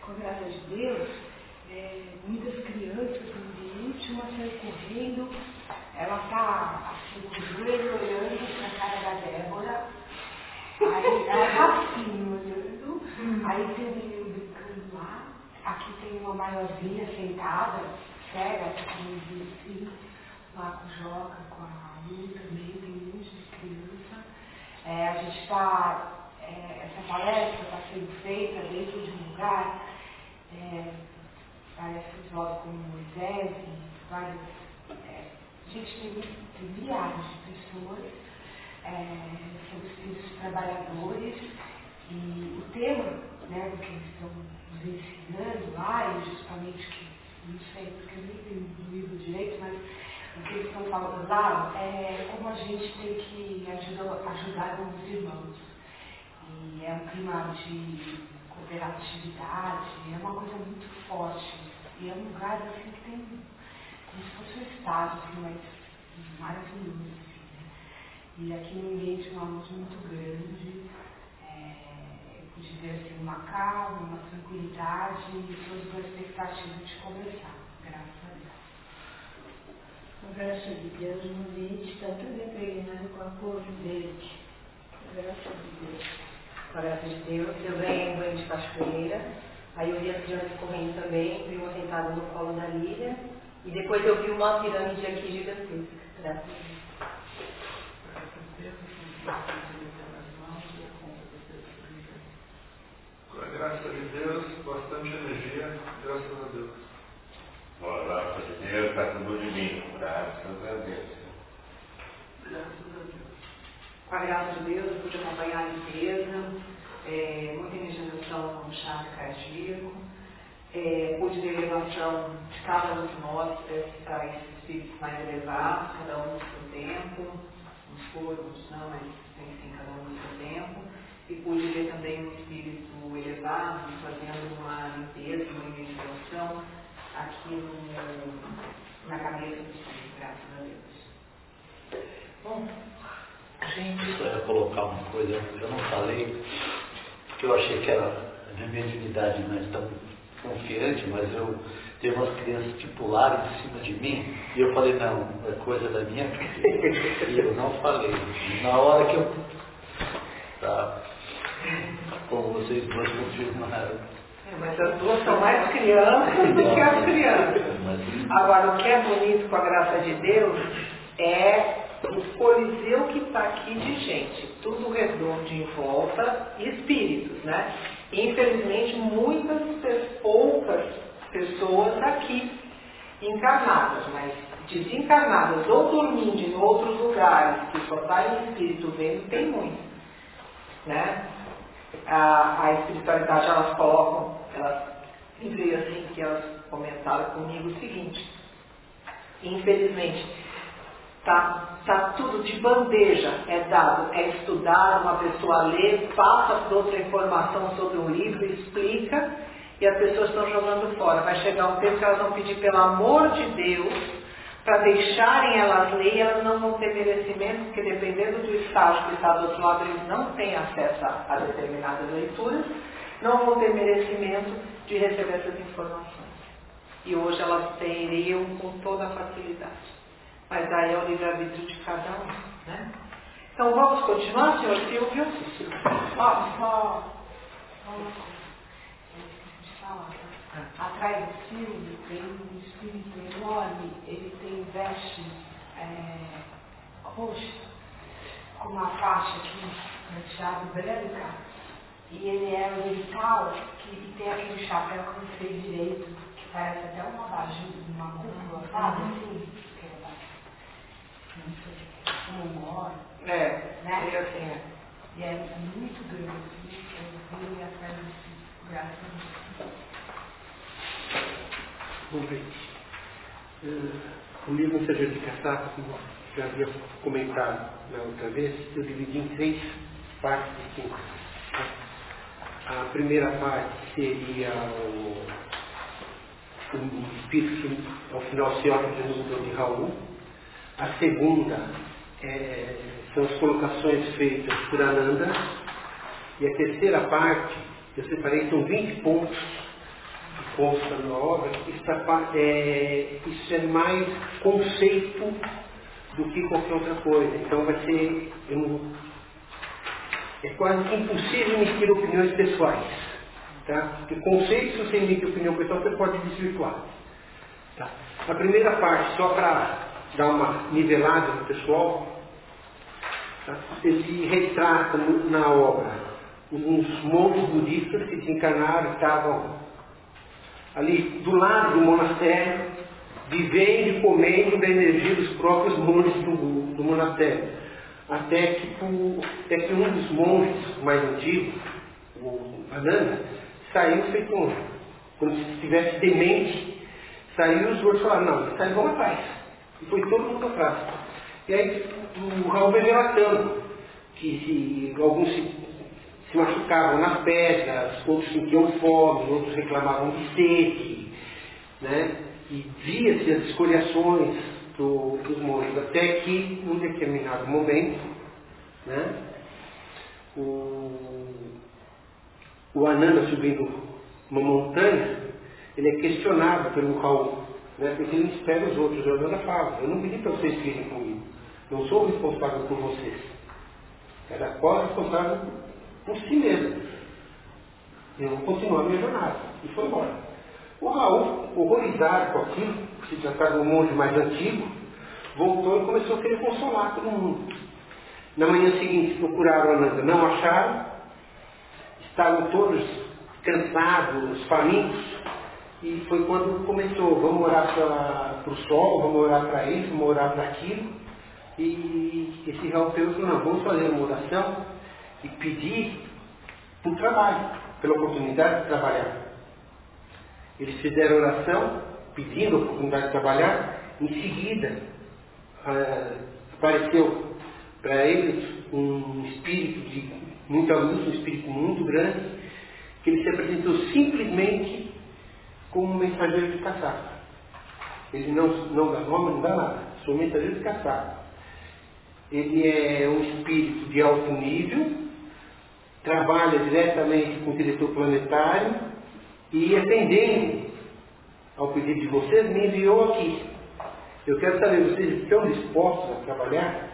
Aí tem um menino brincando lá, aqui tem uma maiorzinha sentada, cega, com assim, lá com o Joca, com a Lu também, tem um monte de criança. É, a gente está, é, essa palestra está sendo feita dentro de um lugar, é, parece visual como Moisés, e vários, é, a gente tem, tem milhares de pessoas, é, são espíritos trabalhadores, e o tema, né, do que eles estão nos ensinando lá, e justamente que, não sei, porque eu nem tenho o livro direito, mas o que eles estão falando lá é como a gente tem que ajudar, ajudar os irmãos. E é um clima de cooperatividade, é uma coisa muito forte. E é um lugar assim que tem como se fosse um estado assim, mais maravilhoso. Assim, né? E aqui no meio de uma luz muito grande, é, eu pude ver assim, uma calma, uma tranquilidade e todos com a expectativa de conversar, graças a Deus. Com a graça de Deus, o ambiente está tudo impregnado com a cor verde. Com a graça de Deus. Com a graça de Deus, eu ganhei um banho de cachoeira, aí eu vi as crianças correndo também, vi uma sentada no colo da Lília, e depois eu vi uma pirâmide aqui gigantesca. Graças a Deus. Com a graça de Deus, bastante energia, graças a Deus. Com a graça de Deus, está tudo de mim, graças a Deus. Graças a Deus. Com a graça de Deus, eu pude acompanhar a limpeza, é, muita energização no chakra cardíaco, é, pude ver a elevação de cada um de nós para esses espíritos mais elevados, cada um no seu tempo, uns foram, uns não, mas tem sim cada um no seu tempo, e pude ver também um espírito elevado fazendo uma limpeza, uma energização aqui no, na cabeça do espírito, graças a Deus. Bom, gente, só ia colocar uma coisa, eu não falei, porque eu achei que era a minha mediunidade não é tão confiante, mas eu tenho umas crianças que pularam em cima de mim, e eu falei, não, é coisa da minha cabeça, e eu não falei. Na hora que eu, tá, como vocês dois confirmaram. É, mas as duas são mais crianças do que as crianças. Agora, o que é bonito com a graça de Deus é o coliseu que está aqui de gente, tudo redondo em volta, e espíritos, né? Infelizmente, muitas poucas pessoas aqui encarnadas, mas desencarnadas ou dormindo em outros lugares, que só está em espírito vendo, tem muito, né? A, a espiritualidade, elas colocam, elas dizem assim, que elas comentaram comigo o seguinte, infelizmente, Tá, tá tudo de bandeja, é dado, é estudar, uma pessoa lê, passa por outra informação sobre um livro, explica, e as pessoas estão jogando fora. Vai chegar um tempo que elas vão pedir pelo amor de Deus, para deixarem elas ler, e elas não vão ter merecimento, porque dependendo do estágio que está do outro lado, eles não têm acesso a, a determinadas leituras, não vão ter merecimento de receber essas informações. E hoje elas teriam com toda a facilidade. Mas aí é o livre-arbítrio de cada um, né? Então vamos continuar, senhor Silvio? Ó, só uma coisa, eu esqueci de falar, tá? Atrás do Silvio tem um espírito enorme, ele tem vestes é, roxas, com uma faixa aqui, prateado branca, e ele é oriental, que tem aquele chapéu que não sei direito, que parece até uma abajur, uma cúpula, sabe assim? Como mora, É, né? é assim, é. E é muito grande, eu vim atrás disso, graças a Deus. Vamos ver. Uh, o livro Sergio de Cassar, como já havia comentado na outra vez, eu dividi em três partes distintas. A primeira parte seria o, o espírito que ao final se autodenominou de Raul. A segunda é, são as colocações feitas por Ananda. E a terceira parte, eu separei, são vinte pontos que constam na obra. Isso é, isso é mais conceito do que qualquer outra coisa. Então vai ser... Eu não, é quase impossível emitir opiniões pessoais. Tá? Porque conceitos, sem emitir opinião pessoal, você pode desvirtuar. Tá? A primeira parte, só para dar uma nivelada no pessoal, tá? Ele retrata na obra uns monges budistas que desencarnaram e estavam ali do lado do monastério, vivendo e comendo da energia dos próprios monges do, do monastério. Até que, até que um dos monges mais antigos, o Ananda, saiu feito um, como se estivesse demente, saiu e os outros falaram, não, eles saíram atrás. E foi todo mundo atrás. E aí o Raul veio relatando que se, alguns se, se machucavam nas pedras, outros sentiam fome, outros reclamavam de sede, né? E via-se as escoriações do, dos monges, até que, num determinado momento, né, o, o Ananda subindo uma montanha, ele é questionado pelo Raul, né, porque ele espera os outros. O Ananda fala, eu não pedi para vocês virem comigo, não sou responsável por vocês, cada qual é responsável por si mesmo. Eu vou continuar a minha jornada. E foi embora. O Raul, horrorizado com aquilo, se tratava de um monge mais antigo, voltou e começou a querer consolar todo mundo. Na manhã seguinte procuraram a Ananda, não acharam, estavam todos cansados, famintos, e foi quando começou, vamos orar para o sol, vamos orar para isso, vamos orar para aquilo. E esse Raul falou, não, vamos fazer uma oração e pedir um trabalho, pela oportunidade de trabalhar. Eles fizeram oração, pedindo a oportunidade de trabalhar. Em seguida, ah, apareceu para eles um espírito de muita luz, um espírito muito grande, que ele se apresentou simplesmente como um mensageiro de caçada. Ele não, não dá nome, não dá nada, sou um mensageiro de caçada. Ele é um espírito de alto nível, trabalha diretamente com o diretor planetário, e atendendo ao pedido de vocês, me enviou aqui. Eu quero saber, vocês estão dispostos a trabalhar?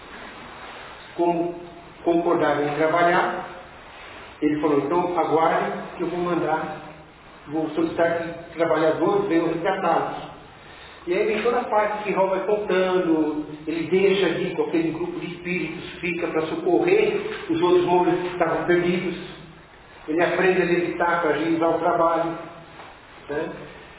Como concordaram em trabalhar, ele falou, então aguardem que eu vou mandar, vou solicitar que trabalhadores venham resgatá-los. E aí vem toda a parte que Raul vai contando, ele deixa ali com aquele grupo de espíritos, fica para socorrer os outros monges que estavam perdidos. Ele aprende a levitar para agilizar o trabalho, né?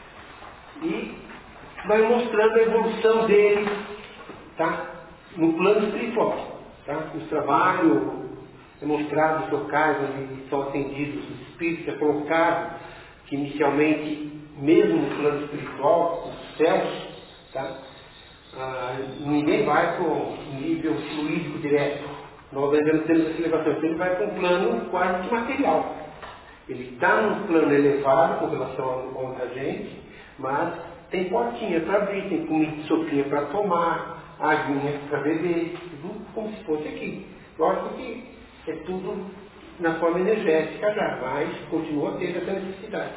E vai mostrando a evolução dele, tá? No plano espiritual, tá? Os trabalhos é mostrado, os locais onde são atendidos os espíritos, é colocado que inicialmente, mesmo no plano espiritual, os céus, tá? Ah, ninguém vai para o nível fluídico direto. Nós ainda não temos essa elevação, então ele vai para um plano quase que material. Ele está num plano elevado com relação a outra gente, mas tem portinha para abrir, tem comida, sopinha para tomar, aguinha para beber, tudo como se fosse aqui. Lógico que é tudo na forma energética já, mas continua tendo essa necessidade.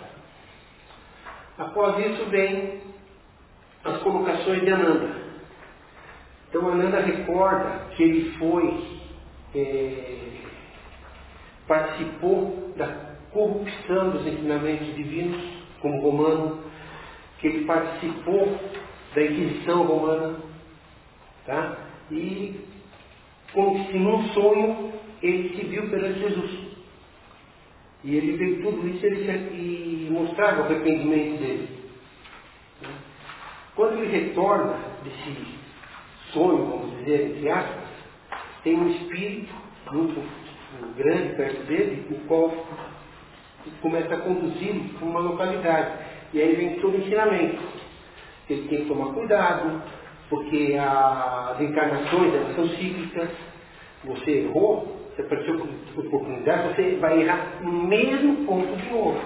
Após isso vem as colocações de Ananda. Então Ananda recorda que ele foi, é, participou da corrupção dos ensinamentos divinos, como romano, que ele participou da Inquisição romana, tá? E como se num sonho ele se viu perante Jesus. E ele veio tudo isso ele, e mostrava o arrependimento dele. Tá? Quando ele retorna desse sonho, vamos dizer, entre aspas, tem um espírito muito grande perto dele, o qual começa a conduzir para uma localidade. E aí vem todo o ensinamento. Ele tem que tomar cuidado, porque as encarnações elas são cíclicas. Você errou, você apareceu por oportunidade, você vai errar no mesmo ponto de novo.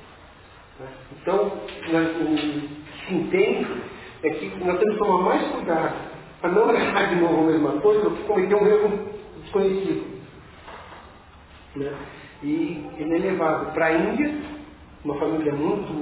Então, o que se entende é que nós temos que tomar mais cuidado para não errar de novo a mesma coisa do que cometer um erro desconhecido. Né? E ele é levado para a Índia, uma família muito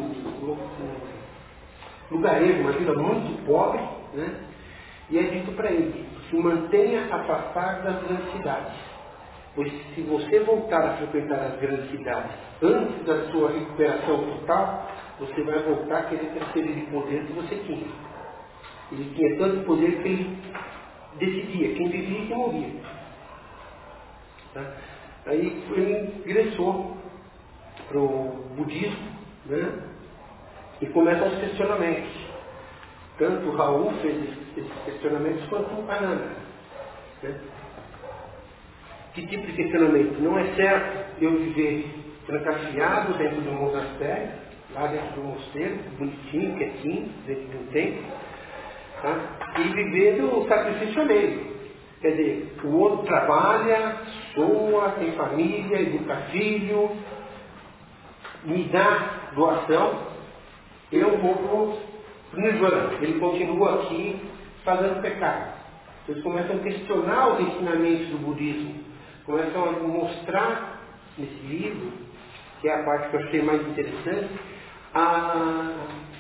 lugarejo, uma vida muito pobre, né? E é dito para ele, se mantenha afastado das grandes cidades. Pois se você voltar a frequentar as grandes cidades antes da sua recuperação total, você vai voltar a querer transferir de poder que você tinha. Ele tinha tanto poder que ele decidia quem vivia e quem morria. Tá? Aí ele ingressou para o budismo, né? E começam os questionamentos. Tanto o Raul fez esses questionamentos quanto o Ananda. Né? Que tipo de questionamento? Não é certo eu viver trancafiado dentro de um monastério, lá dentro do mosteiro, bonitinho, quietinho, dentro de um templo, tá? E viver do sacrifício alheio. Quer dizer, o outro trabalha, soa, tem família, educa filho, me dá doação, eu vou para o Nirvana. Ele continua aqui fazendo pecado. Eles começam a questionar os ensinamentos do budismo, começam a mostrar nesse livro, que é a parte que eu achei mais interessante, a,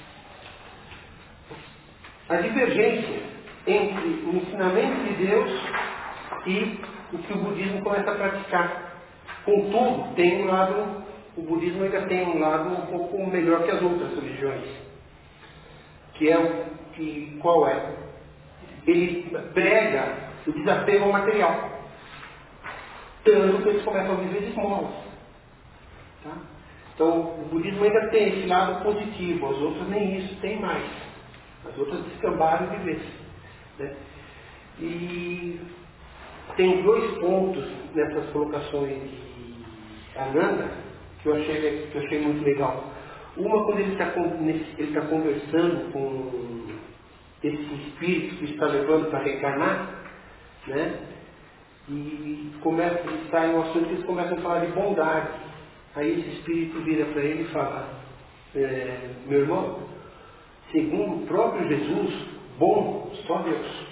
a divergência entre o ensinamento de Deus e o que o budismo começa a praticar. Contudo, tem um lado, o budismo ainda tem um lado um pouco melhor que as outras religiões. Que é o que, qual é? Ele prega o desapego ao material. Tanto que eles começam a viver de esmolas. Tá? Então, o budismo ainda tem esse lado positivo, as outras nem isso, tem mais. As outras descambaram de vez. Né? E tem dois pontos nessas colocações de Ananda que eu achei, que eu achei muito legal. Uma, quando ele está ele tá conversando com esse espírito que está levando para reencarnar, né? E começa, e sai um assunto que eles começam a falar de bondade. Aí esse espírito vira para ele e fala, é, meu irmão, segundo o próprio Jesus, bom, só Deus.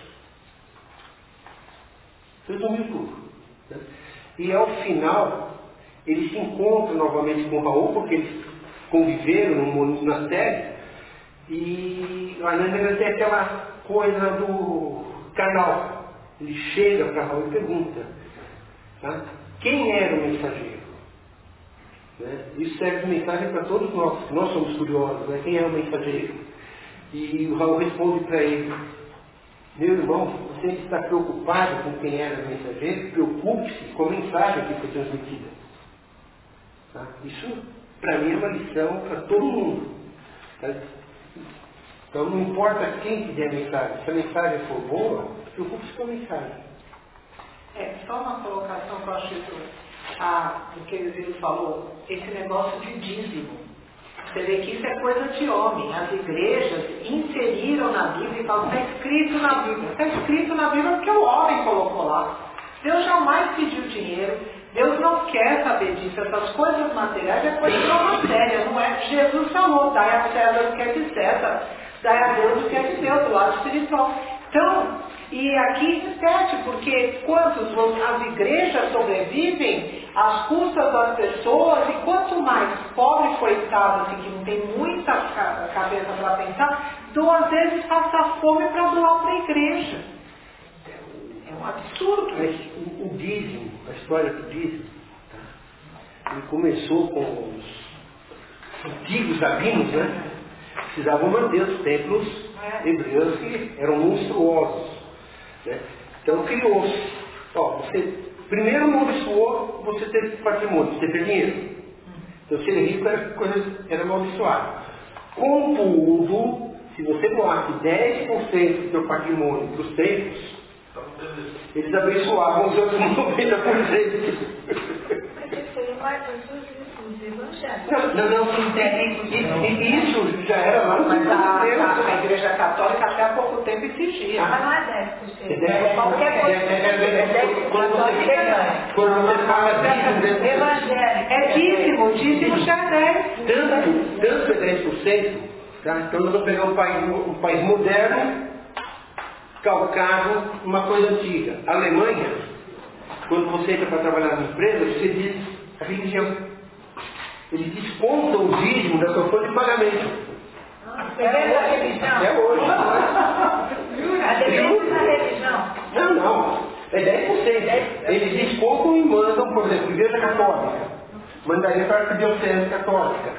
Resumiu tudo. Né? E ao final, eles se encontram novamente com o Raul, porque eles conviveram no monastério, e a Ananda tem aquela coisa do canal. Ele chega para Raul e pergunta, tá? Quem era o mensageiro? Né? Isso serve de mensagem para todos nós, nós somos curiosos, né? Quem é o mensageiro? E o Raul responde para ele, meu irmão, você está preocupado com quem era o mensageiro? Preocupe-se com a mensagem que foi transmitida. Tá? Isso, para mim, é uma lição para todo mundo. Tá? Então, não importa quem que dê a mensagem, se a mensagem for boa, preocupe-se com a mensagem. É, só uma colocação que eu achei ah, do que ele falou, esse negócio de dízimo. Você vê que isso é coisa de homem. As igrejas inseriram na Bíblia e falam, está escrito na Bíblia. Está escrito na Bíblia porque o homem colocou lá. Deus jamais pediu dinheiro. Deus não quer saber disso. Essas coisas materiais é coisa de uma matéria, não é? Jesus falou, dai a César o que é de César, dai a Deus o que é de Deus, do lado espiritual. Então, e aqui repete, porque quantos as igrejas sobrevivem às custas das pessoas, e quanto mais pobre coitado, assim, que não tem muita cabeça para pensar, duas vezes passa fome para doar para a igreja. É um absurdo. Mas o, o dízimo, a história do dízimo, tá? Ele começou com os antigos rabinos, né? Precisavam manter os templos hebreus que eram monstruosos. Né? Então criou-se. Ó, você primeiro amaldiçoou você ter patrimônio, você ter dinheiro. Então ser rico era, coisa, era amaldiçoado. Contudo, se você doasse dez por cento do seu patrimônio para os templos, eles abençoavam os outros noventa por cento. Não, não, não, isso já era lá no Mas a, a, a Igreja Católica até há pouco tempo exigia. Mas não é dez por cento. É qualquer coisa. Quando você quando você fala dízimo, evangélico. É dízimo, dízimo já é dez. Tanto, tanto é dez por cento, tá? Então nós vamos pegar um país, um país moderno, calcado uma coisa antiga. A Alemanha, quando você entra para trabalhar na empresa, você diz a religião. Eles descontam o dízimo da sua folha de pagamento. É a religião? Até hoje. A depende da religião. Não, não. É dez por cento. Eles descontam e mandam, por exemplo, Igreja Católica. Mandaria para a Arquidiocese Católica.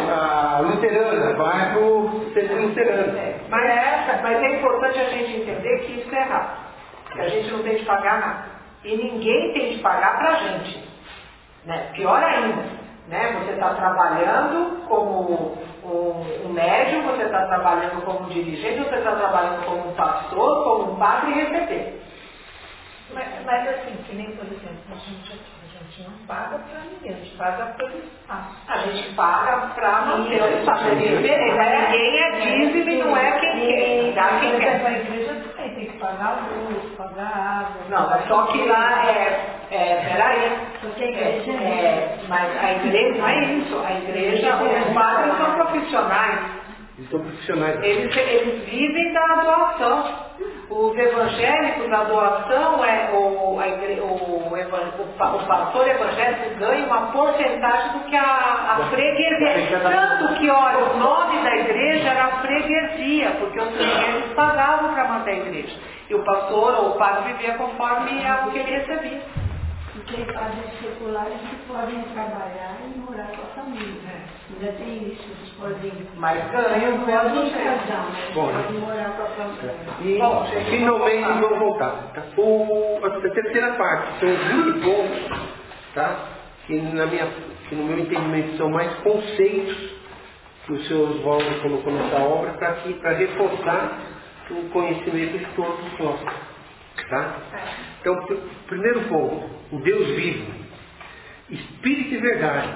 A luterana vai para o centro luterano. É, mas, é, mas é importante a gente entender que isso é errado. Que a gente não tem de pagar nada. E ninguém tem de pagar para a gente. Né? Pior ainda, né? Você está trabalhando como um, um médium, você está trabalhando como um dirigente, você está trabalhando como um pastor, como um padre e receber. Mas, mas assim, que nem, por exemplo, a gente, a gente não paga para ninguém, a gente paga pelo espaço. A gente paga para manter o espaço. Ninguém é dízimo e não é quem quer. Dá quem quer. A igreja também tem que pagar luz, pagar água. Não, mas só que lá é, é peraí. Porque a igreja é, é, mas a igreja não é isso. A igreja, os padres são profissionais. Eles são profissionais. Eles, eles vivem da doação. Os evangélicos, a doação é o, a igre, o, o, o pastor evangélico ganha uma porcentagem do que a, a freguesia. Tanto que, olha, o nome da igreja era freguesia, porque os fregueses pagavam para manter a igreja. E o pastor ou o padre vivia conforme o que ele recebia. Porque padres seculares que podem trabalhar e morar com a família. Ainda tem isso, eles podem. Mas ganham não é uma casal, mas Bom, podem morar com a família. E Bom, finalmente vamos voltar. Tá? O, a terceira parte são vinte pontos, tá? que, na minha, que no meu entendimento são mais conceitos que o senhor Oswaldo colocou nessa obra para reforçar o conhecimento de todos nós. Tá? Então, pr- primeiro ponto, o Deus vivo, Espírito e verdade,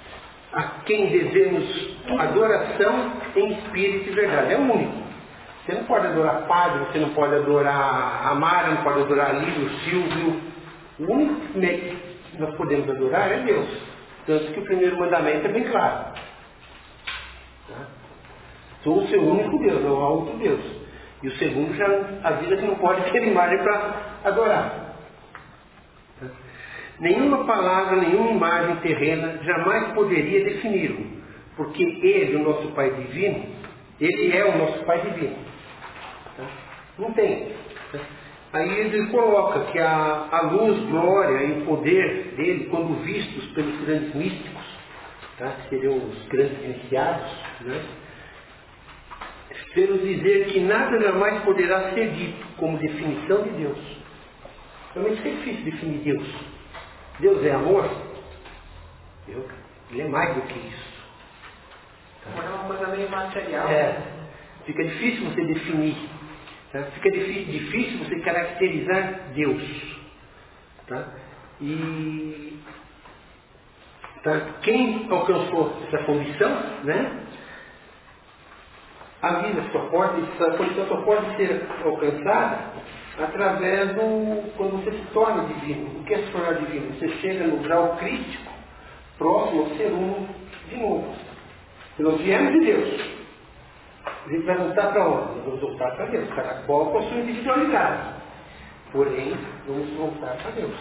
a quem devemos adoração em Espírito e verdade. É o único. Você não pode adorar Padre, você não pode adorar a Mara, não pode adorar a Lídia, o Silvio. O único que nós podemos adorar é Deus. Tanto que o primeiro mandamento é bem claro. Tá? Sou o seu único Deus, não há outro Deus. E o segundo já avisa que não pode ter imagem para adorar. Tá? Nenhuma palavra, nenhuma imagem terrena jamais poderia defini-lo. Porque Ele, o nosso Pai Divino, Ele é o nosso Pai Divino. Tá? Não tem. Tá? Aí ele coloca que a, a luz, glória e o poder dele, quando vistos pelos grandes místicos, tá? que seriam os grandes iniciados, né? fez-nos dizer que nada jamais poderá ser dito como definição de Deus. Realmente é difícil definir Deus. Deus é amor? Eu, ele é mais do que isso. Tá? É uma coisa meio material. É, fica difícil você definir. Tá? Fica difícil, difícil você caracterizar Deus. Tá? E tá? Quem alcançou essa condição, né? A vida só pode, essa condição só pode ser alcançada através do, quando você se torna divino. O que é se tornar divino? Você chega no grau crítico, próximo a ser um de novo. Se nós viemos de Deus, a gente vai voltar para onde? Nós vamos voltar para Deus, cada qual com a sua individualidade. Porém, vamos voltar para Deus.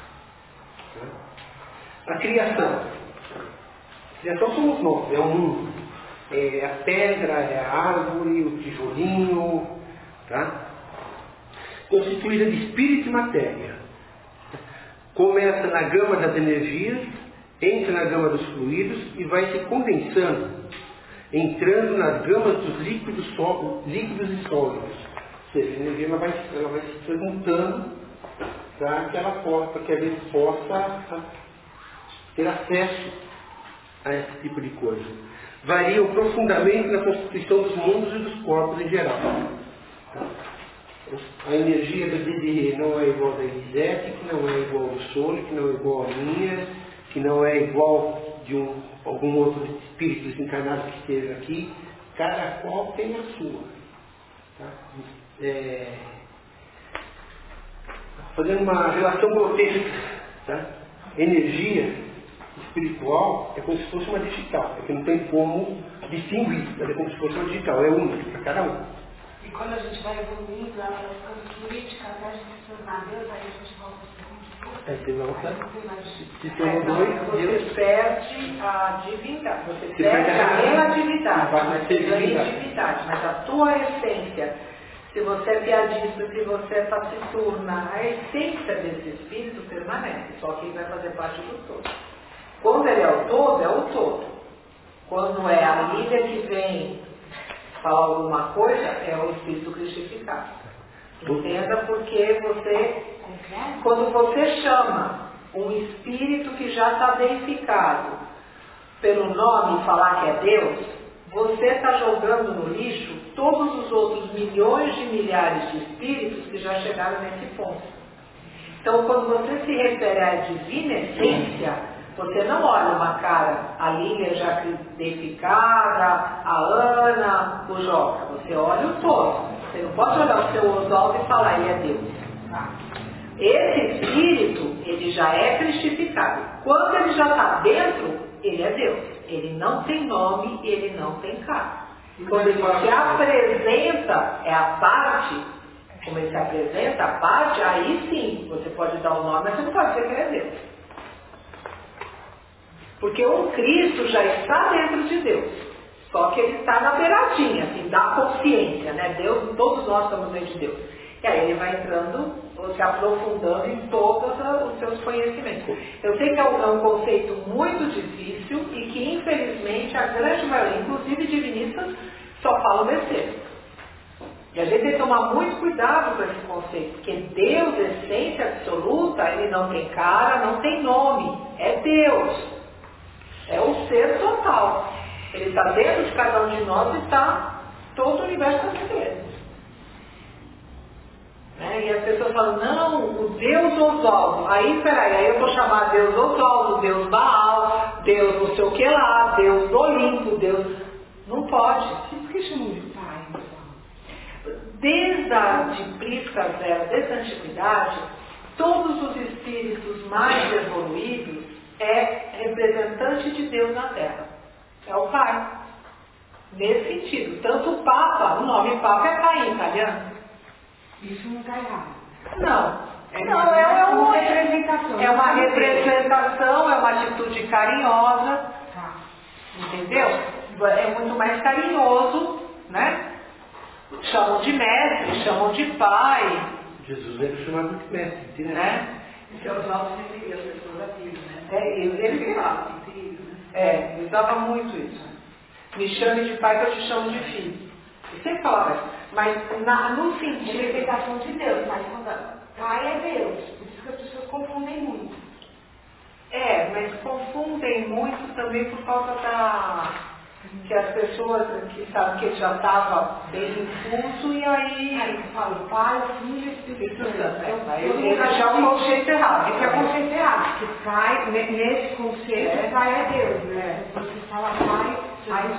A criação. A criação somos nós, é o mundo. É a pedra, é a árvore, o tijolinho, tá? Constituída de espírito e matéria. Começa na gama das energias, entra na gama dos fluidos e vai se condensando, entrando nas gamas dos líquidos, só, líquidos e sólidos. Ou seja, a energia ela vai, ela vai se transmutando para que ela possa, para que a gente possa ter acesso a esse tipo de coisa. Variam profundamente na constituição dos mundos e dos corpos em geral. A energia do D D E não é igual a da Elisete, que não é igual ao Sol, que não é igual à minha, que não é igual de um, algum outro espírito desencarnado que esteja aqui. Cada qual tem a sua. Tá? É... Fazendo uma relação grotesca. Tá? Energia espiritual é como se fosse uma digital, é que não tem como distinguir, mas é como se fosse uma digital, é única para cada um. E quando a gente vai evoluindo, ela vai ficando política, até a gente se tornar Deus, aí a gente volta a ser É, você volta, se tem É, dois, Deus, você perde a divindade, você Você perde perde a a relatividade, vai mas ter você ganha divindade. divindade, mas a tua essência se você é piadista, se você é taciturna, a essência desse espírito permanece, só que ele vai fazer parte do todo. Quando ele é o todo, é o todo. Quando é a Lília que vem falar alguma coisa, é o espírito cristificado. Entenda porque você, quando você chama um espírito que já está deificado pelo nome e falar que é Deus, você está jogando no lixo todos os outros milhões de milhares de espíritos que já chegaram nesse ponto. Então, quando você se refere à divina essência, você não olha uma cara, a Lília já deificada, a Ana, o Joca. Você olha o todo. Você não pode olhar o seu Oswaldo e falar, ele é Deus. Esse espírito, ele já é cristificado. Quando ele já está dentro, ele é Deus. Ele não tem nome e ele não tem cara. Quando ele se apresenta, é a parte, como ele se apresenta, a parte, aí sim, você pode dar o nome, mas você não pode dizer que ele é Deus. Porque o Cristo já está dentro de Deus. Só que ele está na beiradinha, assim, da consciência, né? Deus, todos nós estamos dentro de Deus. E aí ele vai entrando, ou se aprofundando em todos os seus conhecimentos. Eu sei que é um, é um conceito muito difícil e que, infelizmente, a grande maioria, inclusive divinistas, só falam besteira. E a gente tem que tomar muito cuidado com esse conceito, porque Deus, essência absoluta, ele não tem cara, não tem nome. É Deus. É o ser total. Ele está dentro de cada um de nós e está todo o universo dentro dele. Né? E as pessoas falam, não, o Deus Oswaldo. Aí, peraí, aí eu vou chamar Deus Oswaldo, Deus Baal, Deus não sei o que lá, Deus do Olimpo, Deus... Não pode. Por que chamam de pai, então? Desde a de Prisca Zero, desde a antiguidade, todos os espíritos mais evoluídos é representante de Deus na Terra. É o Pai. Nesse sentido. Tanto o Papa, o nome Papa é Pai em italiano. Isso não está errado. Não. É não, uma, é, é uma representação. É uma representação, é uma atitude carinhosa. Tá. Entendeu? É muito mais carinhoso, né? Chamam de mestre, chamam de pai. Jesus é chamado de mestre, né? Isso é os nossos inimigos, as pessoas aqui, né? É, ele, ele fala. É, ele usava muito isso. Me chame de pai que eu te chamo de filho. Ele sempre falava isso. Mas na, no sentido... Representação de Deus, mas quando pai é Deus. Por isso que as pessoas confundem muito. É, mas confundem muito também por causa da... que as pessoas que sabem que ele já estava bem infuso e aí... Aí você fala, pai, filho, Espírito Santo. Aí ele já é um conceito errado. Esse é o conceito errado, porque pai, nesse conceito, é. pai é Deus, né? É. Você fala pai, aí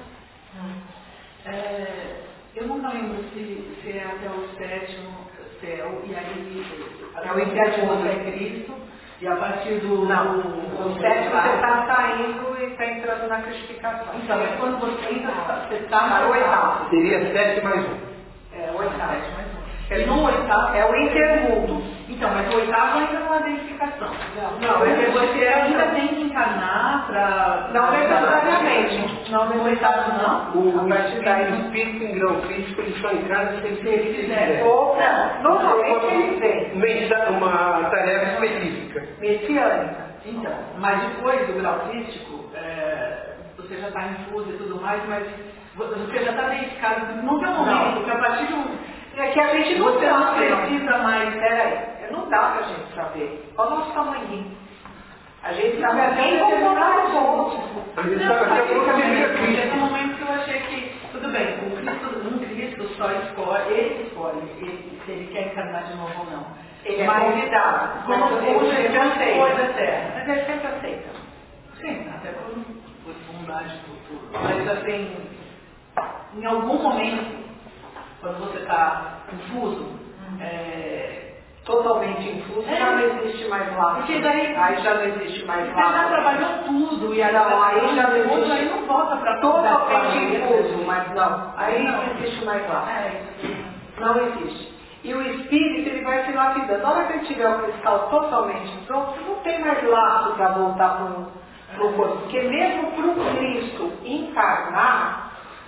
já... É, eu nunca lembro se, se é até o sétimo céu, e aí até o sétimo é Cristo, e a partir do... Não, do, o sétimo você está saindo e está entrando na cristificação. Então, mas quando você entra, você está no oitavo. Seria sete mais um. É, o oitavo. sete mais um. E no oitavo... É o intermundo. Então, mas o oitavo ainda não é verificação. Não, é porque você verificação. ainda tem que encarnar para... Não necessariamente. Não, no oitavo não. O, A partir daí, o espírito em grau crítico, ele só encarna se ele Se ele quiser. Ou, não, normalmente ele vem. Mensa- uma tarefa específica. Messiânica. Então, mas depois do grau crítico, é, você já está infuso e tudo mais, mas você já está verificado no teu momento, porque a partir de um... É que a gente não Você não sabe. precisa mais... Peraí, não dá pra gente saber. Olha o nosso tamanhinho. A gente Não, sabe mas até nem como como nada nada bom. A gente Não, sabe até mas como também, seria porque Cristo. no momento que eu achei que, tudo bem, o Cristo, um Cristo só escolhe, ele escolhe ele, se ele quer encarnar de novo ou não. Ele é Mas, convidado. Como Mas como ele Jesus sempre aceita. foi da terra. Mas ele sempre aceita. Sim, até por, por bondade futura. Mas assim, em algum momento, quando você está confuso, é, Totalmente infuso, É. já não existe mais lá. Porque daí- aí já não existe mais você lá. já trabalhou tudo e Não, aí já não tudo, existe. aí não volta para Totalmente infuso, mas não. Aí Não. não existe mais lá. É, isso. Não existe. E o espírito, ele vai se lapidando. Na hora que ele tiver o cristal totalmente pronto, não tem mais laço para voltar para o corpo. Porque mesmo para o Cristo encarnar,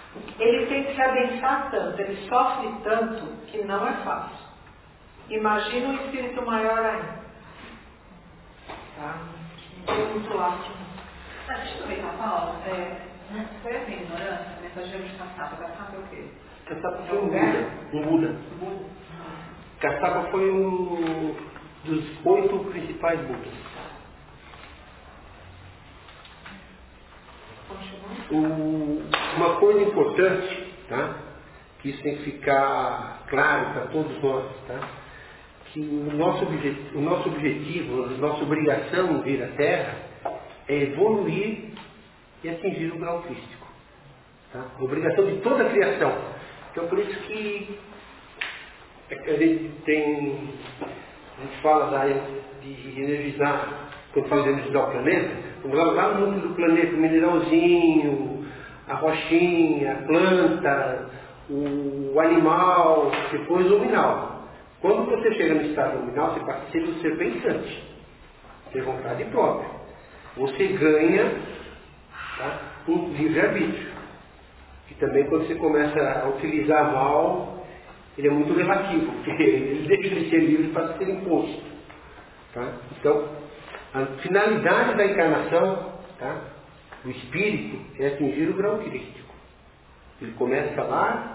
ele tem que se adensar tanto, ele sofre tanto que não é fácil. Imagina um espírito maior ainda. Tá? Não tem muito lastro. Deixa eu aproveitar, Paulo. É, foi a minha ignorância, né? Para Jesus Caçapa. Caçapa é o quê? Caçapa foi um Buda. Um Buda. Buda. Caçapa foi um dos oito principais Budas. O, uma coisa importante, tá? Que isso tem que ficar claro para todos nós, tá? Que o nosso, obje, o nosso objetivo, a nossa obrigação em vir à Terra é evoluir e atingir o grau crístico. Tá? A obrigação de toda a criação. Então por isso que a gente tem, a gente fala da, de energizar, quando fala de energizar o planeta, lá, lá no núcleo do planeta, o mineralzinho, a rochinha, a planta, o animal, depois o mineral. Quando você chega no estado luminal, você passa a ser um ser pensante, ter vontade própria. Você ganha, tá, um livre-arbítrio, que também quando você começa a utilizar mal, ele é muito relativo, porque ele deixa de ser livre para ser imposto. Tá? Então, a finalidade da encarnação, tá, do espírito é atingir o grau crístico. Ele começa lá,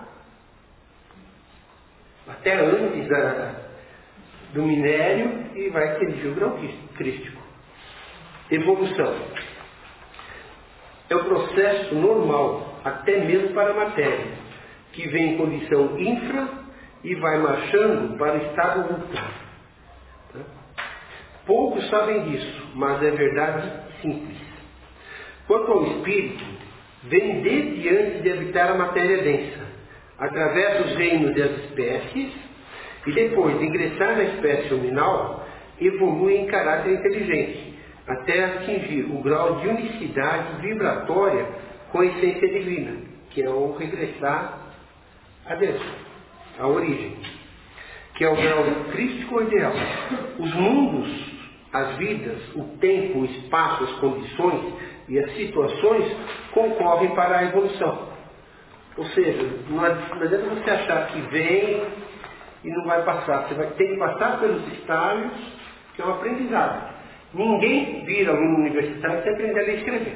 até antes da, do minério, e vai atingir o grau crístico. Evolução. É um processo normal, até mesmo para a matéria, que vem em condição infra e vai marchando para o estado ultra. Tá? Poucos sabem disso, mas é verdade simples. Quanto ao espírito, vem desde antes de habitar a matéria densa, através dos reinos das espécies, e depois de ingressar na espécie luminal, evolui em caráter inteligente, até atingir o grau de unicidade vibratória com a essência divina, que é o regressar a Deus, a origem, que é o grau crístico ideal. Os mundos, as vidas, o tempo, o espaço, as condições e as situações concorrem para a evolução. Ou seja, não adianta você achar que vem e não vai passar. Você vai ter que passar pelos estágios, que é um aprendizado. Ninguém vira aluno universitário sem aprender a ler e escrever.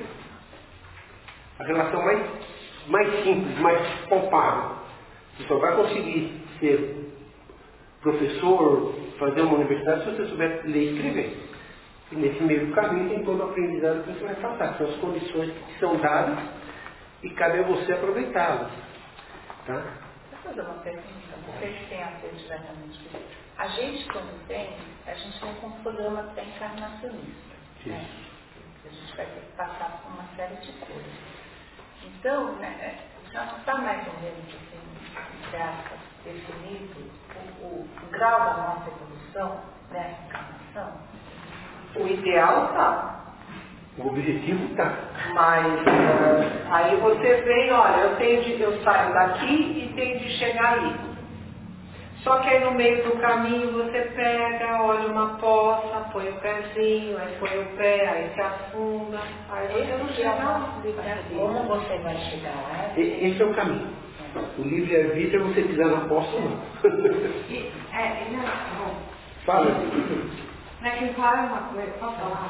A relação mais, mais simples, mais palpável. Você só vai conseguir ser professor, fazer uma universidade, se você souber ler e escrever. E nesse meio do caminho tem todo o aprendizado que você vai passar. São as condições que são dadas e cabe a você aproveitá-las. Tá? Vou fazer uma pergunta, não sei se tem a ver diretamente com isso. A gente, quando tem, a gente tem um programa que é encarnacionista. Né? A gente vai ter que passar por uma série de coisas. Então, né, já não está mais ou menos assim, graças, definido o, o, o grau da nossa evolução nessa encarnação? O ideal está. O objetivo está. Mas uh, aí você vem, olha, eu, tenho de, eu saio daqui e tenho de chegar aí. Só que aí no meio do caminho você pega, olha uma poça, põe o pezinho, aí põe o pé, aí se afunda, aí você não chega lá. Como você vai chegar lá? Esse é o caminho. O livre-arbítrio é você pisar na poça ou não. E, é, não, bom. Fala. Mas quem fala uma coisa, posso falar?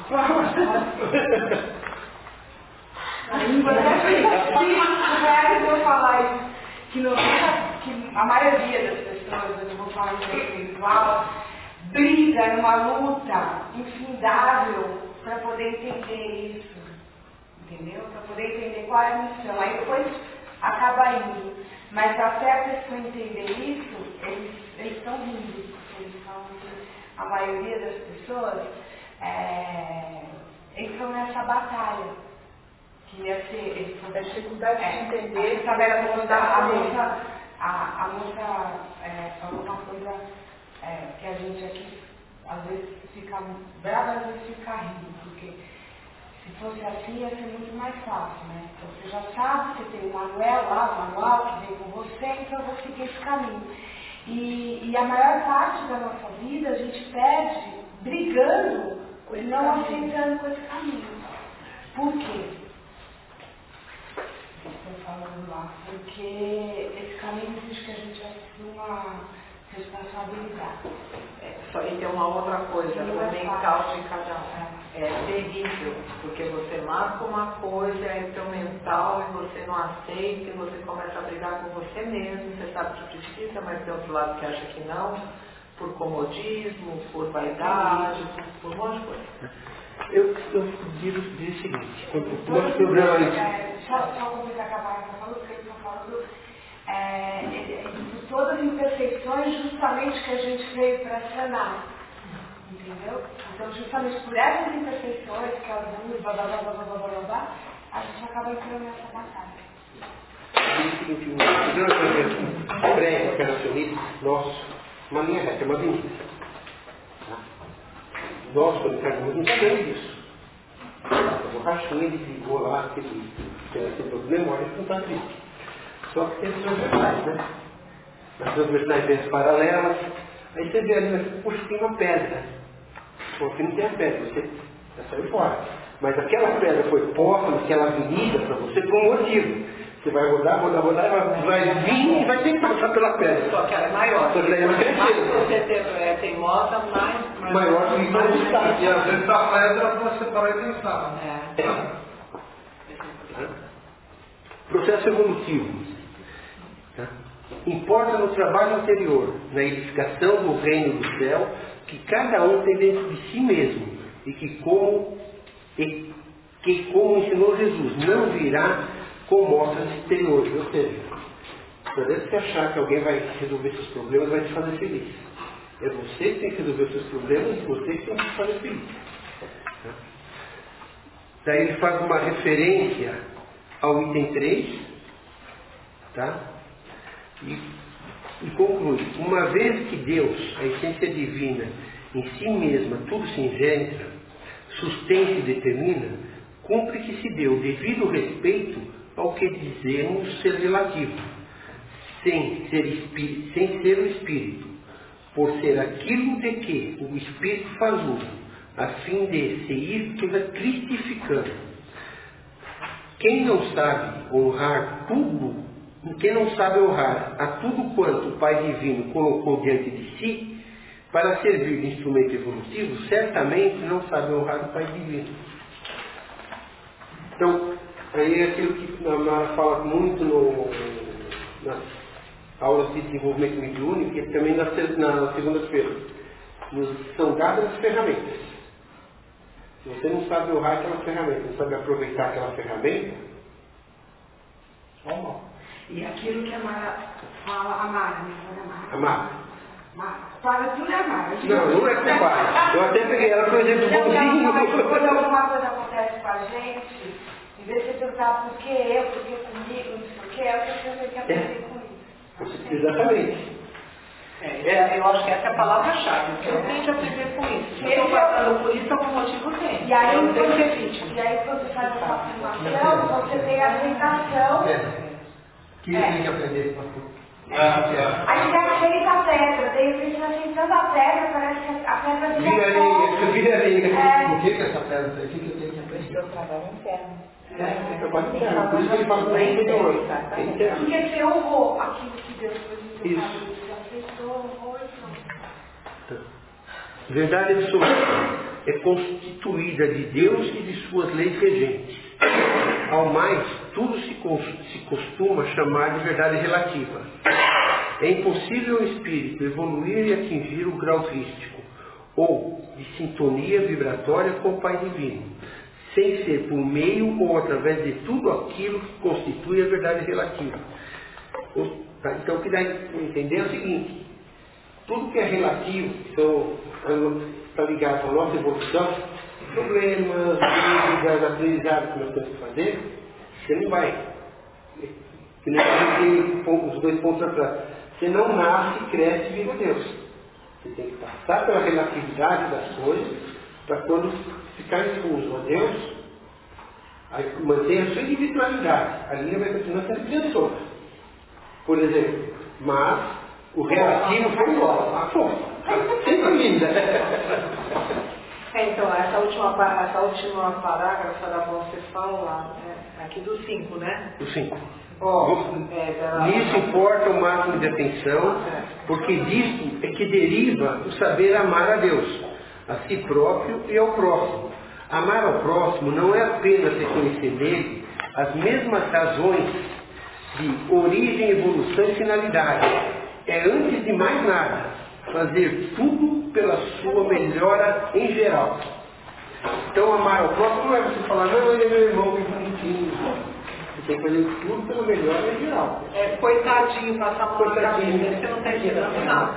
Você vou falar isso, que, no, que a maioria das pessoas, eu não vou falar isso espiritual, briga numa luta infindável para poder entender isso, entendeu? Para poder entender qual é a missão. Aí depois acaba indo. Mas até a pessoa entender isso, eles, eles estão vindo. Eles são, a maioria das pessoas é, entram nessa batalha. Que ia ser, eles são da dificuldade é, de entender. Sabe, a moça, a moça, a, a moça é, falou uma coisa é, que a gente aqui às vezes fica brava, às vezes fica rindo, porque se fosse assim ia ser muito mais fácil, né? Então você já sabe, você tem o manual lá, o manual que vem com você, então eu vou seguir esse caminho. E, e a maior parte da nossa vida a gente perde brigando e não aceitando com esse caminho. Por quê? Estou falando vamos lá, porque esse caminho exige que a gente assuma uma responsabilidade. É, só aí tem uma outra coisa, o mental de cada um. É terrível, porque você marca uma coisa, é teu mental e você não aceita, e você começa a brigar com você mesmo, você sabe que precisa, mas tem outro lado que acha que não, por comodismo, por vaidade, por um monte de coisa. Eu, eu digo o seguinte, o nosso programa é... Só, só completar a Bárbara está falando, porque eles estão falando é, de todas as imperfeições justamente que a gente veio para sanar. Entendeu? Então, justamente por essas imperfeições, que as duas, blá blá blá blá blá blá blá, a gente acaba entrando nessa batalha. O seguinte, o programa pré-operacionista nosso, uma linha reta, uma avenida. Tá? Nós, quando encarnamos, não sabemos isso. A borrachinha desligou lá, aquele setor de memória, não está triste. Só que tem transversais, né? Nas transversais tem as paralelas. Aí você vê ali, mas, puxa, tem uma pedra. Bom, aqui não tem a pedra, você já saiu fora. Mas aquela pedra foi posta naquela avenida para você por um motivo. Você vai rodar, rodar, rodar, vai, vai vir e vai ter que passar pela pedra. Só que ela é maior. Só que ela é mais mais você tem, é teimosa, mais... mais maior que mais está. E às vezes a pedra para separar e pensar. É. É. Processo evolutivo. Tá? Importa no trabalho interior, na edificação do reino do céu, que cada um tem dentro de si mesmo, e que como, e, que como ensinou Jesus, não virá com mostras exteriores. Ou seja, não adianta você achar que alguém vai resolver seus problemas e vai te fazer feliz. É você que tem que resolver seus problemas e você que tem que te fazer feliz. Tá? Daí ele faz uma referência ao item três, tá? E, e conclui: uma vez que Deus, a essência divina, em si mesma tudo se engentra, sustenta e determina, cumpre que se dê o devido respeito ao que dizemos ser relativo, sem ser, espírito, sem ser o Espírito, por ser aquilo de que o Espírito faz uso, a fim de se ir cristificando. Quem não sabe honrar tudo, quem não sabe honrar a tudo quanto o Pai Divino colocou diante de si, para servir de instrumento evolutivo, certamente não sabe honrar o Pai Divino. Então, aí é aquilo que a Mara fala muito no, nas aulas de desenvolvimento mediúnico, e também na, na segunda-feira. São dadas as ferramentas. Se você não sabe honrar aquela ferramenta, não sabe aproveitar aquela ferramenta, só mal. E aquilo que a Mara fala, a Mara, né? A Mara. Mara. Para tudo é Mara. Não, não é culpado. Eu até peguei ela, por exemplo, bonzinho. Quando alguma coisa acontece com a gente, em vez de você perguntar por que eu, por que comigo, não sei o que, é o que você tem que aprender com isso. Exatamente. É, eu acho que essa é a palavra-chave. Eu tenho que aprender com isso. Se eu estou passando por isso, algum motivo tem. E aí, eu tenho que ser você, vítima. e aí quando você faz essa afirmação, você tem a aceitação. É. Que é. tem que aprender com a A gente aceita a pedra, de repente nós aceitando a pedra, parece que a pedra vira Vira areia, vira areia. É. O que é essa pedra? O que eu tenho que aprender? Eu trabalho interno. É, eu trabalho interno. Por isso que ele fala para ele interno. Porque você honrou aquilo que Deus foi Isso. você aceitou, honrou e pronto. Verdade absoluta é constituída de Deus e de suas leis regentes. Ao mais, tudo se, se costuma chamar de verdade relativa. É impossível o espírito evoluir e atingir o grau crístico, ou de sintonia vibratória com o Pai Divino, sem ser por meio ou através de tudo aquilo que constitui a verdade relativa. Então, o que dá a entender é o seguinte: tudo que é relativo, então, está ligado à nossa evolução, problemas, dúvidas, aprendizados que nós temos que fazer, você não vai. Que nem a gente tem os dois pontos atrás. Você não nasce, cresce e vive Deus. Você tem que passar pela relatividade das coisas, para quando ficar expulso a Deus, aí manter a sua individualidade. A linha vai continuar sendo criatura. Por exemplo, mas o relativo foi igual. Ah, pô, sempre linda. É, então, essa última, essa última parágrafo era bom você falar, né? Aqui do cinco, né? Do cinco. Oh, nisso importa o máximo de atenção, porque disso é que deriva o saber amar a Deus, a si próprio e ao próximo. Amar ao próximo não é apenas reconhecer nele as mesmas razões de origem, evolução e finalidade. É, antes de mais nada, fazer tudo pela sua melhora em geral. Então, amar ao próximo não é você falar, não, ele é meu irmão, bem bonitinho. Você tem que fazer tudo pela melhora em geral. É, coitadinho, passar por coitadinho, você não está entendendo nada.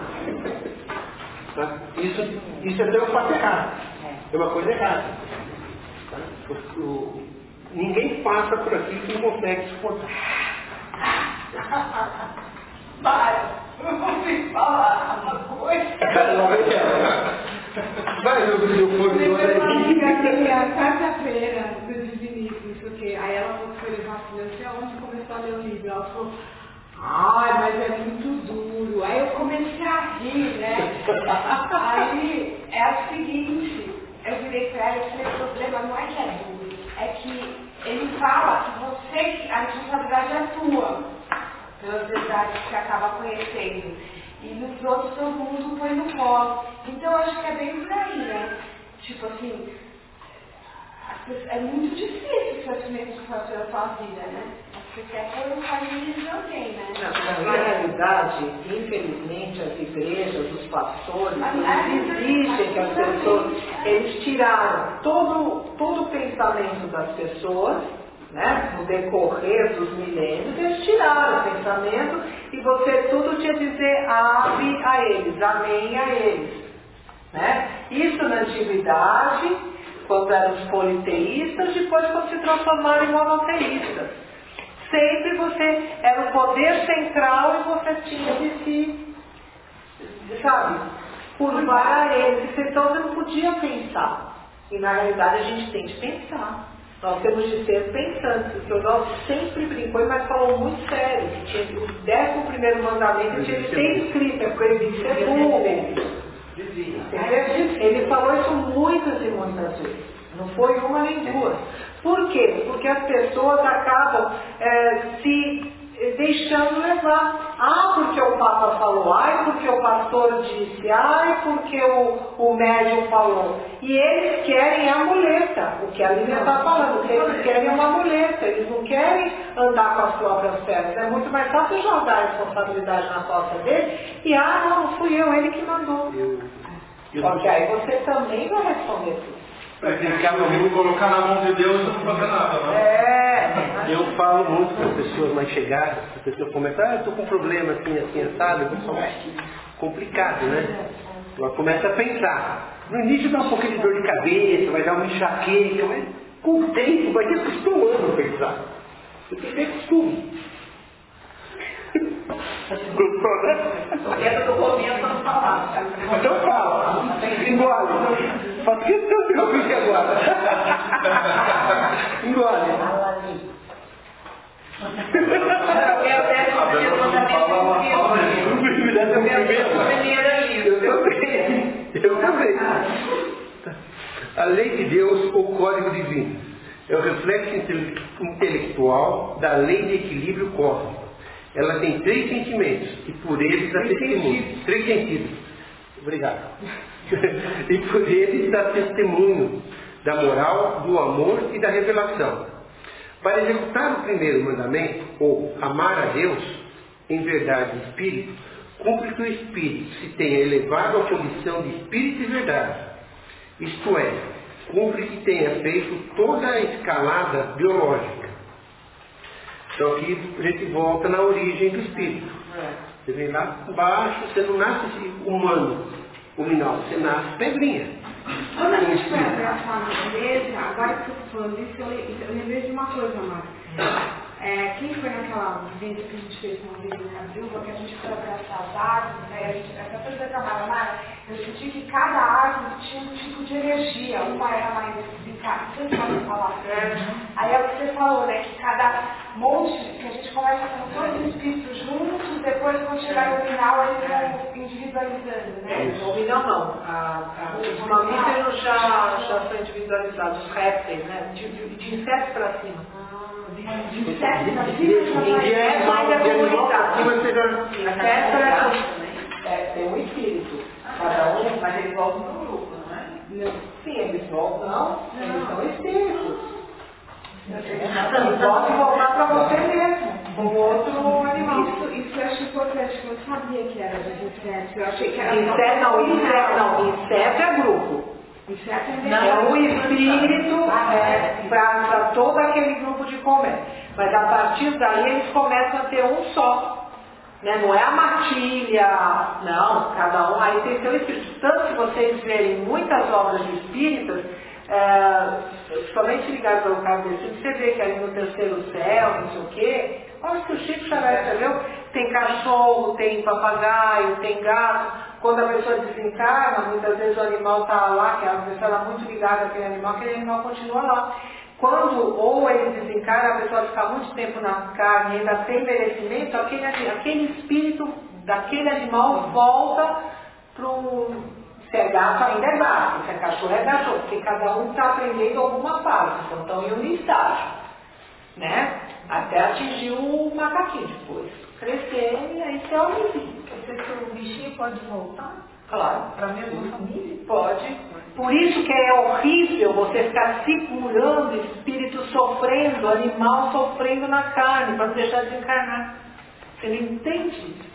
Isso, isso é ter um fato errado. É uma coisa errada. O, o, ninguém passa por aquilo que não consegue suportar. Vai, eu vou te falar uma coisa. Vai, meu filho, por a quarta-feira do Divinismo, não sei o quê. Aí ela foi levar a filha, não sei aonde, começou a ler o livro. Ela falou, ai, mas é muito duro. Aí eu comecei a rir, né? Aí é o seguinte, eu virei pra ela e falei, o problema não é que é duro, é que ele fala que você, a responsabilidade é tua, pelas verdades que você acaba conhecendo. E nos outros todo mundo põe no colo. Então eu acho que é bem por aí, né? Tipo assim, é muito difícil você assumir isso para a sua vida, né? Você quer pôr no caminho de alguém, né? Não, na realidade, infelizmente, as igrejas, os pastores, eles exigem que as pessoas, eles tiraram todo, todo o pensamento das pessoas, né? No decorrer dos milênios, eles tiraram o pensamento e você tudo tinha que dizer ave a eles, amém a eles. Né? Isso na antiguidade, quando eram os politeístas, depois quando se transformaram em monoteístas. Sempre você era o poder central e você tinha de se, sabe, curvar a eles. Então você não podia pensar. E na realidade a gente tem que pensar. Nós temos de ser pensantes. O senhor Oswaldo sempre brincou, mas falou muito sério. Que tinha, o décimo primeiro mandamento tinha que ser escrito, é proibido ser burro. Entendeu? Ele falou isso muitas e muitas vezes. Não foi uma nem duas. Por quê? Porque as pessoas acabam é, se deixando levar. Ah, porque o Papa falou, ai, porque o pastor disse, ai, porque o, o médium falou. E eles querem a muleta, o que a Lívia está falando, o que eles querem é uma muleta, eles não querem andar com as próprias pernas. É muito mais fácil jogar a responsabilidade na costa dele e, ah, não, não fui eu, ele que mandou. Porque aí você também vai responder tudo. Vai brincar comigo, colocar na mão de Deus e não fazer nada, não? É. Eu falo muito para as pessoas mais chegadas, as pessoas comentam, ah, eu estou com um problema assim, assim, sabe? Complicado, né? Ela começa a pensar. No início dá um pouquinho de dor de cabeça, vai dar uma enxaqueca, mas com o tempo vai ter acostumando a pensar. Você tem que ter costume. Gostou, né? Porque do começo não falar. Então fala. Engole. Faz questão de ouvir agora. Engole. Eu também. Eu também. A lei de Deus ou código divino é o reflexo intelectual da lei de equilíbrio cósmico. Ela tem três sentimentos e por eles dá testemunho. Três sentidos. Obrigado. E por eles dá testemunho da moral, do amor e da revelação. Para executar o primeiro mandamento, ou amar a Deus, em verdade e espírito, cumpre que o espírito se tenha elevado à condição de espírito e verdade. Isto é, cumpre que tenha feito toda a escalada biológica. Então aqui a gente volta na origem do espírito. Você vem lá embaixo, você não nasce humano, nominal, você nasce pedrinha. Quando a gente foi abraçar na igreja, agora que eu estou falando isso, eu lembrei de uma coisa, Marcos. É, quem foi naquela venda que a gente fez uma vez na Casilva, que a gente foi abraçar as árvores, né? A gente, essa coisa da Mara, eu senti que cada árvore tinha um tipo de energia, uma era mais vincada, você sabe falar. Aí é o que você falou, né? Que cada monte, que a gente começa com todos os espíritos juntos, depois quando chegar no final eles vão individualizando, né? O milhão não. A, a, os mamíferos já, já são individualizados, os répteis, né? De, de, de insetos para cima. De sete para cima já vai. É mais a comunidade. Você já... É, tem um espírito. Cada um, mas eles voltam no grupo, não é? Não. Sim, eles voltam, não. Eles são espíritos. Eles podem voltar para você mesmo, como outro animal. Isso, isso eu acho importante, eu não sabia que era dezessete. Eu achei que era. Inseto, não, inseto, não, inseto é grupo. Inseto é Não, é o espírito é, para todo aquele grupo de comer. Mas a partir daí eles começam a ter um só. Né? Não é a matilha, não, cada um, aí tem seu espírito. Tanto que vocês verem muitas obras de espíritas, é, somente ligadas ao caso desse filme, você vê que ali no terceiro céu, não sei o quê, olha que o Chico Xavier escreveu, tem cachorro, tem papagaio, tem gato. Quando a pessoa desencarna, muitas vezes o animal está lá, que a pessoa está muito ligada àquele animal, aquele animal continua lá. Quando ou ele desencarna, a pessoa fica muito tempo na carne e ainda tem merecimento, aquele, aquele espírito daquele animal volta para o... Se é gato, ainda é gato. Se é cachorro, é cachorro. Porque cada um está aprendendo alguma parte. Então estão em um estágio. Né? Até atingir o macaquinho depois. Crescer e aí ser homenzinho. Quer dizer que o bichinho pode voltar? Claro. Para a mesma família? Pode. Por isso que é horrível você ficar segurando espírito sofrendo, animal sofrendo na carne, para não deixar de encarnar. Você não entende isso?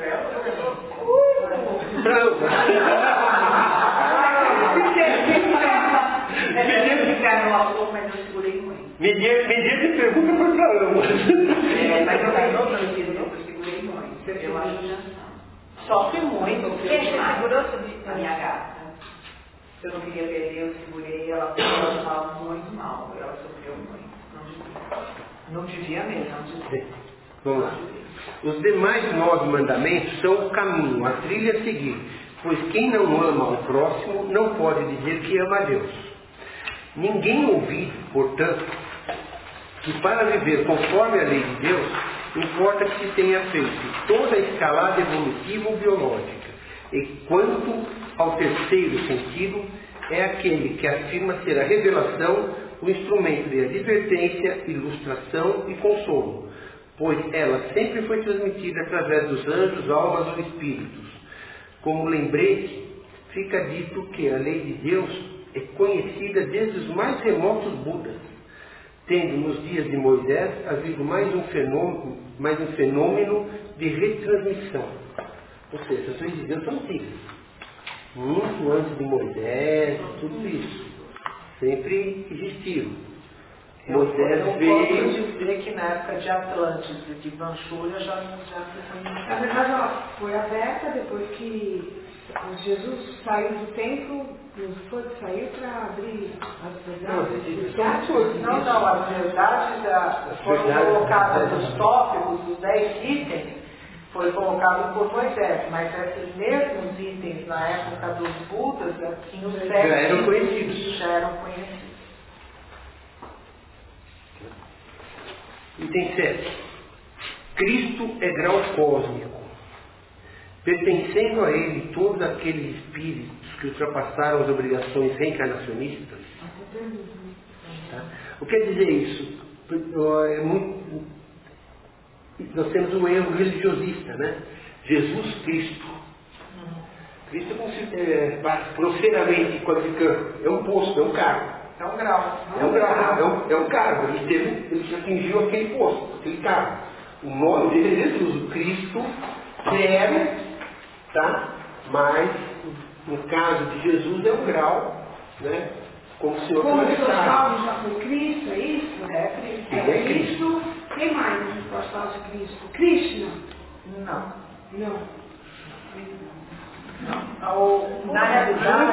Me de pergunta por caramba. É, mas eu não segurei muito. Eu acho. Sofre muito. Quem segurou a minha gata? Eu não queria perder, eu segurei, ela estava muito mal, ela sofreu muito. Não devia, não devia mesmo. Não devia. Vamos lá. Os demais nove mandamentos são o caminho, a trilha a seguir, pois quem não ama o próximo não pode dizer que ama a Deus. Ninguém ouviu, portanto, que para viver conforme a lei de Deus, importa que se tenha feito toda a escalada evolutiva ou biológica. E quanto ao terceiro sentido, é aquele que afirma ser a revelação, o instrumento de advertência, ilustração e consolo, pois ela sempre foi transmitida através dos anjos, almas ou espíritos. Como lembrete, fica dito que a lei de Deus é conhecida desde os mais remotos Budas, tendo nos dias de Moisés havido mais um fenômeno, mais um fenômeno de retransmissão. Ou seja, as leis de Deus são antigas. Muito antes de Moisés, tudo isso. Sempre existiram. Moisés eu veio... Eu posso dizer que na época de Atlantis, de Manchúria, já, já se conhecia. Na verdade, ela foi aberta depois que Jesus saiu do templo, não foi que saiu para abrir as verdades? Não, não, as verdades da, foram colocadas nos tópicos, os dez itens, foi colocado por Moisés, mas esses mesmos itens na época dos Budas, assim, os já eram conhecidos. Já eram conhecidos. Item sete. Cristo é grau cósmico. Pertencendo a ele todos aqueles espíritos que ultrapassaram as obrigações reencarnacionistas. Tá? O que quer dizer isso? É muito... Nós temos um erro religiosista, né? Jesus Cristo. Cristo é, grosseiramente qualificando. É um posto, é um cargo. É um grau. É um grau, é um, é um cargo. Ele, teve, ele atingiu aquele posto, aquele cargo. O nome dele é Jesus, o Cristo zero, tá? Mas no caso de Jesus é um grau, né? Como o Senhor Como o Cristo. seu salvo já foi Cristo, é isso? É Cristo. Ele é Cristo. Quem mais nos postais de Cristo? Krishna? Não. Não. Não. Na realidade,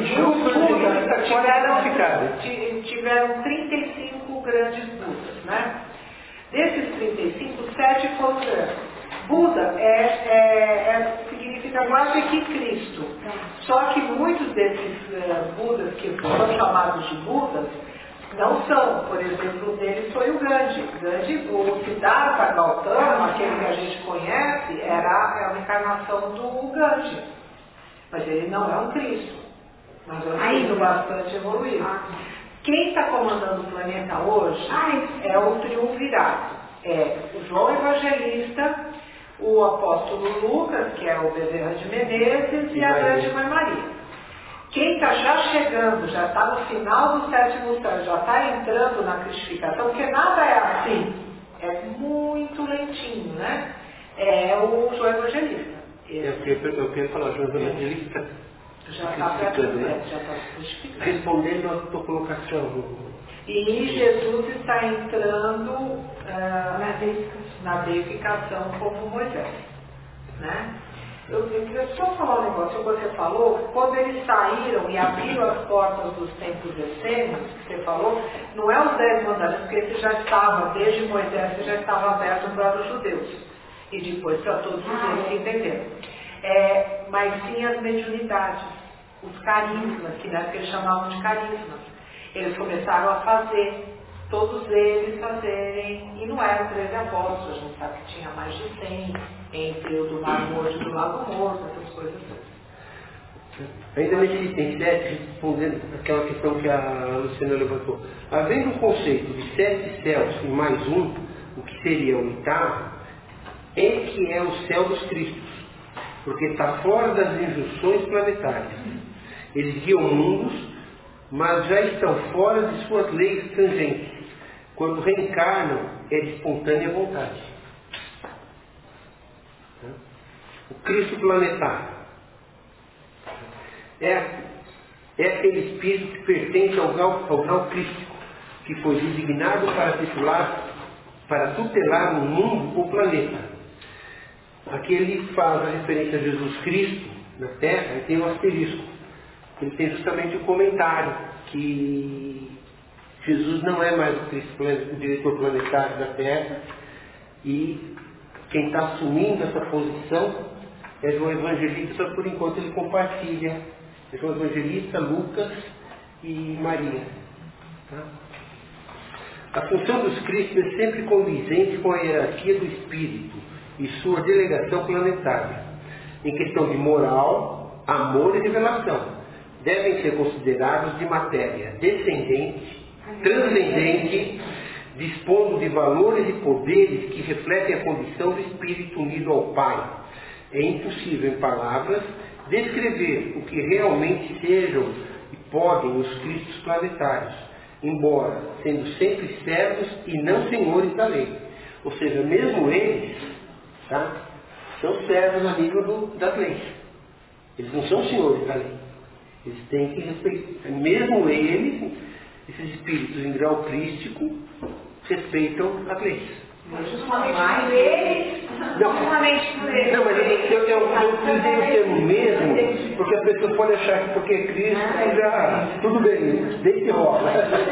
tiveram, tiveram trinta e cinco grandes Budas, né? Desses trinta e cinco, sete foram grandes. Buda é, é, é, significa quase que Cristo. Só que muitos desses uh, Budas que são chamados de Budas não são. Por exemplo, um deles foi o Gandhi. Gandhi, o Siddhartha Gautama, aquele que a gente conhece, era é uma encarnação do Gandhi. Mas ele não é um Cristo. Mas é um Cristo bastante evoluído. Quem está comandando o planeta hoje é o triunvirato. É o João Evangelista, o apóstolo Lucas, que é o Bezerra de Menezes, e a Grande Mãe Maria. Quem está já chegando, já está no final do sétimo céu, já está entrando na cristificação, porque nada é assim, é muito lentinho, né? É o João Evangelista. Eu queria, eu queria falar, João Evangelista, já está né? já está cristificando. Respondendo à tua colocação. E Jesus está entrando uh, na, deificação. na deificação como Moisés, né? Eu, eu queria só falar um negócio que você falou. Quando eles saíram e abriram as portas dos templos essênios, que você falou, não é os dez mandamentos, porque esse já estava, desde Moisés, que já estava aberto para os judeus. E depois para todos os outros que entenderam. É, mas sim as mediunidades, os carismas, que na época eles chamavam de carismas. Eles começaram a fazer, todos eles fazerem, e não eram treze apóstolos, a gente sabe que tinha mais de cem, entre o do Mar Morto e do Lago Morto, essas coisas todas. Ainda nesse item sete, respondendo aquela questão que a Luciana levantou, havendo o conceito de sete céus e mais um, o que seria o oitavo, é que é o céu dos Cristos, porque está fora das injunções planetárias. Eles guiam mundos, mas já estão fora de suas leis tangentes. Quando reencarnam, é de espontânea vontade. O Cristo planetário é, é aquele espírito que pertence ao grau, ao grau crístico, que foi designado para titular, para tutelar um mundo ou planeta. Aqui ele faz a referência a Jesus Cristo na Terra e tem um asterisco. Ele tem justamente o comentário que Jesus não é mais o, Cristo, o diretor planetário da Terra, e quem está assumindo essa posição é João Evangelista, só por enquanto ele compartilha. É João Evangelista, Lucas e Maria. Tá? A função dos Cristos é sempre condizente com a hierarquia do Espírito e sua delegação planetária, em questão de moral, amor e revelação. Devem ser considerados de matéria descendente, transcendente, dispondo de valores e poderes que refletem a condição do Espírito unido ao Pai. É impossível, em palavras, descrever o que realmente sejam e podem os Cristos planetários, embora sendo sempre servos e não senhores da lei. Ou seja, mesmo eles, tá, são servos a nível do, das leis. Eles não são senhores da lei. Eles têm que respeitar. Mesmo eles, esses espíritos em grau crístico, respeitam as leis. Mas justamente por eles, não, justamente por eles. Não, mas eu, eu, eu, eu utilizei o termo mesmo, porque a pessoa pode achar que porque é Cristo já, tudo bem, desde rola.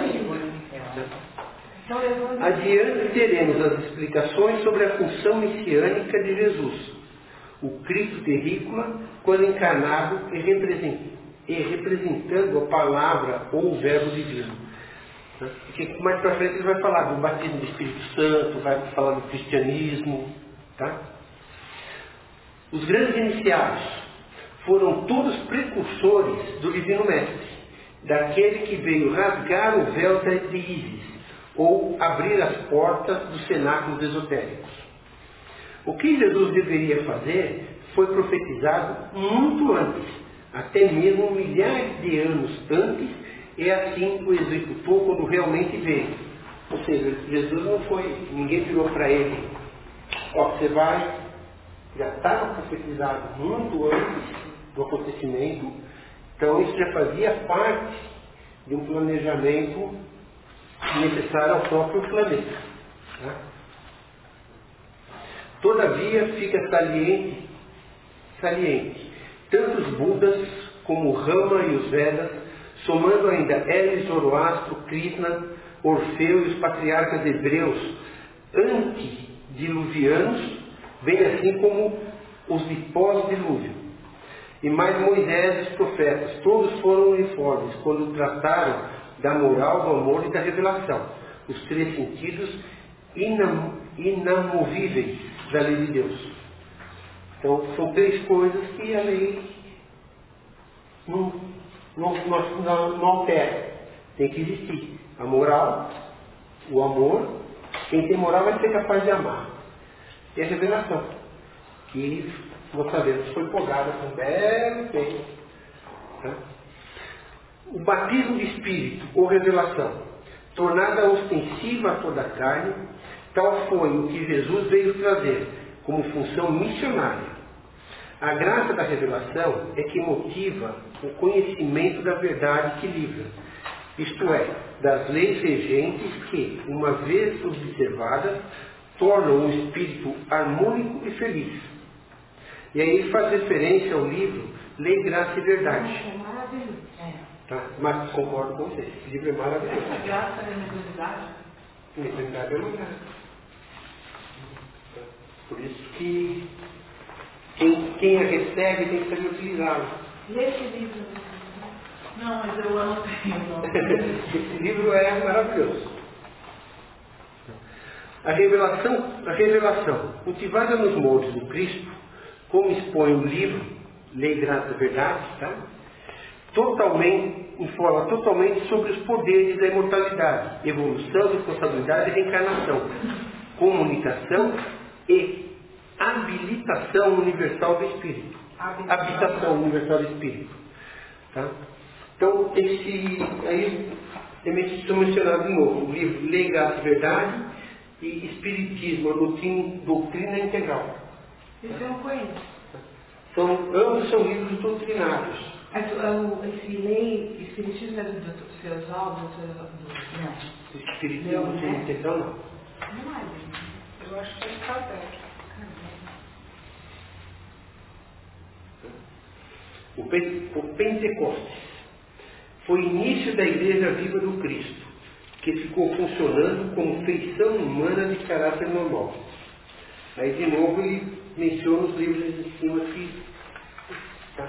Adiante teremos as explicações sobre a função messiânica de Jesus, o Cristo terrícola, quando encarnado e representado. e representando a palavra ou o verbo divino. Porque mais para frente ele vai falar do batismo do Espírito Santo, vai falar do cristianismo. Tá? Os grandes iniciados foram todos precursores do Divino Mestre, daquele que veio rasgar o véu de Ísis, ou abrir as portas dos cenáculos esotéricos. O que Jesus deveria fazer foi profetizado muito antes, até mesmo milhares de anos antes, e assim o executou quando realmente veio. Ou seja, Jesus não foi, ninguém virou para ele, ó, você vai, já estava profetizado muito antes do acontecimento, então isso já fazia parte de um planejamento necessário ao próprio planeta. Tá? Todavia fica saliente, saliente, tanto os Budas como o Rama e os Vedas, somando ainda Hermes, Zoroastro, Krishna, Orfeu e os patriarcas hebreus antediluvianos, bem assim como os de pós-dilúvio. E mais Moisés e os profetas, todos foram uniformes quando trataram da moral, do amor e da revelação, os três sentidos inam, inamovíveis da lei de Deus. Então, são três coisas que a lei não, não, não, não altera. tem que existir a moral, o amor. Quem tem moral vai ser capaz de amar. E a revelação, que nós sabemos foi pogada por um belo tempo. Tá? O batismo de espírito ou revelação, tornada ostensiva a toda a carne, tal foi o que Jesus veio trazer como função missionária. A graça da revelação é que motiva o conhecimento da verdade que livra, isto é, das leis regentes que, uma vez observadas, tornam o espírito harmônico e feliz. E aí ele faz referência ao livro Lei, Graça e Verdade. É maravilhoso. Tá? Mas concordo com vocês, esse livro é maravilhoso. Essa graça é necessidade? Necessidade é uma graça. Por isso que quem, quem a recebe tem que saber utilizá-la. E esse livro? Não, mas eu anotei. Esse livro é maravilhoso. A revelação, a revelação, cultivada nos moldes do Cristo, como expõe o livro Lei, Graça e Verdade, tá? Totalmente, informa totalmente sobre os poderes da imortalidade, evolução, responsabilidade e reencarnação, comunicação e habilitação universal do Espírito. Habitação, habitação universal do Espírito. Tá? Então, esse, aí, estou mencionando de novo, o livro Lei, Graça e Verdade e Espiritismo, a doutrina, doutrina Integral. Isso eu não conheço. São, ambos são livros doutrinários. Esse lei, Espiritismo é do doutor Feusal, doutor... Não. Espiritismo não é Integral, não. Não é, eu acho que é estratégico. O, Pe o Pentecostes foi o início da Igreja Viva do Cristo, que ficou funcionando como feição humana de caráter normal. Aí, de novo, ele menciona os livros em cima aqui. Tá?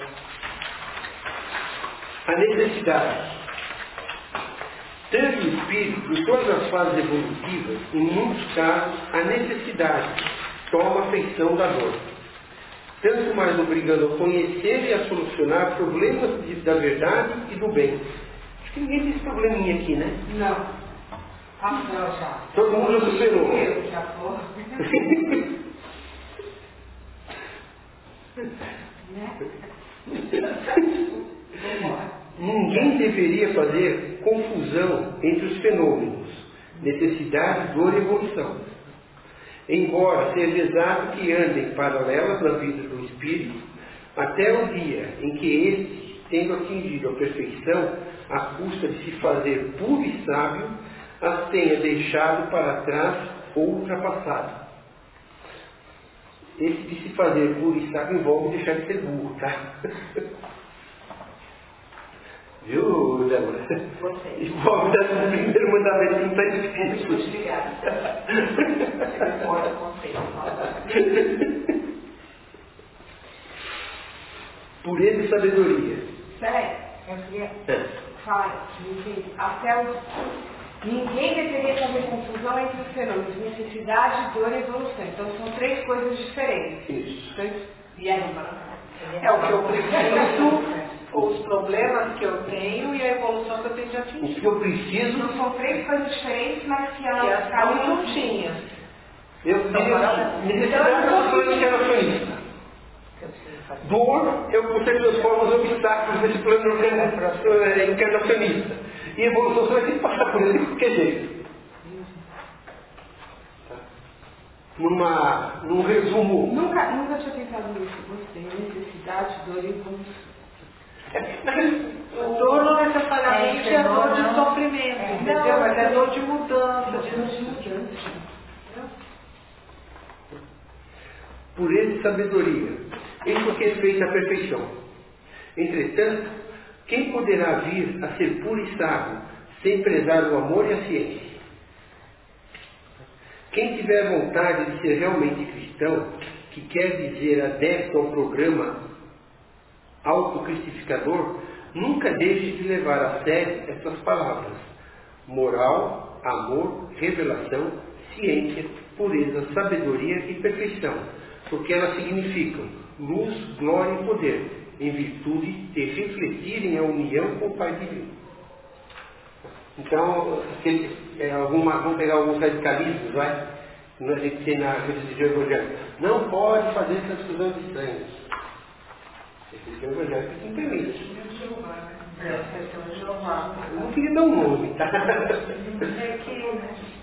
A necessidade. Tanto o espírito, em todas as fases evolutivas, em muitos casos, a necessidade toma a feição da dor. Tanto mais obrigando a conhecer e a solucionar problemas de, da verdade e do bem. Acho que ninguém tem esse probleminha aqui, né? Não. Ah, não, já. Todo mundo já superou. Eu já vou. Ninguém deveria fazer confusão entre os fenômenos, necessidade, dor e evolução. Embora seja exato que andem paralelas na vida do espírito, até o dia em que este, tendo atingido a perfeição, à custa de se fazer puro e sábio, as tenha deixado para trás ou ultrapassado. Esse de se fazer puro e sábio envolve deixar de ser burro, tá? Viu, Débora? Envolve dar o primeiro mandamento, não está difícil. Pureza e sabedoria. Peraí, eu queria falar, até o... Ninguém deveria fazer confusão entre os fenômenos, necessidade, dor e evolução. Então são três coisas diferentes. Isso. E aí, é o que eu preciso, os problemas que eu tenho e a evolução que eu tenho de atingir. O que eu preciso... Então são três coisas diferentes, mas que elas que elas estão juntinhas. Eu tenho necessidade da sua interacionista. Dor, eu você transforma os obstáculos desse plano encarnacionista. E a evolução você vai ter que passar por ele de qualquer jeito. Tá. Numa, num resumo. Nunca, nunca tinha pensado nisso. Gostei. Necessidade, dor e evolução. O dor não necessariamente é, é dor de não, sofrimento, é, entendeu? Não, mas é dor de mudança. De mudança. Pureza e sabedoria. Isso que é feito a perfeição. Entretanto, quem poderá vir a ser puro e sábio sem prezar o amor e a ciência? Quem tiver vontade de ser realmente cristão, que quer dizer adepto ao programa autocristificador, nunca deixe de levar a sério essas palavras: moral, amor, revelação, ciência, pureza, sabedoria e perfeição, porque elas significam luz, glória e poder, em virtude de refletirem a união com o Pai Divino. Então, aquele, é, alguma, vamos pegar alguns radicalismos, vai? Que a gente tem na religião evangélica. Não pode fazer transfusão de sangue. A religião evangélica tem permite. Eu não queria dar um nome, tá? É que eu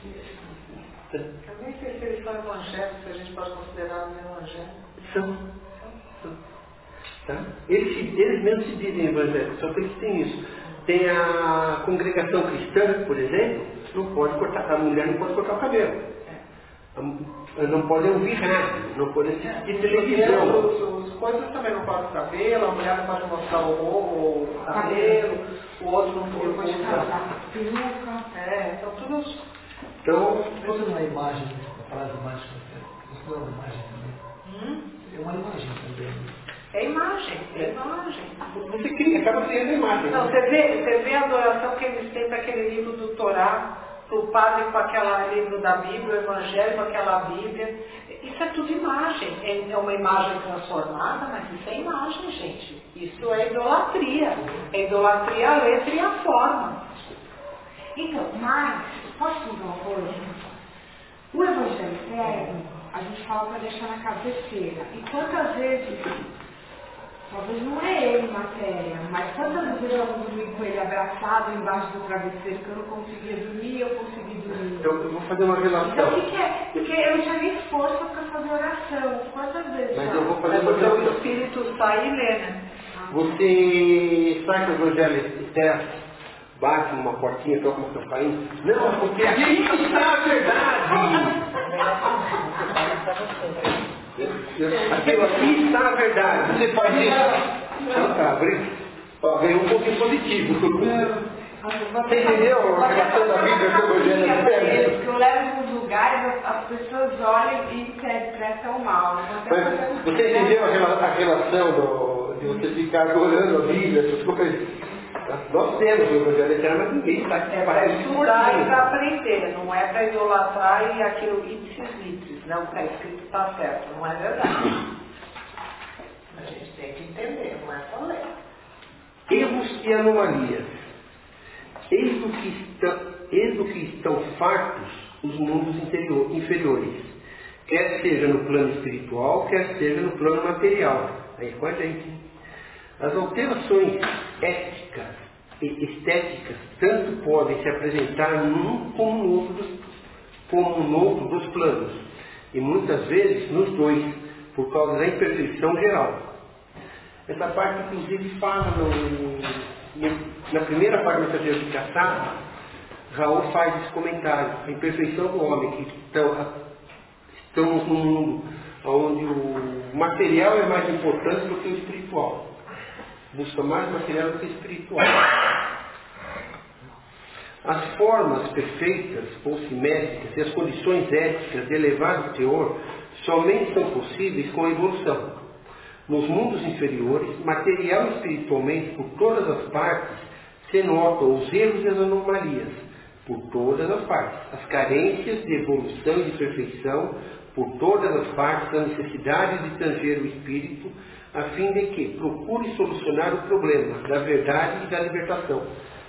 nem sei se eles são evangélicos, se a gente pode considerar um evangelho. São. Tá? Eles, eles mesmos se dizem evangélicos, só que eles têm isso. Tem a congregação cristã, por exemplo, não pode cortar, a mulher não pode cortar o cabelo. Não pode ouvir rádio, não pode assistir televisão. Os, os coisas também não podem cabelo, a mulher não pode mostrar o rosto, o cabelo, o outro não pode usar peruca. É, então tudo. Então, você não é imagem, a frase mágica, você não é uma imagem também. Hum? É uma imagem também. É imagem, é imagem. Você cria, acaba criando a imagem. Não, você vê, você vê a adoração que eles têm para aquele livro do Torá, o padre com aquele livro da Bíblia, o Evangelho com aquela Bíblia. Isso é tudo imagem. É uma imagem transformada, mas isso é imagem, gente. Isso é idolatria. É idolatria a letra e a forma. Então, mas, posso dizer uma coisa? O Evangelho cego, a gente fala para deixar na cabeceira. E quantas vezes, talvez não é ele matéria, mas quantas vezes eu não dormi com ele abraçado embaixo do travesseiro que eu não conseguia dormir e eu consegui dormir? Eu, eu vou fazer uma relação. Então o que, que é? Porque eu não tinha nem força para fazer oração. Quantas vezes? Mas já? eu vou fazer Mas uma o teu relação. espírito sai e lê, né? Você sabe que o Evangelho terra bate numa portinha, toca uma campainha? Não, porque aqui está a verdade. Aquilo aqui está a verdade. Você faz isso. Então tá, ganhou um pouquinho positivo. Você entendeu a relação da Bíblia com o Evangelho terra? Porque eu levo nos lugares, as pessoas olham e interpretam mal. Mas você entendeu a relação do, de você ficar adorando a Bíblia, essas coisas? Nós temos o Evangelho eterno, mas ninguém está aqui para estudar e para aprender, não é para idolatrar e aquilo ipsis litris, não está escrito está certo, não é verdade. A gente tem que entender, não é só ler. Erros e anomalias. Eis do que estão, eis do que estão fartos os mundos interior, inferiores, quer seja no plano espiritual, quer seja no plano material. Aí com a gente. As alterações éticas e estéticas tanto podem se apresentar num como no outro dos, como no outro dos planos, e muitas vezes nos dois, por causa da imperfeição geral. Essa parte, inclusive, fala no, no, na primeira parte da Mensageiro de Caçar, Raul faz esse comentário, a imperfeição do homem, que estão, estamos num mundo onde o material é mais importante do que o espiritual. Busca mais material do que espiritual. As formas perfeitas ou simétricas e as condições éticas de elevado teor somente são possíveis com a evolução. Nos mundos inferiores, material e espiritualmente, por todas as partes, se notam os erros e as anomalias, por todas as partes. As carências de evolução e de perfeição, por todas as partes, a necessidade de tanger o espírito, a fim de que procure solucionar o problema da verdade e da libertação.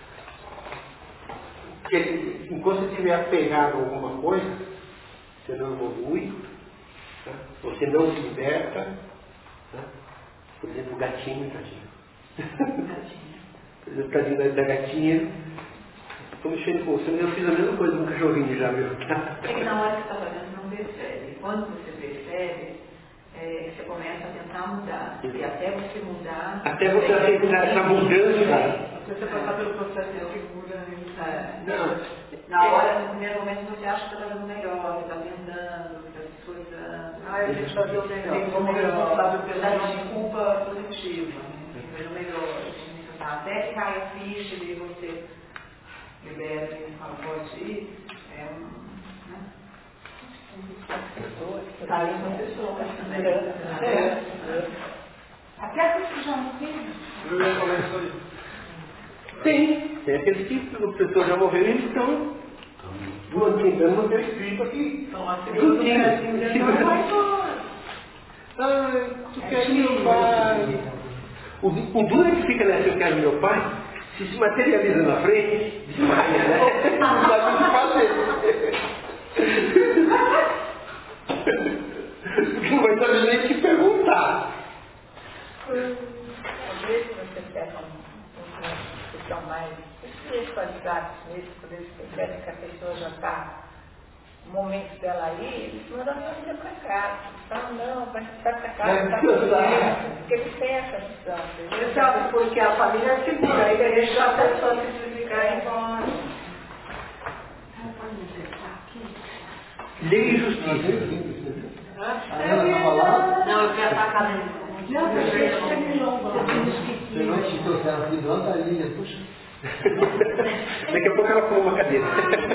Porque, enquanto você estiver apegado a alguma coisa, você não evolui, tá? Você não se liberta. Tá? Por exemplo, o gatinho, tadinho. Por exemplo, tadinho da, da gatinha. Estou mexendo com você, mas eu fiz a mesma coisa com o cachorrinho já, meu. É que na hora que você está fazendo, não percebe. Quando você percebe, é, você começa a tentar mudar. E até você mudar... Até você aceitar essa mudança. Você passar pelo processo de figura, né? Não. Na hora, no primeiro momento, você acha que está fazendo melhor, que está tentando, que está se esforçando. Ah, eu tenho que fazer o melhor. Como responsável pela desculpa positiva. Fazer o melhor. Até que cai a ficha e você libera e fala, pode ir. É um... Está aí uma pessoa também. É. Até porque já não tem. Tem, tem aqueles que as pessoas já morreram e eles estão tentando manter o espírito aqui. Estão lá segurando o pezinho dele, não vai embora. Ai, tu queres meu pai. O, o duro é que fica nessa, eu quero meu pai, Se se materializa na frente, desmaia, né? Não sabe o que fazer. Não vai saber nem o que perguntar. Às vezes você pega um, uma discussão mais espiritualizados mesmo, quando eles percebem que a pessoa já está no momento dela aí, eles mandam a família para casa. Eles falam, não, vai ficar para casa, está tudo bem, porque eles têm essa missão. Exato, porque a família é segura, aí deixa a pessoa se desligar e embora. Lei e justiça. Não, eu quero atacar nele. Não, você não escutou que ela viu a Lília, puxa. Daqui a pouco ela põe uma cadeira.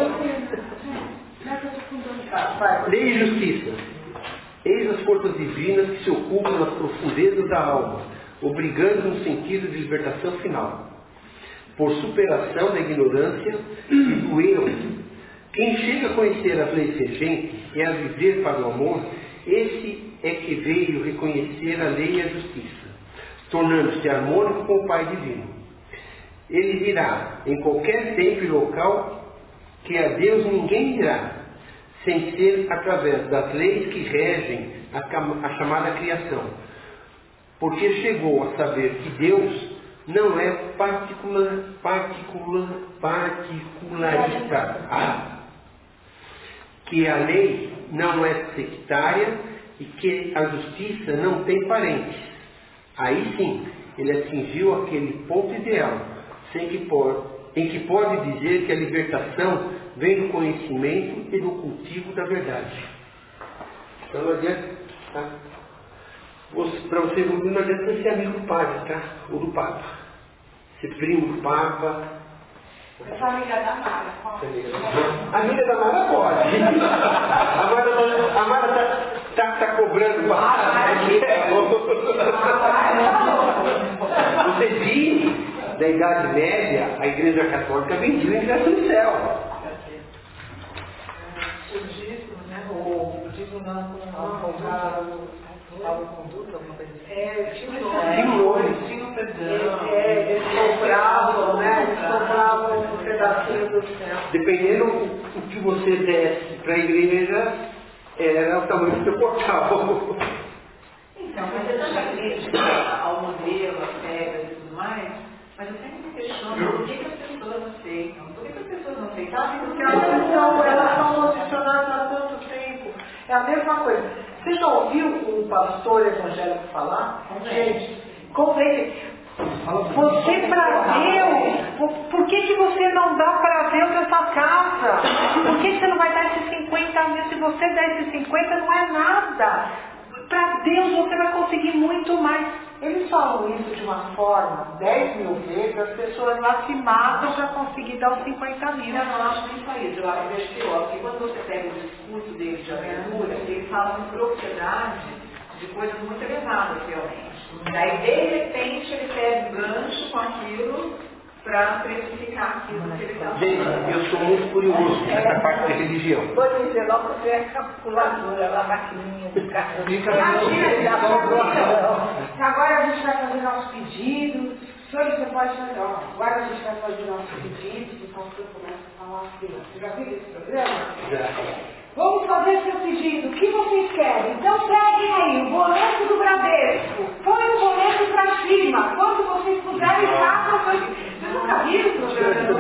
Lei e justiça. Eis as forças divinas que se ocupam nas profundezas da alma, obrigando um sentido de libertação final, por superação da ignorância e do erro. Quem chega a conhecer as leis regentes e a viver para o amor, esse é que veio reconhecer a lei e a justiça, tornando-se harmônico com o Pai Divino. Ele dirá, em qualquer tempo e local, que a Deus ninguém dirá, sem ser através das leis que regem a, a chamada criação. Porque chegou a saber que Deus não é particular, particular, particularizado. Ah, que a lei não é sectária e que a justiça não tem parentes. Aí sim, ele atingiu aquele ponto ideal, sem que pode, em que pode dizer que a libertação vem do conhecimento e do cultivo da verdade. Então não adianta, tá? Para você evoluir, não adianta ser amigo do padre, tá? Ou do Papa. Ser primo do Papa. Eu sou amiga da Mara. Amiga da Mara pode. A Mara, a Mara tá, tá, tá cobrando bastante. Você viu, da Idade Média, a Igreja Católica vendia o ingresso no céu. O budismo, né? O budismo não, salvo-conduta, alguma coisa assim. É, tinha um nome. Tinha um perdão. É, eles compravam, né? Eles compravam um pedacinho do céu. Dependendo do que você desse para a igreja, era o tamanho do seu portal. Então, mas eu já acredito ao modelo, às regras e tudo mais, mas eu sempre me questiono por que, que as pessoas aceitam. Por que, que as pessoas não aceitam? Porque elas estão, elas estão posicionadas há tanto tempo. É a mesma coisa. Você já ouviu um pastor evangélico falar? Gente, como ele... Você para Deus, por que, que você não dá para Deus essa casa? Por que, que você não vai dar esses cinquenta mil? Se você der esses cinquenta, não é nada. Para Deus você vai conseguir muito mais. Eles falam isso de uma forma, dez mil vezes, as pessoas lá se matam para conseguir dar os cinquenta mil. Eu não acho nem só isso, eu acho que porque quando você pega o discurso dele de aventura, ele fala em propriedade de coisas muito elevadas, realmente. Daí, de repente, ele pega um gancho com aquilo para precificar aquilo que ele está falando. Gente, eu sou muito curioso nessa parte da religião. Vou dizer logo que é calculadora, lá maquininha de cartão. Agora a gente vai fazer nossos pedidos. Senhores, você pode fazer, ó, agora a gente vai fazer nossos pedidos, então você começa a falar assim. Você já viu esse programa? Já. Vamos fazer seu pedido. O que vocês querem? Então peguem aí o boleto do Bradesco. Põe o boleto para cima. Quando vocês puderem, façam. Vocês nunca viram o programa?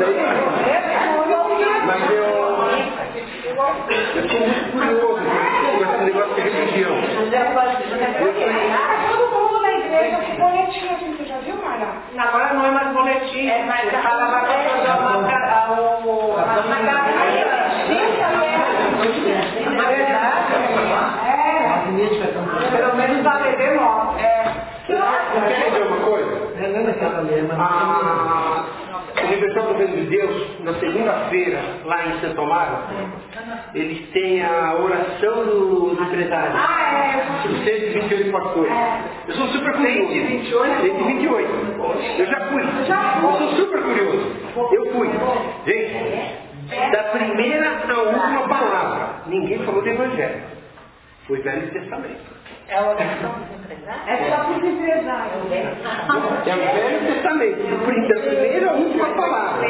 Mas eu... Eu sou muito curioso com esse negócio de religião. Todo mundo na igreja com boletim assim. Você já viu, Mara? Agora não é mais boletim. É mais... Você fala uma coisa da na verdade, é, pelo menos a T V mostra. É. Quer dizer uma coisa? A Universidade do Reino de Deus, na segunda-feira, lá em Santo Amaro, eles têm a oração do, do empresário. Ah, é. Os cento e vinte e oito pastores. Eu sou super curioso. cento e vinte e oito? Eu já fui. Eu sou super curioso. Eu fui. Gente, da primeira à última palavra, ninguém falou do Evangelho. Foi Velho Testamento. É a oração dos empresários? É só para os empresários. É o Velho Testamento. Da primeira a última palavra.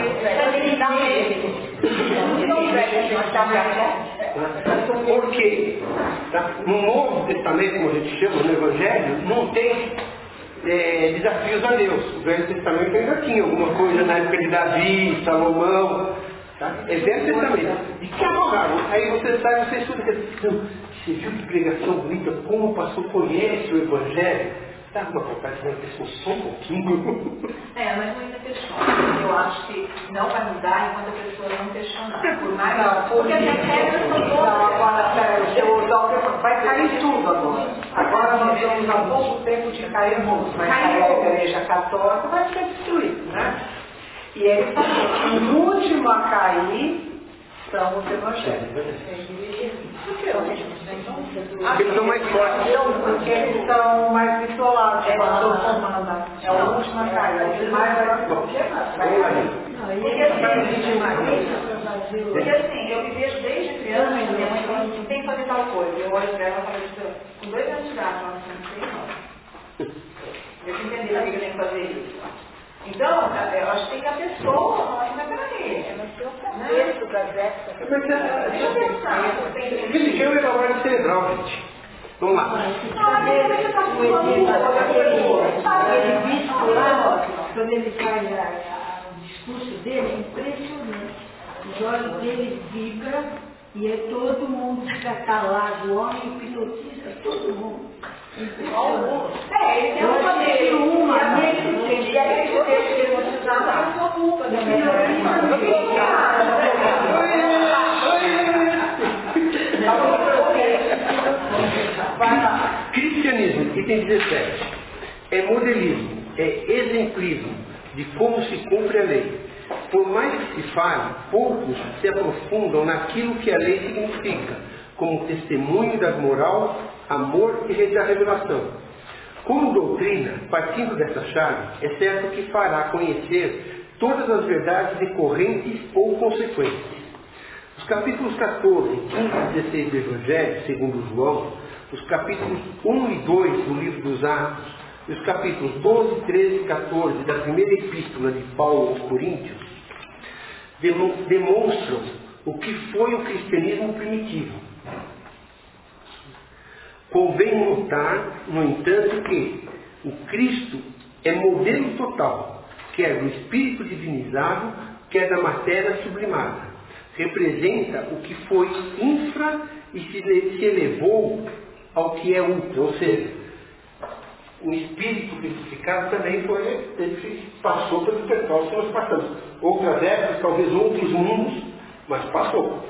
Por quê? Tá? No Novo Testamento, como a gente chama, no Evangelho, não tem é, desafios a Deus. O Velho Testamento ainda tinha alguma coisa na época de Davi, Salomão. Tá? É Velho Testamento. E que arrogaram. Aí você sai, você estuda que você viu que pregação bonita, como o pastor conhece o Evangelho. Dá uma vontade de uma pessoa só um pouquinho. É, mas não ainda questiona. Eu acho que não vai mudar enquanto a pessoa não questionar. Por mais não, porque as regras são todas. Agora, pera, vai cair tudo agora. Agora nós temos há pouco tempo de cair muito. Vai cair a igreja católica, vai ser destruída, né? E ele falou que o último a cair são os evangélicos. Porque eles são mais fortes. Porque eles são mais isolados. É, é o último a cair. É o mais vai Porque assim, porque assim, eu me vejo desde criança, minha mãe falando assim, tem que fazer tal coisa. Eu olho pra ela e falo assim, com dois anos de idade, ela não sei não. Eu entendi por que eu tenho que fazer isso. Então, eu acho que tem que a pessoa falar, mas peraí, é no seu contexto das épocas. Deixa eu pensar. Esse é o trabalho cerebral, gente. Vamos lá. Não, ele está falando ele viscular, quando ele faz o discurso dele, é impressionante. Os olhos dele vibram e é todo mundo que está lá, o homem hipnotiza todo mundo. É, ele tem uma dele, uma dele, e aí ele deixa ele hipnotizar, mas é sua culpa da Cristianismo, item dezessete, é modelismo, é exemplismo de como se cumpre a lei. Por mais que se fale, poucos se aprofundam naquilo que a lei significa, como testemunho da moral, amor e da revelação. Como doutrina, partindo dessa chave, é certo que fará conhecer todas as verdades decorrentes ou consequentes. Os capítulos catorze, quinze e dezesseis do Evangelho, segundo João, os capítulos um e dois do livro dos Atos, e os capítulos doze, treze e catorze da primeira epístola de Paulo aos Coríntios, demonstram o que foi o cristianismo primitivo. Convém notar, no entanto, que o Cristo é modelo total, quer do espírito divinizado, quer da matéria sublimada. Representa o que foi infra e se elevou ao que é ultra, ou seja, o espírito crucificado também foi, ele passou pelo percurso que nós passamos. Outras épocas, talvez outros mundos, mas passou.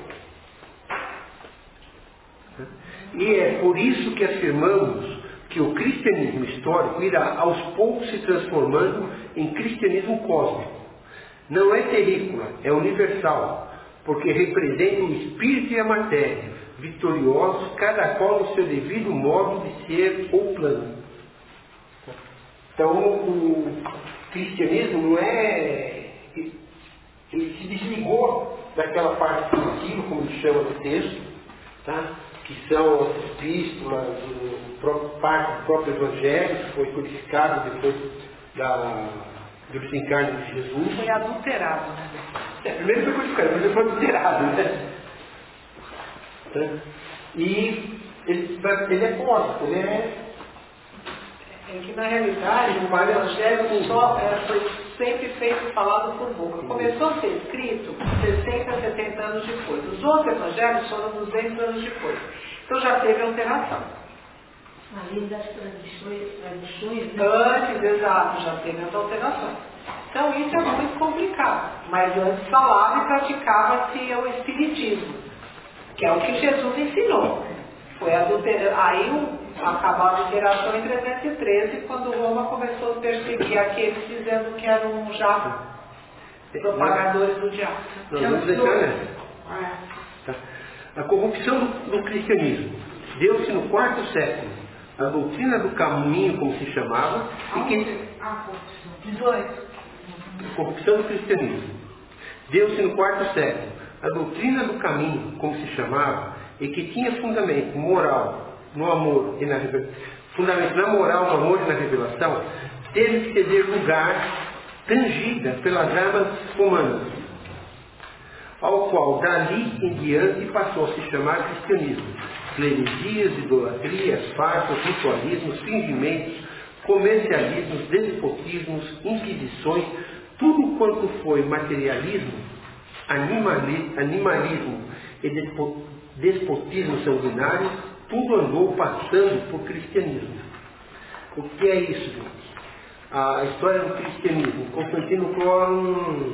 E é por isso que afirmamos que o cristianismo histórico irá aos poucos se transformando em cristianismo cósmico. Não é terrícola, é universal, porque representa o espírito e a matéria, vitoriosos, cada qual no seu devido modo de ser ou plano. Então, o cristianismo não é... Ele se desligou daquela parte primitiva, como ele chama no texto, tá? Que são as epístolas, o próprio, parte do próprio Evangelho, que foi codificado depois da, do desencarne de Jesus. Foi adulterado, né? É, primeiro foi codificado, depois foi adulterado, né? Tá? E ele, ele é cósmico, ele é... É que na realidade o Evangelho só é, foi sempre feito falado por boca. Começou a ser escrito sessenta, setenta anos depois. Os outros evangelhos foram duzentos anos depois. Então já teve alteração. Além das tradições, tradições né? Antes, exato, já teve as alterações. Então isso é muito complicado. Mas antes falava e praticava-se o espiritismo, que é o que Jesus ensinou. Foi adulterado. Aí o acabou a liberação em trezentos e treze, quando Roma começou a perseguir aqueles dizendo que eram já propagadores do diabo. Não, vamos deixar nessa. Tá. A corrupção do cristianismo deu-se no quarto século. A doutrina do caminho, como se chamava, e que... Ah, corrupção. dezoito. A corrupção do cristianismo deu-se no quarto século. A doutrina do caminho, como se chamava, e que tinha fundamento moral, no amor e na revelação, fundamento na moral, no amor e na revelação, teve que ceder lugar tangida pelas armas romanas, ao qual dali em diante passou a se chamar cristianismo. Heresias, idolatrias, farsas, ritualismos, fingimentos, comercialismos, despotismos, inquisições, tudo quanto foi materialismo, animali, animalismo e despo, despotismo sanguinário, tudo andou passando por cristianismo. O que é isso, gente? A história do cristianismo. Constantino criou um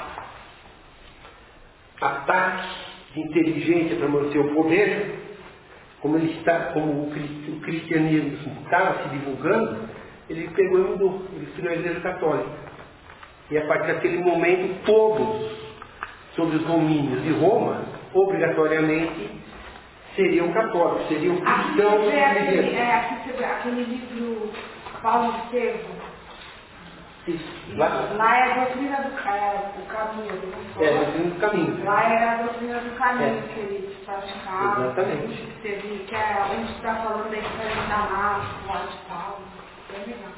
ataque de inteligência para manter o poder. Como, ele está, como o cristianismo estava se divulgando, ele pegou e mudou. Ele criou a Igreja Católica. E a partir daquele momento, todos, sob os domínios de Roma, obrigatoriamente seriam católicos, seriam cristãos. Aqui, é aquele, é, aqui você vê aquele livro Paulo Estevam. Isso. Lá, lá é a doutrina do, é, do caminho. É a doutrina do caminho. Lá é a doutrina do caminho É. que ele praticava. Exatamente. Que, teve, que é onde está falando da história de Damasco, lá de Paulo. Bem legal.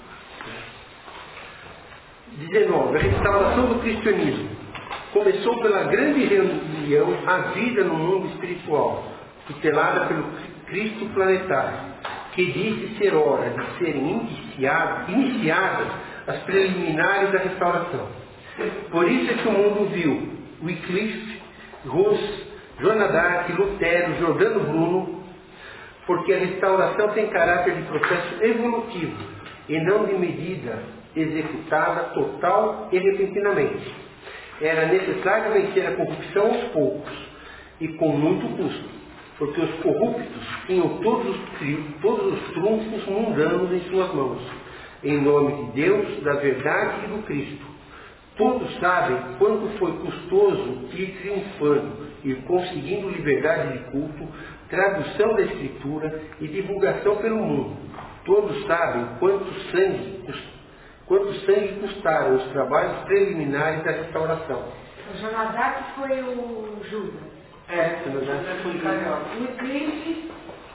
dezenove. A restauração do cristianismo. Começou pela grande reunião, a vida no mundo espiritual, tutelada pelo Cristo planetário, que disse ser hora de serem iniciadas, iniciadas as preliminares da restauração. Por isso é que o mundo viu Wycliffe, Hus, Joana d'Arc, Lutero, Giordano Bruno, porque a restauração tem caráter de processo evolutivo e não de medida executada total e repentinamente. Era necessário vencer a corrupção aos poucos e com muito custo, porque os corruptos tinham todos os, todos os trunfos mundanos em suas mãos, em nome de Deus, da verdade e do Cristo. Todos sabem quanto foi custoso ir triunfando, ir conseguindo liberdade de culto, tradução da Escritura e divulgação pelo mundo. Todos sabem quanto sangue, quanto sangue custaram os trabalhos preliminares da restauração. O Joana d'Arc foi o Judas. É, o Joana d'Arc foi o Judas. O Wycliffe,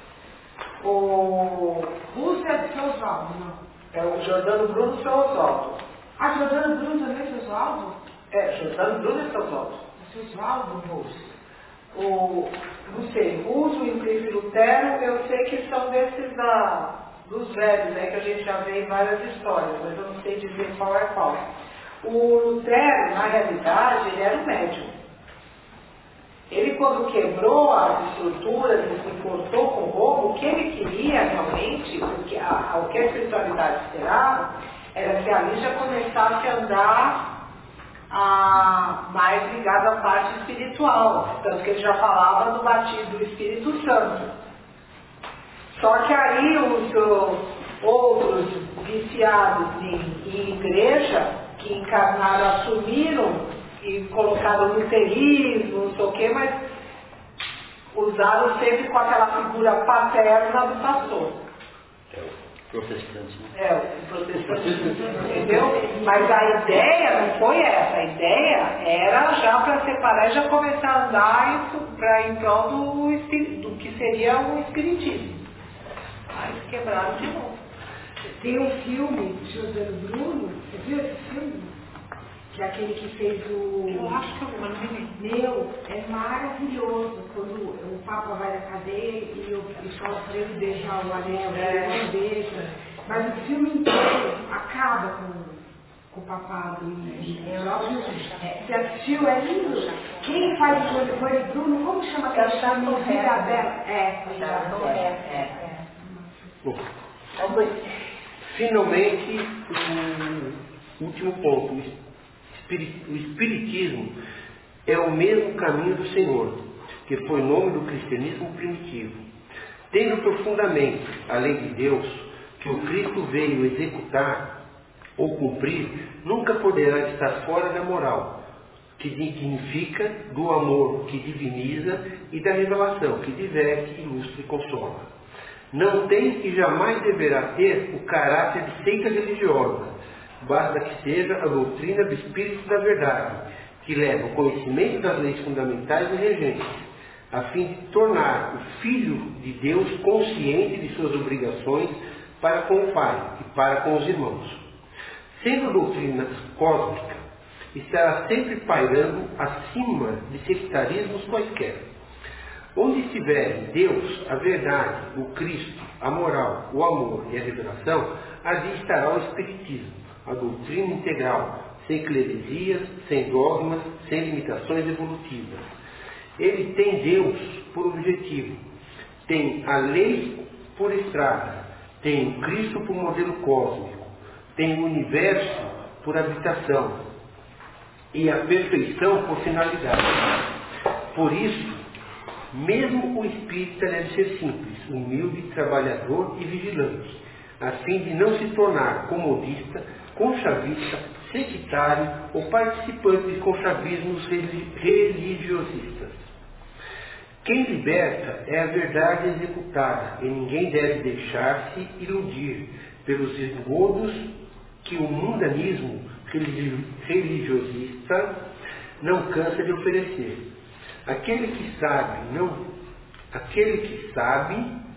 o Russo é de São Oswaldo, não? É o Giordano Bruno São Oswaldo. Ah, Giordano Bruno também é São Oswaldo? É, Giordano Bruno é São Oswaldo. São Oswaldo, Russo. O, não sei, Uso, Wycliffe e Lutero, eu sei que são desses da, dos velhos, né, que a gente já vê em várias histórias, mas eu não sei dizer qual é qual. O Lutero, na realidade, ele era um médium. Ele, quando quebrou as estruturas e se importou com o Roma, o que ele queria realmente, o que a, o que a espiritualidade esperava, era que ali já começasse a andar a, mais ligado à parte espiritual. Tanto que ele já falava do batismo do Espírito Santo. Só que aí os, os outros viciados em, em igreja, que encarnaram, assumiram e colocaram luterismo, não sei o quê, mas usaram sempre com aquela figura paterna do pastor. Protestante, né? É, o protestante, entendeu? Mas a ideia não foi essa, a ideia era já para separar e já começar a andar para em prol do, do que seria o espiritismo. Aí eles quebraram de novo. Tem um filme de Giordano Bruno, você viu esse filme? Que é aquele que fez o... Eu acho que eu não me lembro. Meu, é maravilhoso quando o Papa vai na cadeia e o pessoal para ele beijar o anel, ele não deixa. Mas o filme inteiro acaba com, com o papado. E, é, você assistiu? É lindo. Quem faz o Giordano Bruno, como chama aquela chave? Mirabella. É, é, é. Bom, finalmente, o último ponto. O Espiritismo é o mesmo caminho do Senhor, que foi o nome do cristianismo primitivo. Tendo profundamente a lei de Deus, que o Cristo veio executar ou cumprir, nunca poderá estar fora da moral, que dignifica, do amor que diviniza e da revelação que diverte, ilustra e consola. Não tem e jamais deverá ter o caráter de seita religiosa. Basta que seja a doutrina do Espírito da Verdade, que leva o conhecimento das leis fundamentais e regentes, a fim de tornar o Filho de Deus consciente de suas obrigações para com o Pai e para com os irmãos. Sendo doutrina cósmica, estará sempre pairando acima de sectarismos quaisquer. Onde estiver Deus, a verdade, o Cristo, a moral, o amor e a revelação, ali estará o Espiritismo, a doutrina integral, sem cleresias, sem dogmas, sem limitações evolutivas. Ele tem Deus por objetivo, tem a lei por estrada, tem o Cristo por modelo cósmico, tem o universo por habitação e a perfeição por finalidade. Por isso, mesmo o espírita deve ser simples, humilde, trabalhador e vigilante, a fim de não se tornar comodista, conchavista, sectário ou participante de conchavismos religiosistas. Quem liberta é a verdade executada, e ninguém deve deixar-se iludir pelos engodos que o mundanismo religiosista não cansa de oferecer. Aquele que sabe, não, aquele que sabe,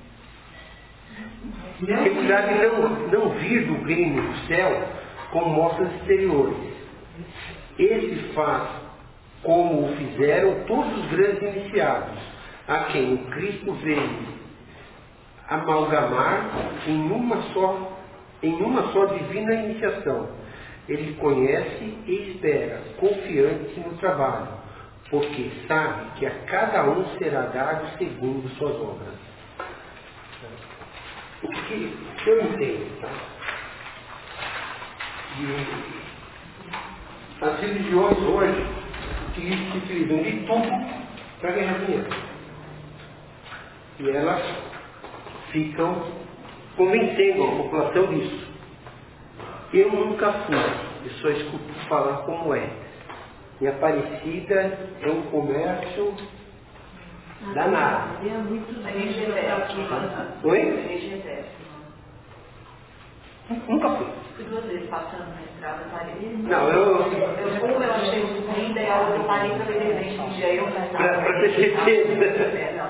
ele sabe não, não vir do reino do céu com mostras exteriores. Esse faz como o fizeram todos os grandes iniciados, a quem o Cristo veio amalgamar em uma só, em uma só divina iniciação. Ele conhece e espera, confiante no trabalho, porque sabe que a cada um será dado segundo suas obras. O que eu entendo, tá? E as religiões hoje utilizam de tudo para ganhar dinheiro. E elas ficam convencendo a população disso. Eu nunca fui, eu só escuto falar como é. E Aparecida é um comércio danado. Oi? Nunca fui. Fui duas vezes passando na estrada Aparecida. Não, eu... eu uma eu achei muito linda e a outra eu parei para ver dente de gel. Para ter certeza.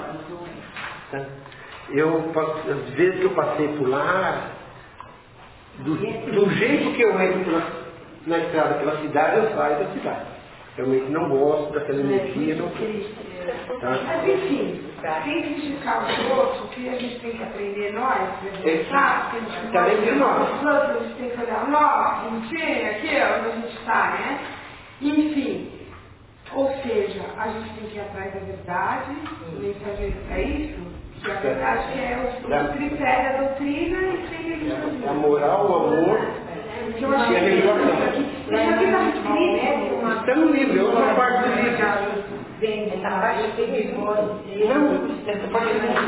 Eu, às vezes que eu passei por lá, do, do jeito que eu entro na, na estrada pela cidade, eu saio da cidade. Realmente não gosto daquela energia, não tá? Mas enfim, sem criticar os outros, o que a gente tem que aprender nós, pensar, que a gente tá dentro de nós. Os outros, a gente tem que olhar nós, enfim, aqui onde a gente está, né? Enfim, ou seja, a gente tem que ir atrás da verdade, nem saber é isso? Que a verdade é o, o critério da doutrina e sem religião. A moral, o amor que eu achei e a religião. Isso aqui está escrito. Está no livro, é outra parte do livro. Essa parte que ele Não, essa parte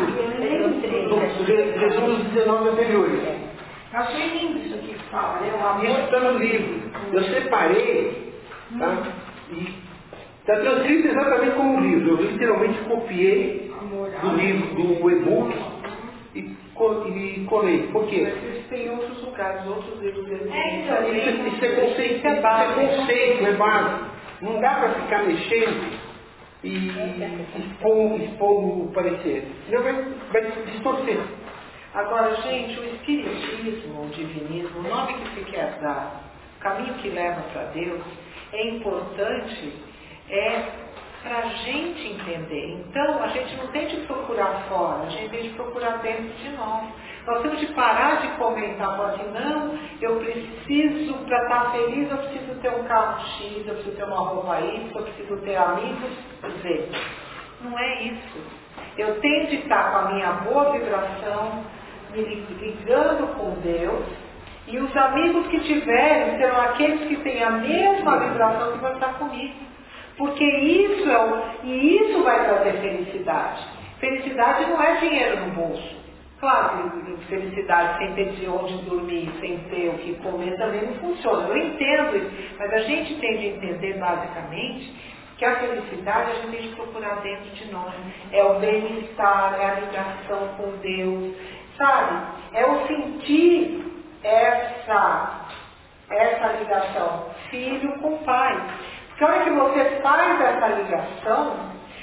do livro. Jesus dos dezenove anteriores. Eu achei lindo isso aqui que fala, né? O amor. Isso está no livro. Eu separei, tá? E está transcrito exatamente como o livro. Eu literalmente copiei do livro, do e-book e, e colei. Por quê? Mas tem outros lugares, outros livros dele. É, então, Isso, isso é conceito, é base, é conceito, é base. Não dá para ficar mexendo e expor, expor o parecer. Senão vai, vai distorcer. Agora, gente, o espiritismo, o divinismo, o nome que se quer dar, o caminho que leva para Deus, é importante, é para a gente entender. Então, a gente não tem de procurar fora, a gente tem de procurar dentro de nós. Nós temos de parar de comentar, falar assim, não, eu preciso, para estar feliz, eu preciso ter um carro X, eu preciso ter uma roupa Y, eu preciso ter amigos Z. Não é isso. Eu tenho de estar com a minha boa vibração, me ligando com Deus, e os amigos que tiverem serão aqueles que têm a mesma vibração que vão estar comigo. Porque isso é o, e isso vai trazer felicidade. Felicidade não é dinheiro no bolso. Claro que felicidade sem ter de onde dormir, sem ter o que comer também não funciona. Eu entendo isso, mas a gente tem de entender basicamente que a felicidade a gente tem de procurar dentro de nós. É o bem-estar, é a ligação com Deus, sabe? É o sentir essa, essa ligação, filho com pai. Porque a hora que você faz essa ligação,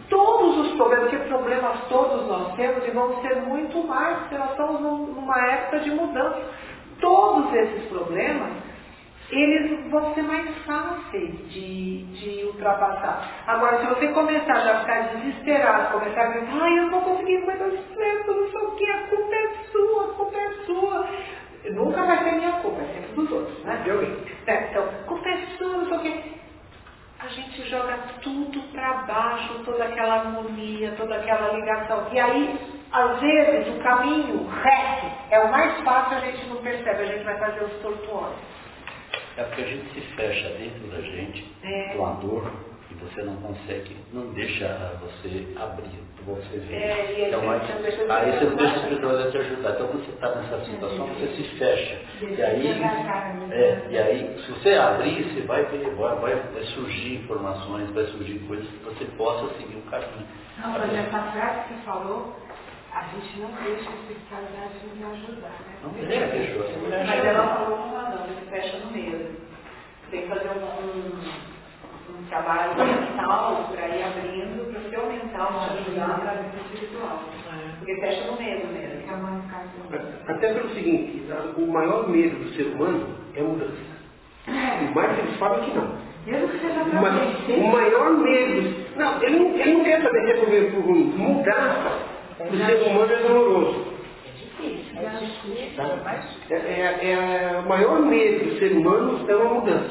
todos os problemas, que problemas todos nós temos, e vão ser muito mais, porque nós estamos num, numa época de mudança. Todos esses problemas, eles vão ser mais fáceis de, de ultrapassar. Agora, se você começar já a ficar desesperado, começar a dizer, ai, eu não vou conseguir mais o estresse, não sei o que, a culpa é sua, a culpa é sua. Nunca vai ser minha culpa, é sempre dos outros, né? De alguém. É, então, culpa é sua, não sei o que. A gente joga tudo para baixo, toda aquela harmonia, toda aquela ligação. E aí, às vezes, o caminho reto é o mais fácil, a gente não percebe, a gente vai fazer os tortuosos. É porque a gente se fecha dentro da gente, é. com a dor, e você não consegue, não deixa você abrir, você ver. É, então, aí, aí você não deixa a espiritualidade te ajudar. Então, quando você está nessa situação, você se fecha. E aí, é, e aí, se você abrir, você vai ver, vai, vai, vai surgir informações, vai surgir coisas que você possa seguir um caminho. Não, mas essa frase que você falou, a gente não deixa a espiritualidade nos ajudar, né? Não deixa, deixou. Mas ela falou com razão, você fecha no medo. Tem que fazer um, um, um trabalho mental para ir abrindo, para o seu mental te ajudar através do espiritual. Porque fecha no medo mesmo. Até pelo seguinte, o maior medo do ser humano é a mudança. O mais que eles falam que não. Mesmo que seja pra Mas o maior medo. Não, ele não, ele não quer saber se é por bem ou por ruim. Mudar o ser humano é doloroso. É difícil, é difícil. É, é, é, o maior medo do ser humano é uma mudança.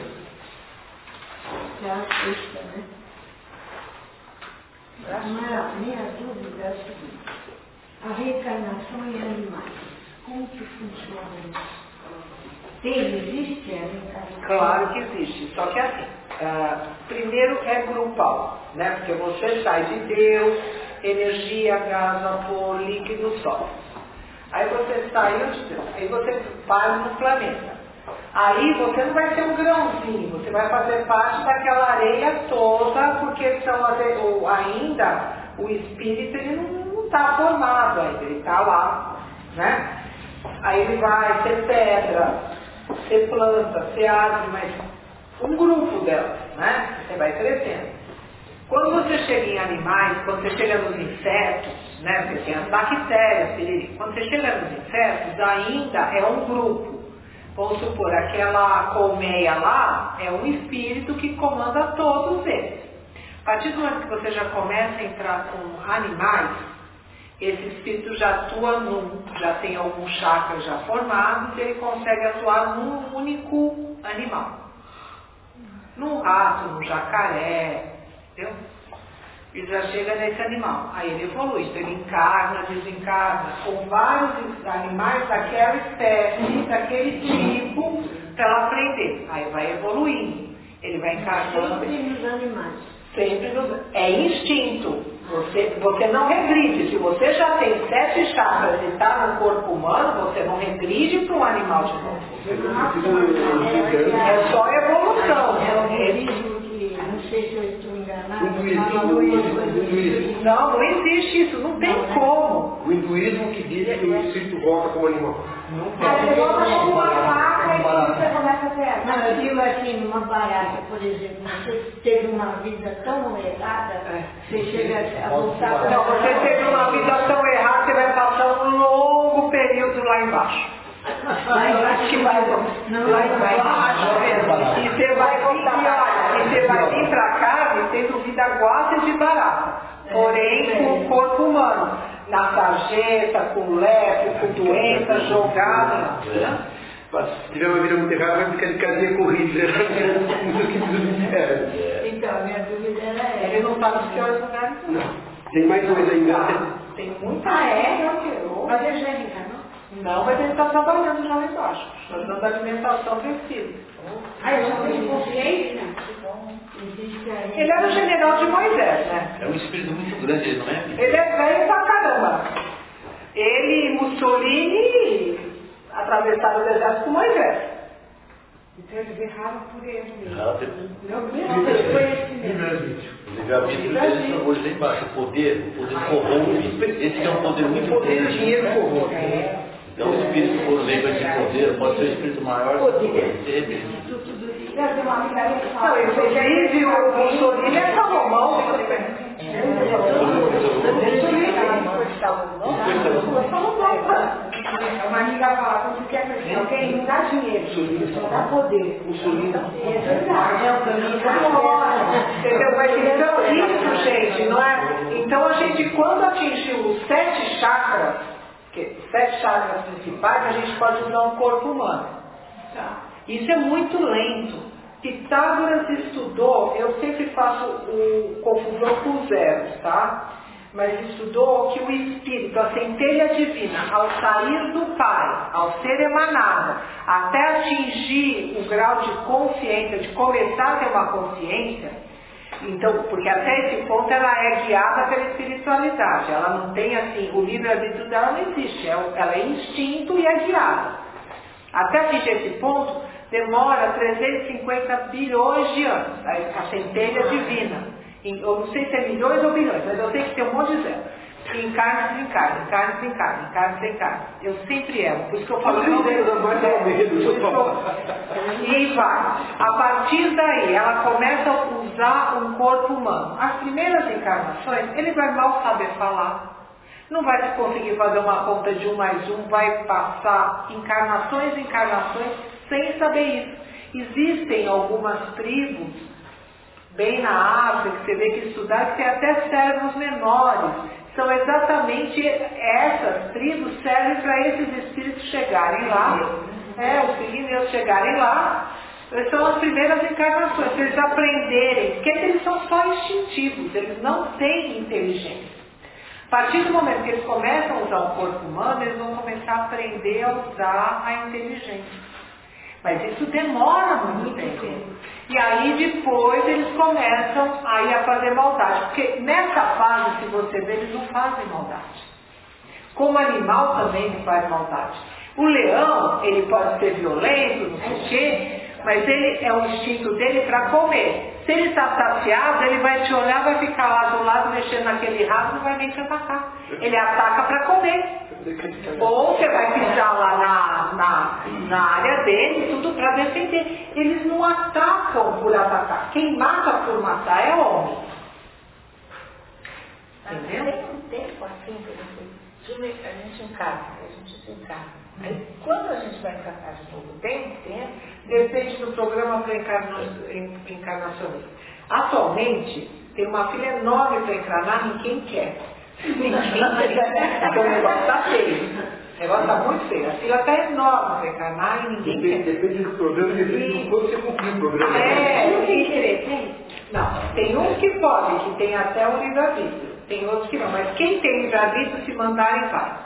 É a sexta, né? A minha dúvida é a seguinte: a reencarnação em animais, como que funciona isso? Tem, existe a reencarnação? Claro que existe, só que assim, uh, primeiro é grupal, né? Porque você sai de Deus, energia, gás, vapor, líquido, sólido. Aí você saiu de Deus, aí você vai no planeta. Aí você não vai ser um grãozinho, você vai fazer parte daquela areia toda, porque são, ou ainda o espírito ele não está formado ainda, ele está lá, né? Aí ele vai ser pedra, ser planta, ser árvore, mas um grupo delas, né? Você vai crescendo. Quando você chega em animais, quando você chega nos insetos, né? Porque tem as bactérias, piriri. Quando você chega nos insetos, ainda é um grupo. Vamos supor, aquela colmeia lá é um espírito que comanda todos eles. A partir do momento que você já começa a entrar com animais, esse espírito já atua num, já tem alguns chakras já formados e ele consegue atuar num único animal. Num rato, num jacaré, entendeu? Ele já chega nesse animal. Aí ele evolui, então ele encarna, desencarna, com vários animais daquela espécie, daquele tipo, para ela aprender. Aí vai evoluindo. Ele vai encarnando. Sempre nos animais. Sempre nos... É instinto. Você, você não regride. Se você já tem sete chakras e está no corpo humano, você não regride para um animal de novo. É só evolução. É o realismo que, não sei se eu estou enganado. Não, não existe isso, não tem como. O hinduísmo que diz que o espírito volta como animal. Não Você volta como uma vaca e pode. você começa a ter. Não, eu digo assim, numa barata, por exemplo, você teve uma vida tão errada, você chega a voltar. Não, você teve uma vida tão errada, você vai passar um longo período lá embaixo. Lá embaixo que vai, não, lá embaixo. E você vai voltar, olha, e você vai vir para casa tendo vida guarda de barata. Porém, com o corpo humano. Na sarjeta, com lepre, com doença, jogada. Se tiver uma vida muito errada, vai ficar de casinha corrida. Então, a minha dúvida era essa. Ele não está nos piores lugares, não. Tem mais coisa ainda. Tem muita Ah, é? coisa. Mas ele já encarnou? Não, mas ele está trabalhando já lá embaixo. Nós dando alimentação para esse filho. Ah, eu não tenho consciência? Ele era o general de Moisés, né? É um espírito muito grande, ele não é? Ele é velho pra caramba. Ele e Mussolini atravessaram o deserto com Moisés. Então eles erraram por ele mesmo. Erraram por Não, não, foi esse mesmo. O livre-arbítrio deles são hoje lá embaixo. O poder, o poder corrompe. Esse é um poder muito O poder grande. do dinheiro corrompe. Então o espírito, por lembra de poder, pode ser o espírito maior do que ele. Não, inclusive o Mussolini é Salomão. Uma amiga fala, quando você quer crescer alguém, não dá dinheiro, não dá poder. O solinho. É verdade, é o caminho entendeu? Mas então, isso, gente, não é? Então a gente, quando atingiu os sete chakras, que, sete chakras principais, a gente pode usar um corpo humano. Isso é muito lento. Pitágoras estudou, eu sempre faço o confusão com os zeros, tá? Mas estudou que o espírito, a centelha divina, ao sair do Pai, ao ser emanada, até atingir o grau de consciência, de começar a ter uma consciência, então, porque até esse ponto ela é guiada pela espiritualidade, ela não tem assim, o livre-arbítrio dela não existe, ela é instinto e é guiada. Até atingir esse ponto, demora trezentos e cinquenta bilhões de anos, a, a centelha divina. Eu não sei se é milhões ou bilhões, mas eu sei que tem um monte de zero. Encarne, desencarne, encarne, desencarne, encarne, desencarne. Eu sempre erro, por isso que eu falo não devo. E aí vai. A partir daí, ela começa a usar um corpo humano. As primeiras encarnações, ele vai mal saber falar. Não vai conseguir fazer uma conta de um mais um, vai passar encarnações e encarnações sem saber isso. Existem algumas tribos, bem na África, que você vê que estudar, que tem até cérebros menores. São exatamente essas tribos servem para esses espíritos chegarem lá. É, os pigmeus chegarem lá. São as primeiras encarnações, para eles aprenderem, porque eles são só instintivos, eles não têm inteligência. A partir do momento que eles começam a usar o corpo humano, eles vão começar a aprender a usar a inteligência. Mas isso demora muito tempo. E aí depois eles começam aí a fazer maldade. Porque nessa fase, se você vê, eles não fazem maldade. Como animal também não faz maldade. O leão, ele pode ser violento, não sei o quê, mas ele é o instinto dele para comer. Se ele está saciado, ele vai te olhar, vai ficar lá do lado, mexendo naquele rabo, não vai nem te atacar. Ele ataca para comer. Ou você vai pisar lá na, na, na área dele, tudo para defender. Eles não atacam por atacar. Quem mata por matar é homem. Entendeu? Tem um tempo assim, por exemplo, a gente encarna, a gente se encarna. Aí quando a gente vai encarnar de novo, tem um tempo? Depende do programa para encarnacionista. Atualmente, tem uma filha enorme para encarnar, ninguém quer. Ninguém quer. Então o negócio está feio. O negócio está muito feio. A filha está enorme para encarnar e ninguém Depende, quer. depende do programa, depende do quanto você cumprir o programa. É, não tem interesse. Não, tem uns que podem, que tem até o livre-arbítrio. Tem outros que não. Mas quem tem livre-arbítrio, se mandarem, vai.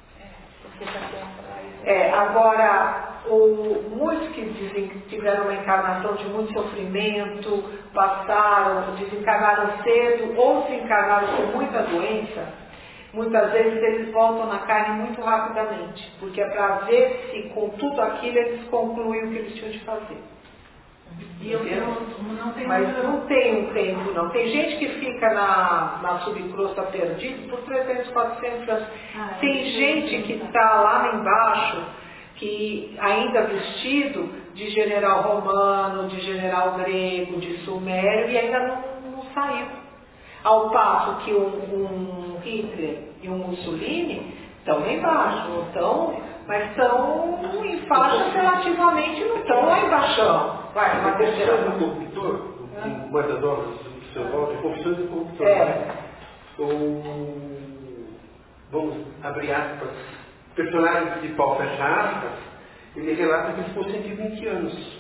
É, agora, o, muitos que dizem que tiveram uma encarnação de muito sofrimento, passaram, desencarnaram cedo ou se encarnaram com muita doença, muitas vezes eles voltam na carne muito rapidamente, porque é para ver se com tudo aquilo eles concluem o que eles tinham de fazer. E eu, eu não tenho Mas não tem um tempo, não. Tem gente que fica na, na subcrosta perdido por trezentos, quatrocentos anos. Ah, tem gente que está lá embaixo, que ainda vestido de general romano, de general grego, de sumério, e ainda não, não saiu. Ao passo que um, um Hitler e um Mussolini estão lá embaixo, estão, mas estão em faixas relativamente, não estão lá embaixo. Vai, uma terceira. do corruptor, uma das obras do seu Walter, Confissões do Corruptor. É. O, vamos abrir aspas, o personagem principal fecha aspas, ele relata que ele ficou cento e vinte anos.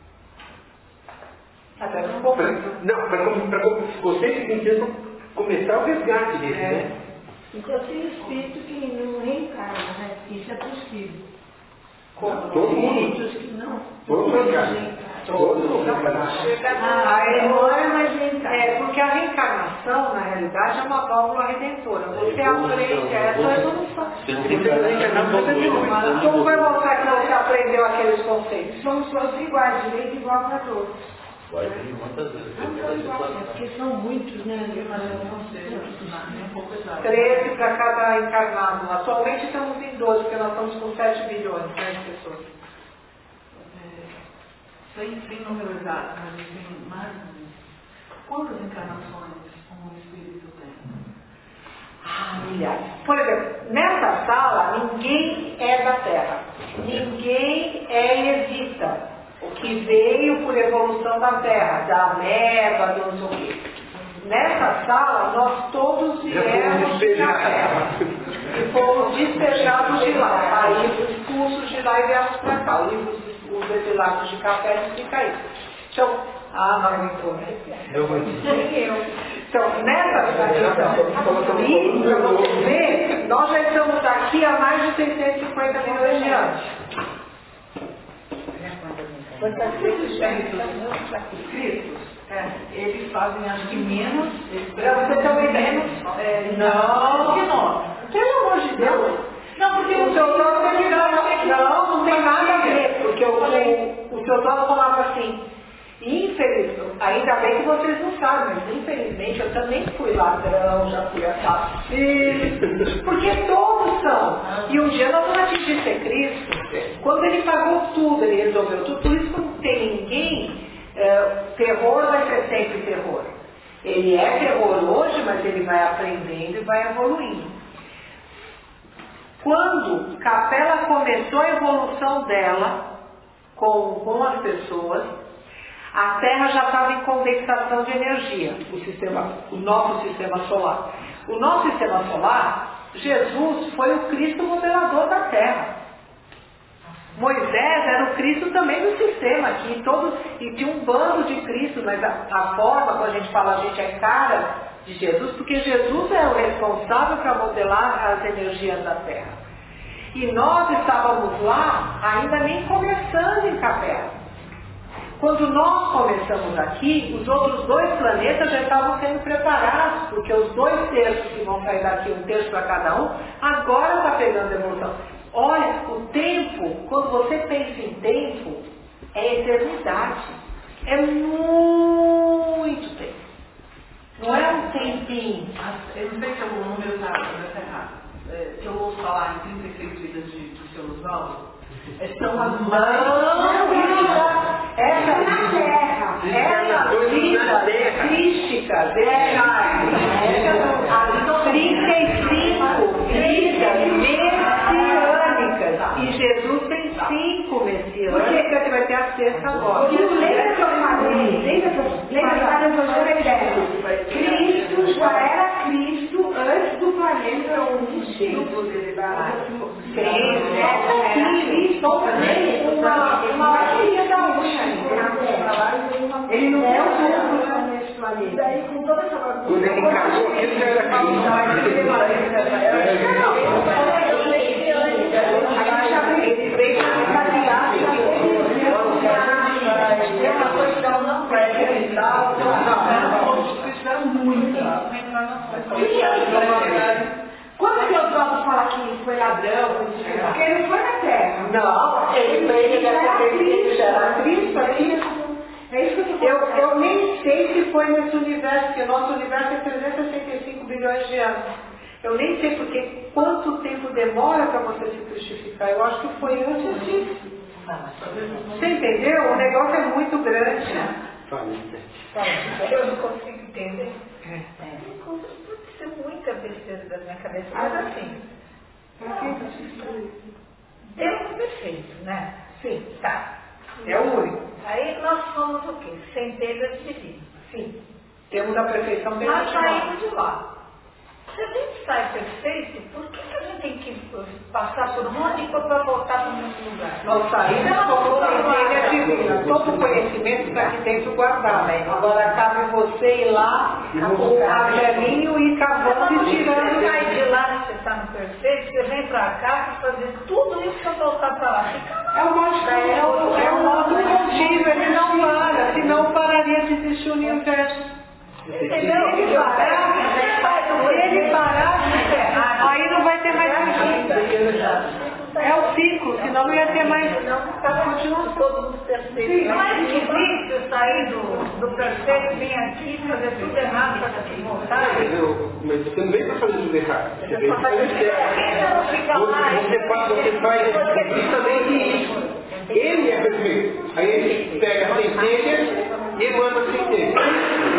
Até não ficou Pra, não, para ficou cento e vinte anos para começar o resgate dele, é. né? Então tem espírito que não reencarna, né? Isso é possível. Como? Todo mundo. Espíritos que não. Todos reencarnam. Todos reencarnam. Ah, demora, mas reencarna. É, porque a reencarnação, na realidade, é uma válvula redentora. Você aprende, é a sua evolução. Como vai mostrar que você aprendeu aqueles conceitos? Somos todos iguais, direito igual para todos. Vai vir muitas vezes. Não são iguais, é porque são muitos, né? treze para cada encarnado. Atualmente estamos em doze, porque nós estamos com sete bilhões, né, de pessoas. Sem, sem número exato, mas tem mais. Quantas encarnações um com o Espírito dela? Ah, milhares. Por exemplo, nessa sala, ninguém é da Terra. Ninguém é levita. O que veio por evolução da Terra, da ameba, do não sei o quê. Nessa sala, nós todos viemos da Terra. E fomos despejados de lá. Aí, expulsos de lá e viemos para cá. O livro Os Exilados de Café explica isso. Então, ah, não aguentou, né? Eu aguentei. Nem eu. Então, nessa então, e, para você ver, nós já estamos aqui há mais de seiscentos e cinquenta milhões de anos. Esses espíritos escritos, é, eles fazem acho que menos, para você ter uma ideia, é, não, que não, pelo amor de Deus, não, porque o seu dono vai virar, não, não tem nada a ver, porque o, o, o seu dono falava assim, infelizmente, ainda bem que vocês não sabem, mas infelizmente eu também fui ladrão, já fui assassino, porque todos são. E um dia nós vamos atingir ser Cristo, quando ele pagou tudo, ele resolveu tudo, por isso que não tem ninguém, é, terror vai ser sempre terror. Ele é terror hoje, mas ele vai aprendendo e vai evoluindo. Quando Capela começou a evolução dela com, com as pessoas, a Terra já estava em condensação de energia, o, sistema, o nosso sistema solar. O nosso sistema solar, Jesus foi o Cristo modelador da Terra. Moisés era o Cristo também do sistema aqui, todo, e tinha um bando de Cristo, mas a, a forma, quando a gente fala, a gente é cara de Jesus, porque Jesus é o responsável para modelar as energias da Terra. E nós estávamos lá, ainda nem começando em Capela. Quando nós começamos aqui, os outros dois planetas já estavam sendo preparados, porque os dois terços que vão sair daqui, um terço para cada um, agora está pegando evolução. Olha, o tempo, quando você pensa em tempo, é eternidade. É muito tempo. Não é um tempinho. Eu não sei se o número está errado. Se eu ouço falar em trinta e seis vidas de, de seu Osvaldo, são as mãos. Essa na Terra, essas vidas crísticas, as trinta e cinco vidas messiânicas, e Jesus tem cinco messiânicas. Por que você vai ter a sexta agora? Porque lembra que eu falei, lembra que eu falei, Cristo já era Cristo antes do planeta onde chegou. Cristo também, uma maioria da unha. Ele não é o único nesse planeta. Daí, com toda essa bagunça. Quando ele casou, ele já era Cristo. A gente já veio para criar é uma coisa que ela não vai acreditar. Não, muito. Quando que eu posso falar que foi ladrão? Porque ele foi na Terra. Não, ele foi ele já era Cristo aqui. É isso que eu, eu nem sei se foi nesse universo, porque o nosso universo é trezentos e sessenta e cinco bilhões de anos. Eu nem sei porque quanto tempo demora para você se justificar. Eu acho que foi antes disso. Você entendeu? O negócio é muito grande. Eu não consigo entender. É. Pode ser muita besteira da minha cabeça, mas assim. Deus é perfeito, né? Sim. Tá. É o único. Aí nós somos o quê? Centelhas divinas. Sim. Temos a perfeição dentro nós de nós. saímos de lá. Se a gente sai perfeito, por que, que a gente tem que passar por um monte de coisa para voltar para o mesmo lugar? Nós saímos como centelha divina. Todo o conhecimento está aqui dentro guardado. Né? Agora cabe você ir lá com o cabelinho e cavando e tirando. Você sai de lá, você está no perfeito, você vem para cá para fazer tudo isso para voltar para lá. É o modo é o, é o modo contínuo, ele não para, senão pararia de existir o universo. Entendeu? Se ele parar, se ele parar, aí não vai ter mais sentido. É o ciclo, senão não ia ter mais continuação. Todos os perfeitos. Não é difícil sair do, do perfeito, vir aqui fazer tudo errado para se voltar. Mas você não veio para fazer tudo errado. Você veio para fazer tudo certo. Você faz, você faz justamente isso. Ele é perfeito. Aí ele pega a centelha e manda a centelha.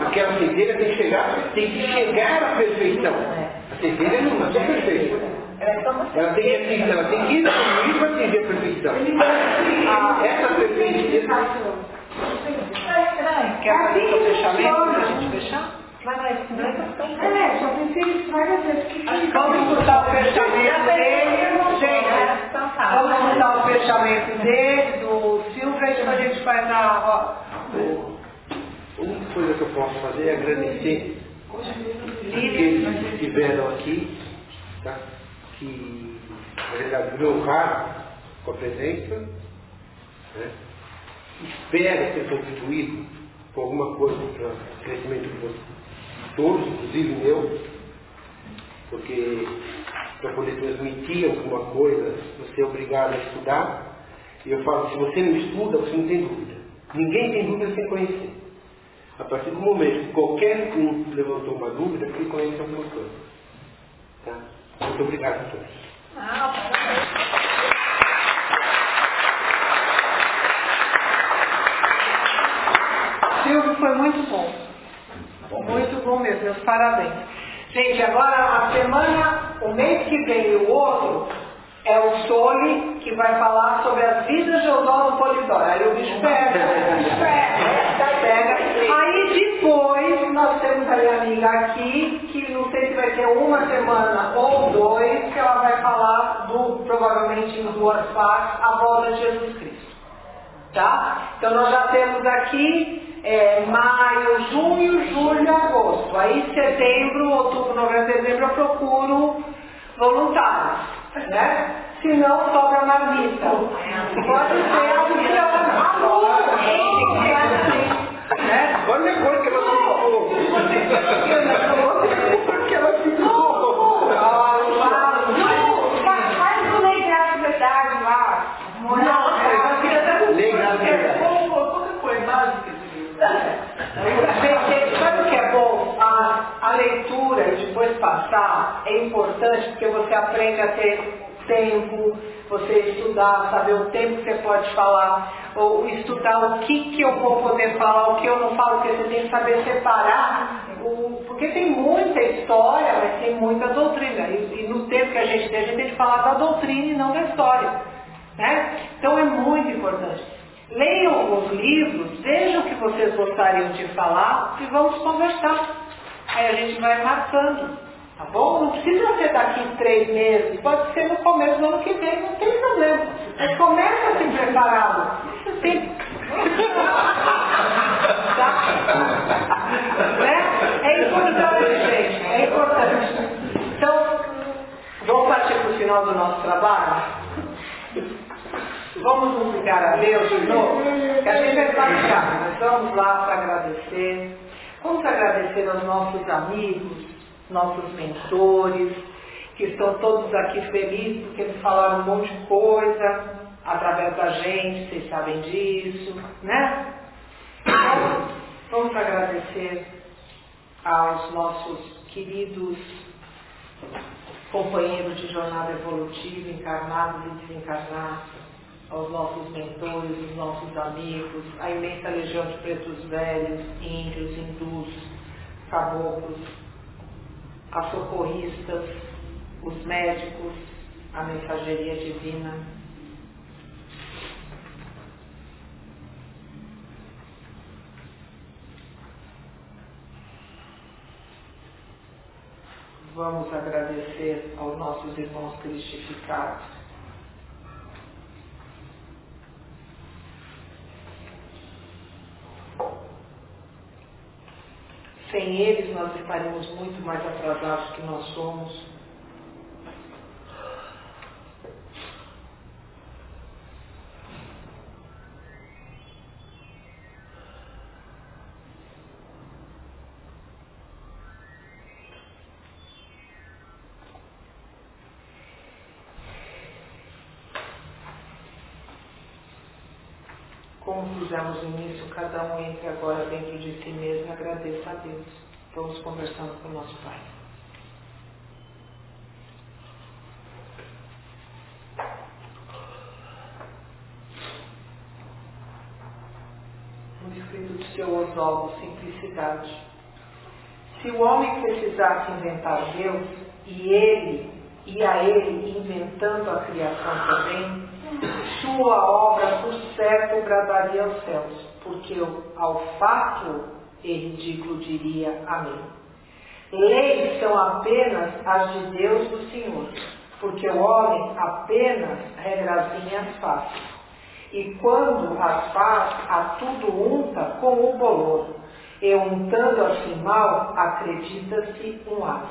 aquela centelha tem que chegar, tem que chegar à perfeição. A centelha não é só perfeita. Ela tem que atingir, ela tem que evoluir para atingir a perfeição. Essa perfeição. Quer fazer o fechamento para a gente fechar? É, só pensei várias vezes que vamos escutar o fechamento dele, gente. Vamos escutar o fechamento dele, do Silvio, e depois a gente faz a. A única coisa que eu posso fazer é agradecer aqueles que estiveram aqui, tá? Que, na verdade, me honraram com a presença, né? Espero ter contribuído com alguma coisa para o crescimento de vocês, todos, inclusive meu, porque para poder transmitir alguma coisa, você é obrigado a estudar. E eu falo, se você não estuda, você não tem dúvida. Ninguém tem dúvida sem conhecer. A partir do momento que qualquer um levantou uma dúvida, ele conhece alguma coisa. Tá? Muito obrigado a todos. Ah, parabéns. Silvio, foi muito bom. Muito bom mesmo, meus parabéns. Gente, agora a semana, o mês que vem e o outro, é o Soli que vai falar sobre as vidas de Oswaldo Polidoro. Aí o bicho pega, o bicho pega, pega. Aí depois nós temos aí a amiga aqui, que não sei se vai ter uma semana ou dois, que ela vai falar do, provavelmente em duas partes, a volta de Jesus Cristo. Tá? Então nós já temos aqui é, maio, junho, julho e agosto. Aí setembro, outubro, novembro, dezembro eu procuro voluntários, né? Se não, sobra marmita. Pode ser a Luciana, né? Olha a coisa que ela ficou. Porque ela ficou. Faz o lei graça verdade lá. Não, lei graça verdade. Qualquer coisa básica. Gente, sabe o que é bom? A, a leitura e depois passar é importante porque você aprende a ter tempo, você estudar, saber o tempo que você pode falar, ou estudar o que, que eu vou poder falar, o que eu não falo, porque você tem que saber separar, o, porque tem muita história, mas tem muita doutrina, e, e no tempo que a gente tem, a gente tem que falar da doutrina e não da história, né? Então é muito importante. Leiam alguns livros, vejam o que vocês gostariam de falar e vamos conversar. Aí a gente vai marcando. Tá bom? Não precisa ser daqui três meses, pode ser no começo do ano que vem, não tem problema. Mas começa a se preparar. Tem... tá? Né? É importante, gente. É importante. Então, vamos partir para o final do nosso trabalho? Vamos nos ligar a Deus de novo? Que a gente vai partir, mas vamos lá para agradecer. Vamos agradecer aos nossos amigos, nossos mentores, que estão todos aqui felizes porque eles falaram um monte de coisa através da gente, vocês sabem disso, né? Então, vamos agradecer aos nossos queridos companheiros de jornada evolutiva, encarnados e desencarnados, aos nossos mentores, os nossos amigos, a imensa legião de pretos velhos, índios, hindus, caboclos, as socorristas, os médicos, a mensageria divina. Vamos agradecer aos nossos irmãos cristificados. Sem eles, nós estaríamos muito mais atrasados que nós somos. Como fizemos no início, cada um entre agora dentro de si mesmo e agradeça a Deus. Vamos conversando com o nosso Pai. No escrito do seu Oswaldo, simplicidade. Se o homem precisasse inventar Deus, e ele, e a ele inventando a criação também, sua obra por certo bradaria aos céus, porque ao fato e ridículo diria amém. Leis são apenas as de Deus do Senhor, porque o homem apenas regrazinhas faz. E quando as faz, a tudo unta com o bolor, e untando assim mal, acredita-se um as.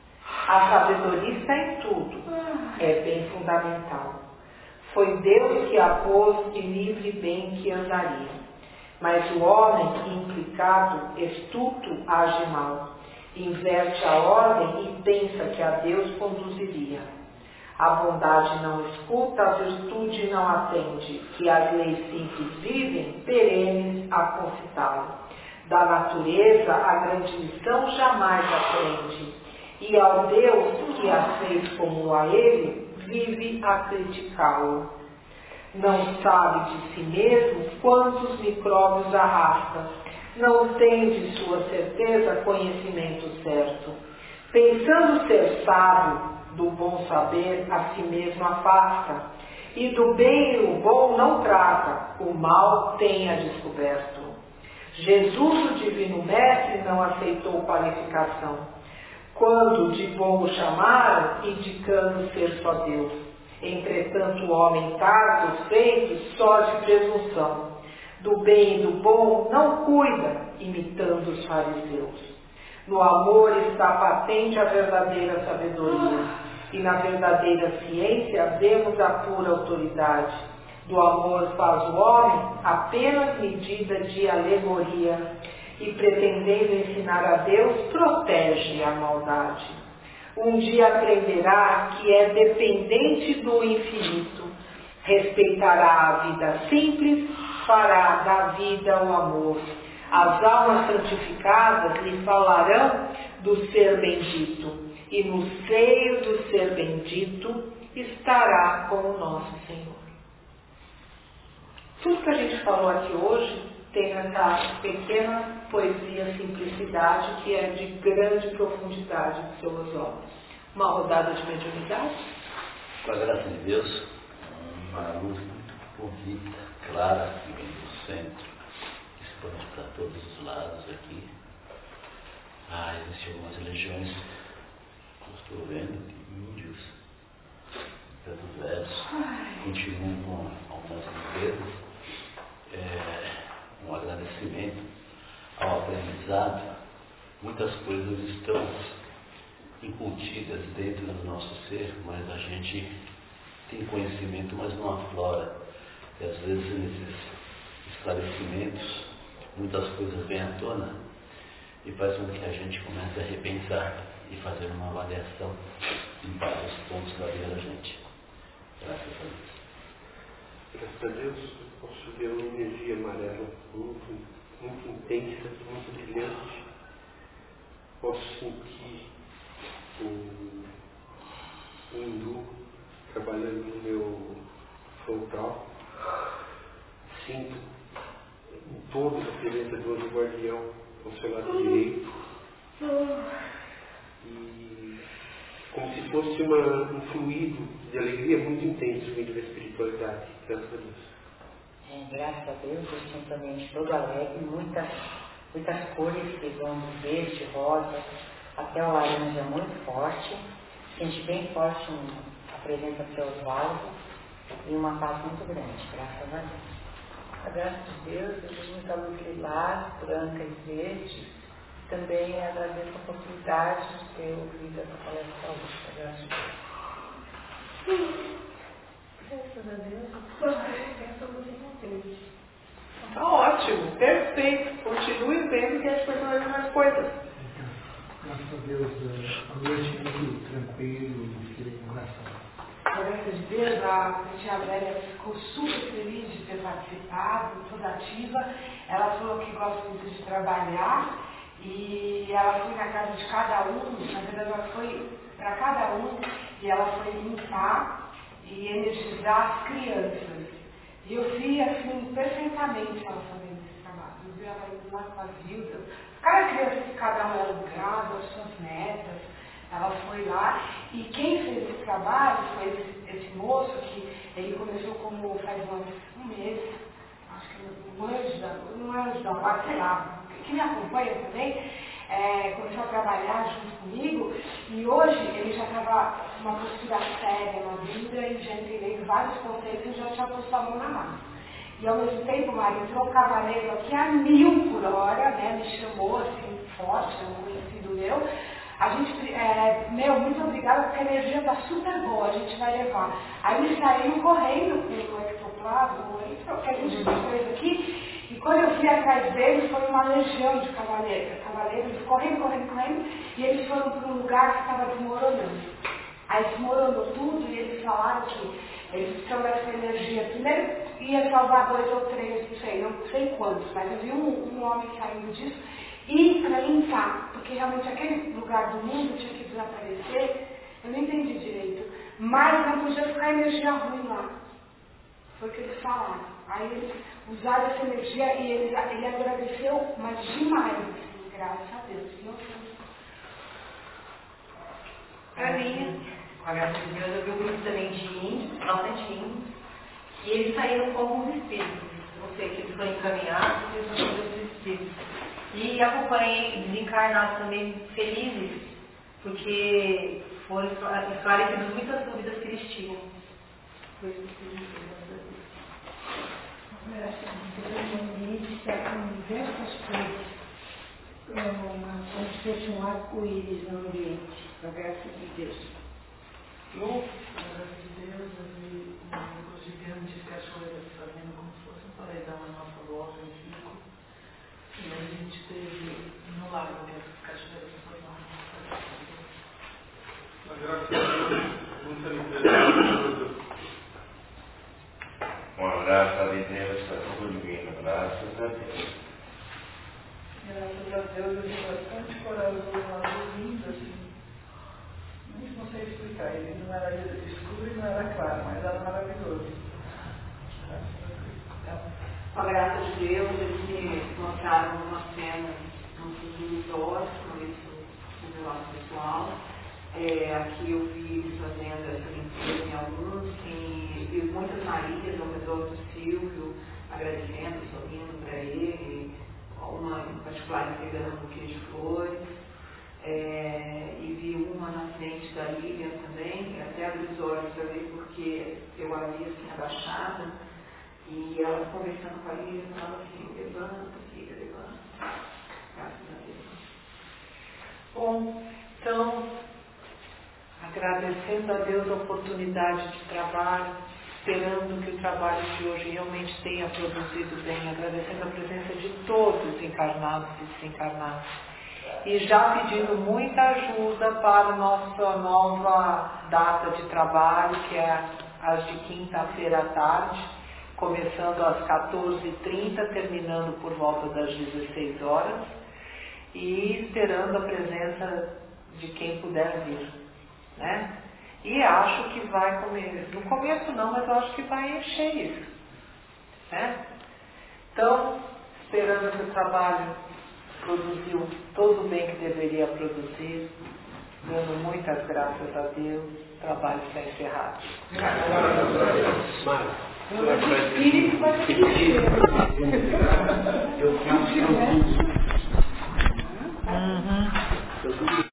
A sabedoria está em tudo, é bem fundamental. Foi Deus que a pôs de livre bem que andaria. Mas o homem implicado, estuto, age mal. Inverte a ordem e pensa que a Deus conduziria. A bondade não escuta, a virtude não atende, e as leis simples vivem, perenes a concitá-lo. Da natureza a grande lição jamais aprende, e ao Deus que a fez como a ele, vive a criticá-lo. Não sabe de si mesmo quantos micróbios arrasta, não tem de sua certeza conhecimento certo. Pensando ser sábio, do bom saber a si mesmo afasta, e do bem e o bom não trata, o mal tenha descoberto. Jesus, o divino mestre, não aceitou qualificação, quando de bom o chamaram, indicando ser só Deus. Entretanto, o homem tardo, feito só de presunção, do bem e do bom não cuida, imitando os fariseus. No amor está patente a verdadeira sabedoria, e na verdadeira ciência vemos a pura autoridade. Do amor faz o homem apenas medida de alegoria, e pretendendo ensinar a Deus, protege a maldade. Um dia aprenderá que é dependente do infinito, respeitará a vida simples, fará da vida o amor. As almas santificadas lhe falarão do ser bendito, e no seio do ser bendito estará com o nosso Senhor. Tudo que a gente falou aqui hoje tem essa pequena poesia simplicidade que é de grande profundidade filosófica. Uma rodada de mediunidade? Com a graça de Deus, uma luz muito bonita, clara, que vem do centro, que expande para todos os lados aqui. Ah, existem algumas religiões, eu estou vendo, que índios, tanto velhos, continuam com algumas limpezas. É, um agradecimento ao aprendizado. Muitas coisas estão incutidas dentro do nosso ser, mas a gente tem conhecimento, mas não aflora. E às vezes nesses esclarecimentos, muitas coisas vêm à tona e faz com que a gente comece a repensar e fazer uma avaliação em vários pontos da vida da gente. Graças a Deus. Graças a Deus, eu posso ver uma energia amarela muito, muito intensa, muito brilhante. Posso sentir o, o hindu trabalhando no meu frontal. Sinto em toda a presença do anjo guardião ao seu lado direito. E como se fosse uma, um fluido de alegria muito intenso vindo da espiritualidade. Graças a Deus. É, graças a Deus, eu sinto também todo alegre, muitas, muitas cores que vão do verde, rosa, até o laranja muito forte. Sente bem forte a presença do seu Osvaldo e uma paz muito grande, graças a Deus. A graça de Deus, eu vejo muita luz lilás, branca e verde. Também agradeço a oportunidade de ter ouvido essa palestra hoje. A graça de Deus. Graças a Deus, essa luz é contente. Tá ótimo, perfeito. Continue vendo que as pessoas fazem mais coisas. Graças a Deus, a noite muito tranquilo, com coração. Graças a Deus, a tia Adélia ficou super feliz de ter participado, toda ativa. Ela falou que gosta muito de trabalhar e ela foi na casa de cada um, na verdade ela foi para cada um e ela foi limpar e energizar as crianças. E eu vi assim perfeitamente ela fazendo esse trabalho. Eu vi ela indo lá com as viúvas, cada criança que cada um era grado, as suas metas, ela foi lá, e quem fez esse trabalho foi esse, esse moço que ele começou como faz um, um mês, acho que um anjo da, não é anjo da guarda, sei lá, que me acompanha também, é, começou a trabalhar junto comigo, e hoje ele já estava uma postura séria na vida e já entendendo vários conceitos e já tinha posto a mão na massa. E ao mesmo tempo, Maria, entrou um cavaleiro aqui a mil por hora, né? Me chamou assim, forte, é um conhecido meu. A gente, é, meu, muito obrigada, porque a energia está super boa, a gente vai levar. Aí ele saiu correndo pelo ectoplasma, que a gente fez aqui, e quando eu fui atrás dele, foi uma legião de cavaleiros, cavaleiros correndo, correndo, correndo, e eles foram para um lugar que estava desmoronando. Aí desmoronou tudo e eles falaram que eles precisam dessa energia. Primeiro ia salvar dois ou três, não sei, não sei quantos, mas eu vi um, um homem saindo disso e para limpar, porque realmente aquele lugar do mundo tinha que desaparecer. Eu não entendi direito, mas não podia ficar energia ruim lá. Foi o que eles falaram. Aí eles usaram essa energia e ele, ele agradeceu, mas demais, assim, graças a Deus. Não Para mim, com a graça de Deus, eu vi um grupo também de índios, bastante índios, e eles saíram como os espíritos, ou seja, eles foram encaminhados e eles foram os espíritos. E acompanhei desencarnados também felizes, porque foram esclarecidas muitas dúvidas que eles tinham. Foi isso que eles O limite está com diversas coisas, como se fosse um arco-íris no ambiente, com a graça de Deus. Com a graça de Deus, inclusive antes de cachoeiras fazendo como se fosse um paredão na nossa volta em Chico, e aí a gente teve no lago que as cachoeiras formaram. A graça de Deus, muita liberdade. Com a graça de Deus, está tudo divino. Graças a Deus. Graças a Deus, eu vi bastante corajoso lá, lindo assim. Não sei explicar, ele não era escuro e não era claro, mas era maravilhoso. Com a graça de Deus, eles me mostraram uma cena num futuro próximo, isso no meu lado pessoal. É, aqui eu vi eles fazendo essa limpeza em alguns, e vi muitas Marias ao redor do Silvio, agradecendo, sorrindo para ele, uma em particular entregando um buquê de flores, é, e vi uma na frente da Lívia também, até abri os olhos para ver porque eu a vi assim abaixada, e ela conversando com a Lívia, falando assim, levanta, filha, levanta. Graças a Deus. Bom, então, agradecendo a Deus a oportunidade de trabalho, esperando que o trabalho de hoje realmente tenha produzido bem, agradecendo a presença de todos, encarnados e desencarnados. E já pedindo muita ajuda para a nossa nova data de trabalho, que é as de quinta-feira à tarde, começando às quatorze e trinta, terminando por volta das dezesseis horas, e esperando a presença de quem puder vir, né? E acho que vai comer, no começo não, mas eu acho que vai encher isso, né? Então, esperando que o trabalho produziu todo o bem que deveria produzir, dando muitas graças a Deus, o trabalho está encerrado. Graças a Deus. O espírito vai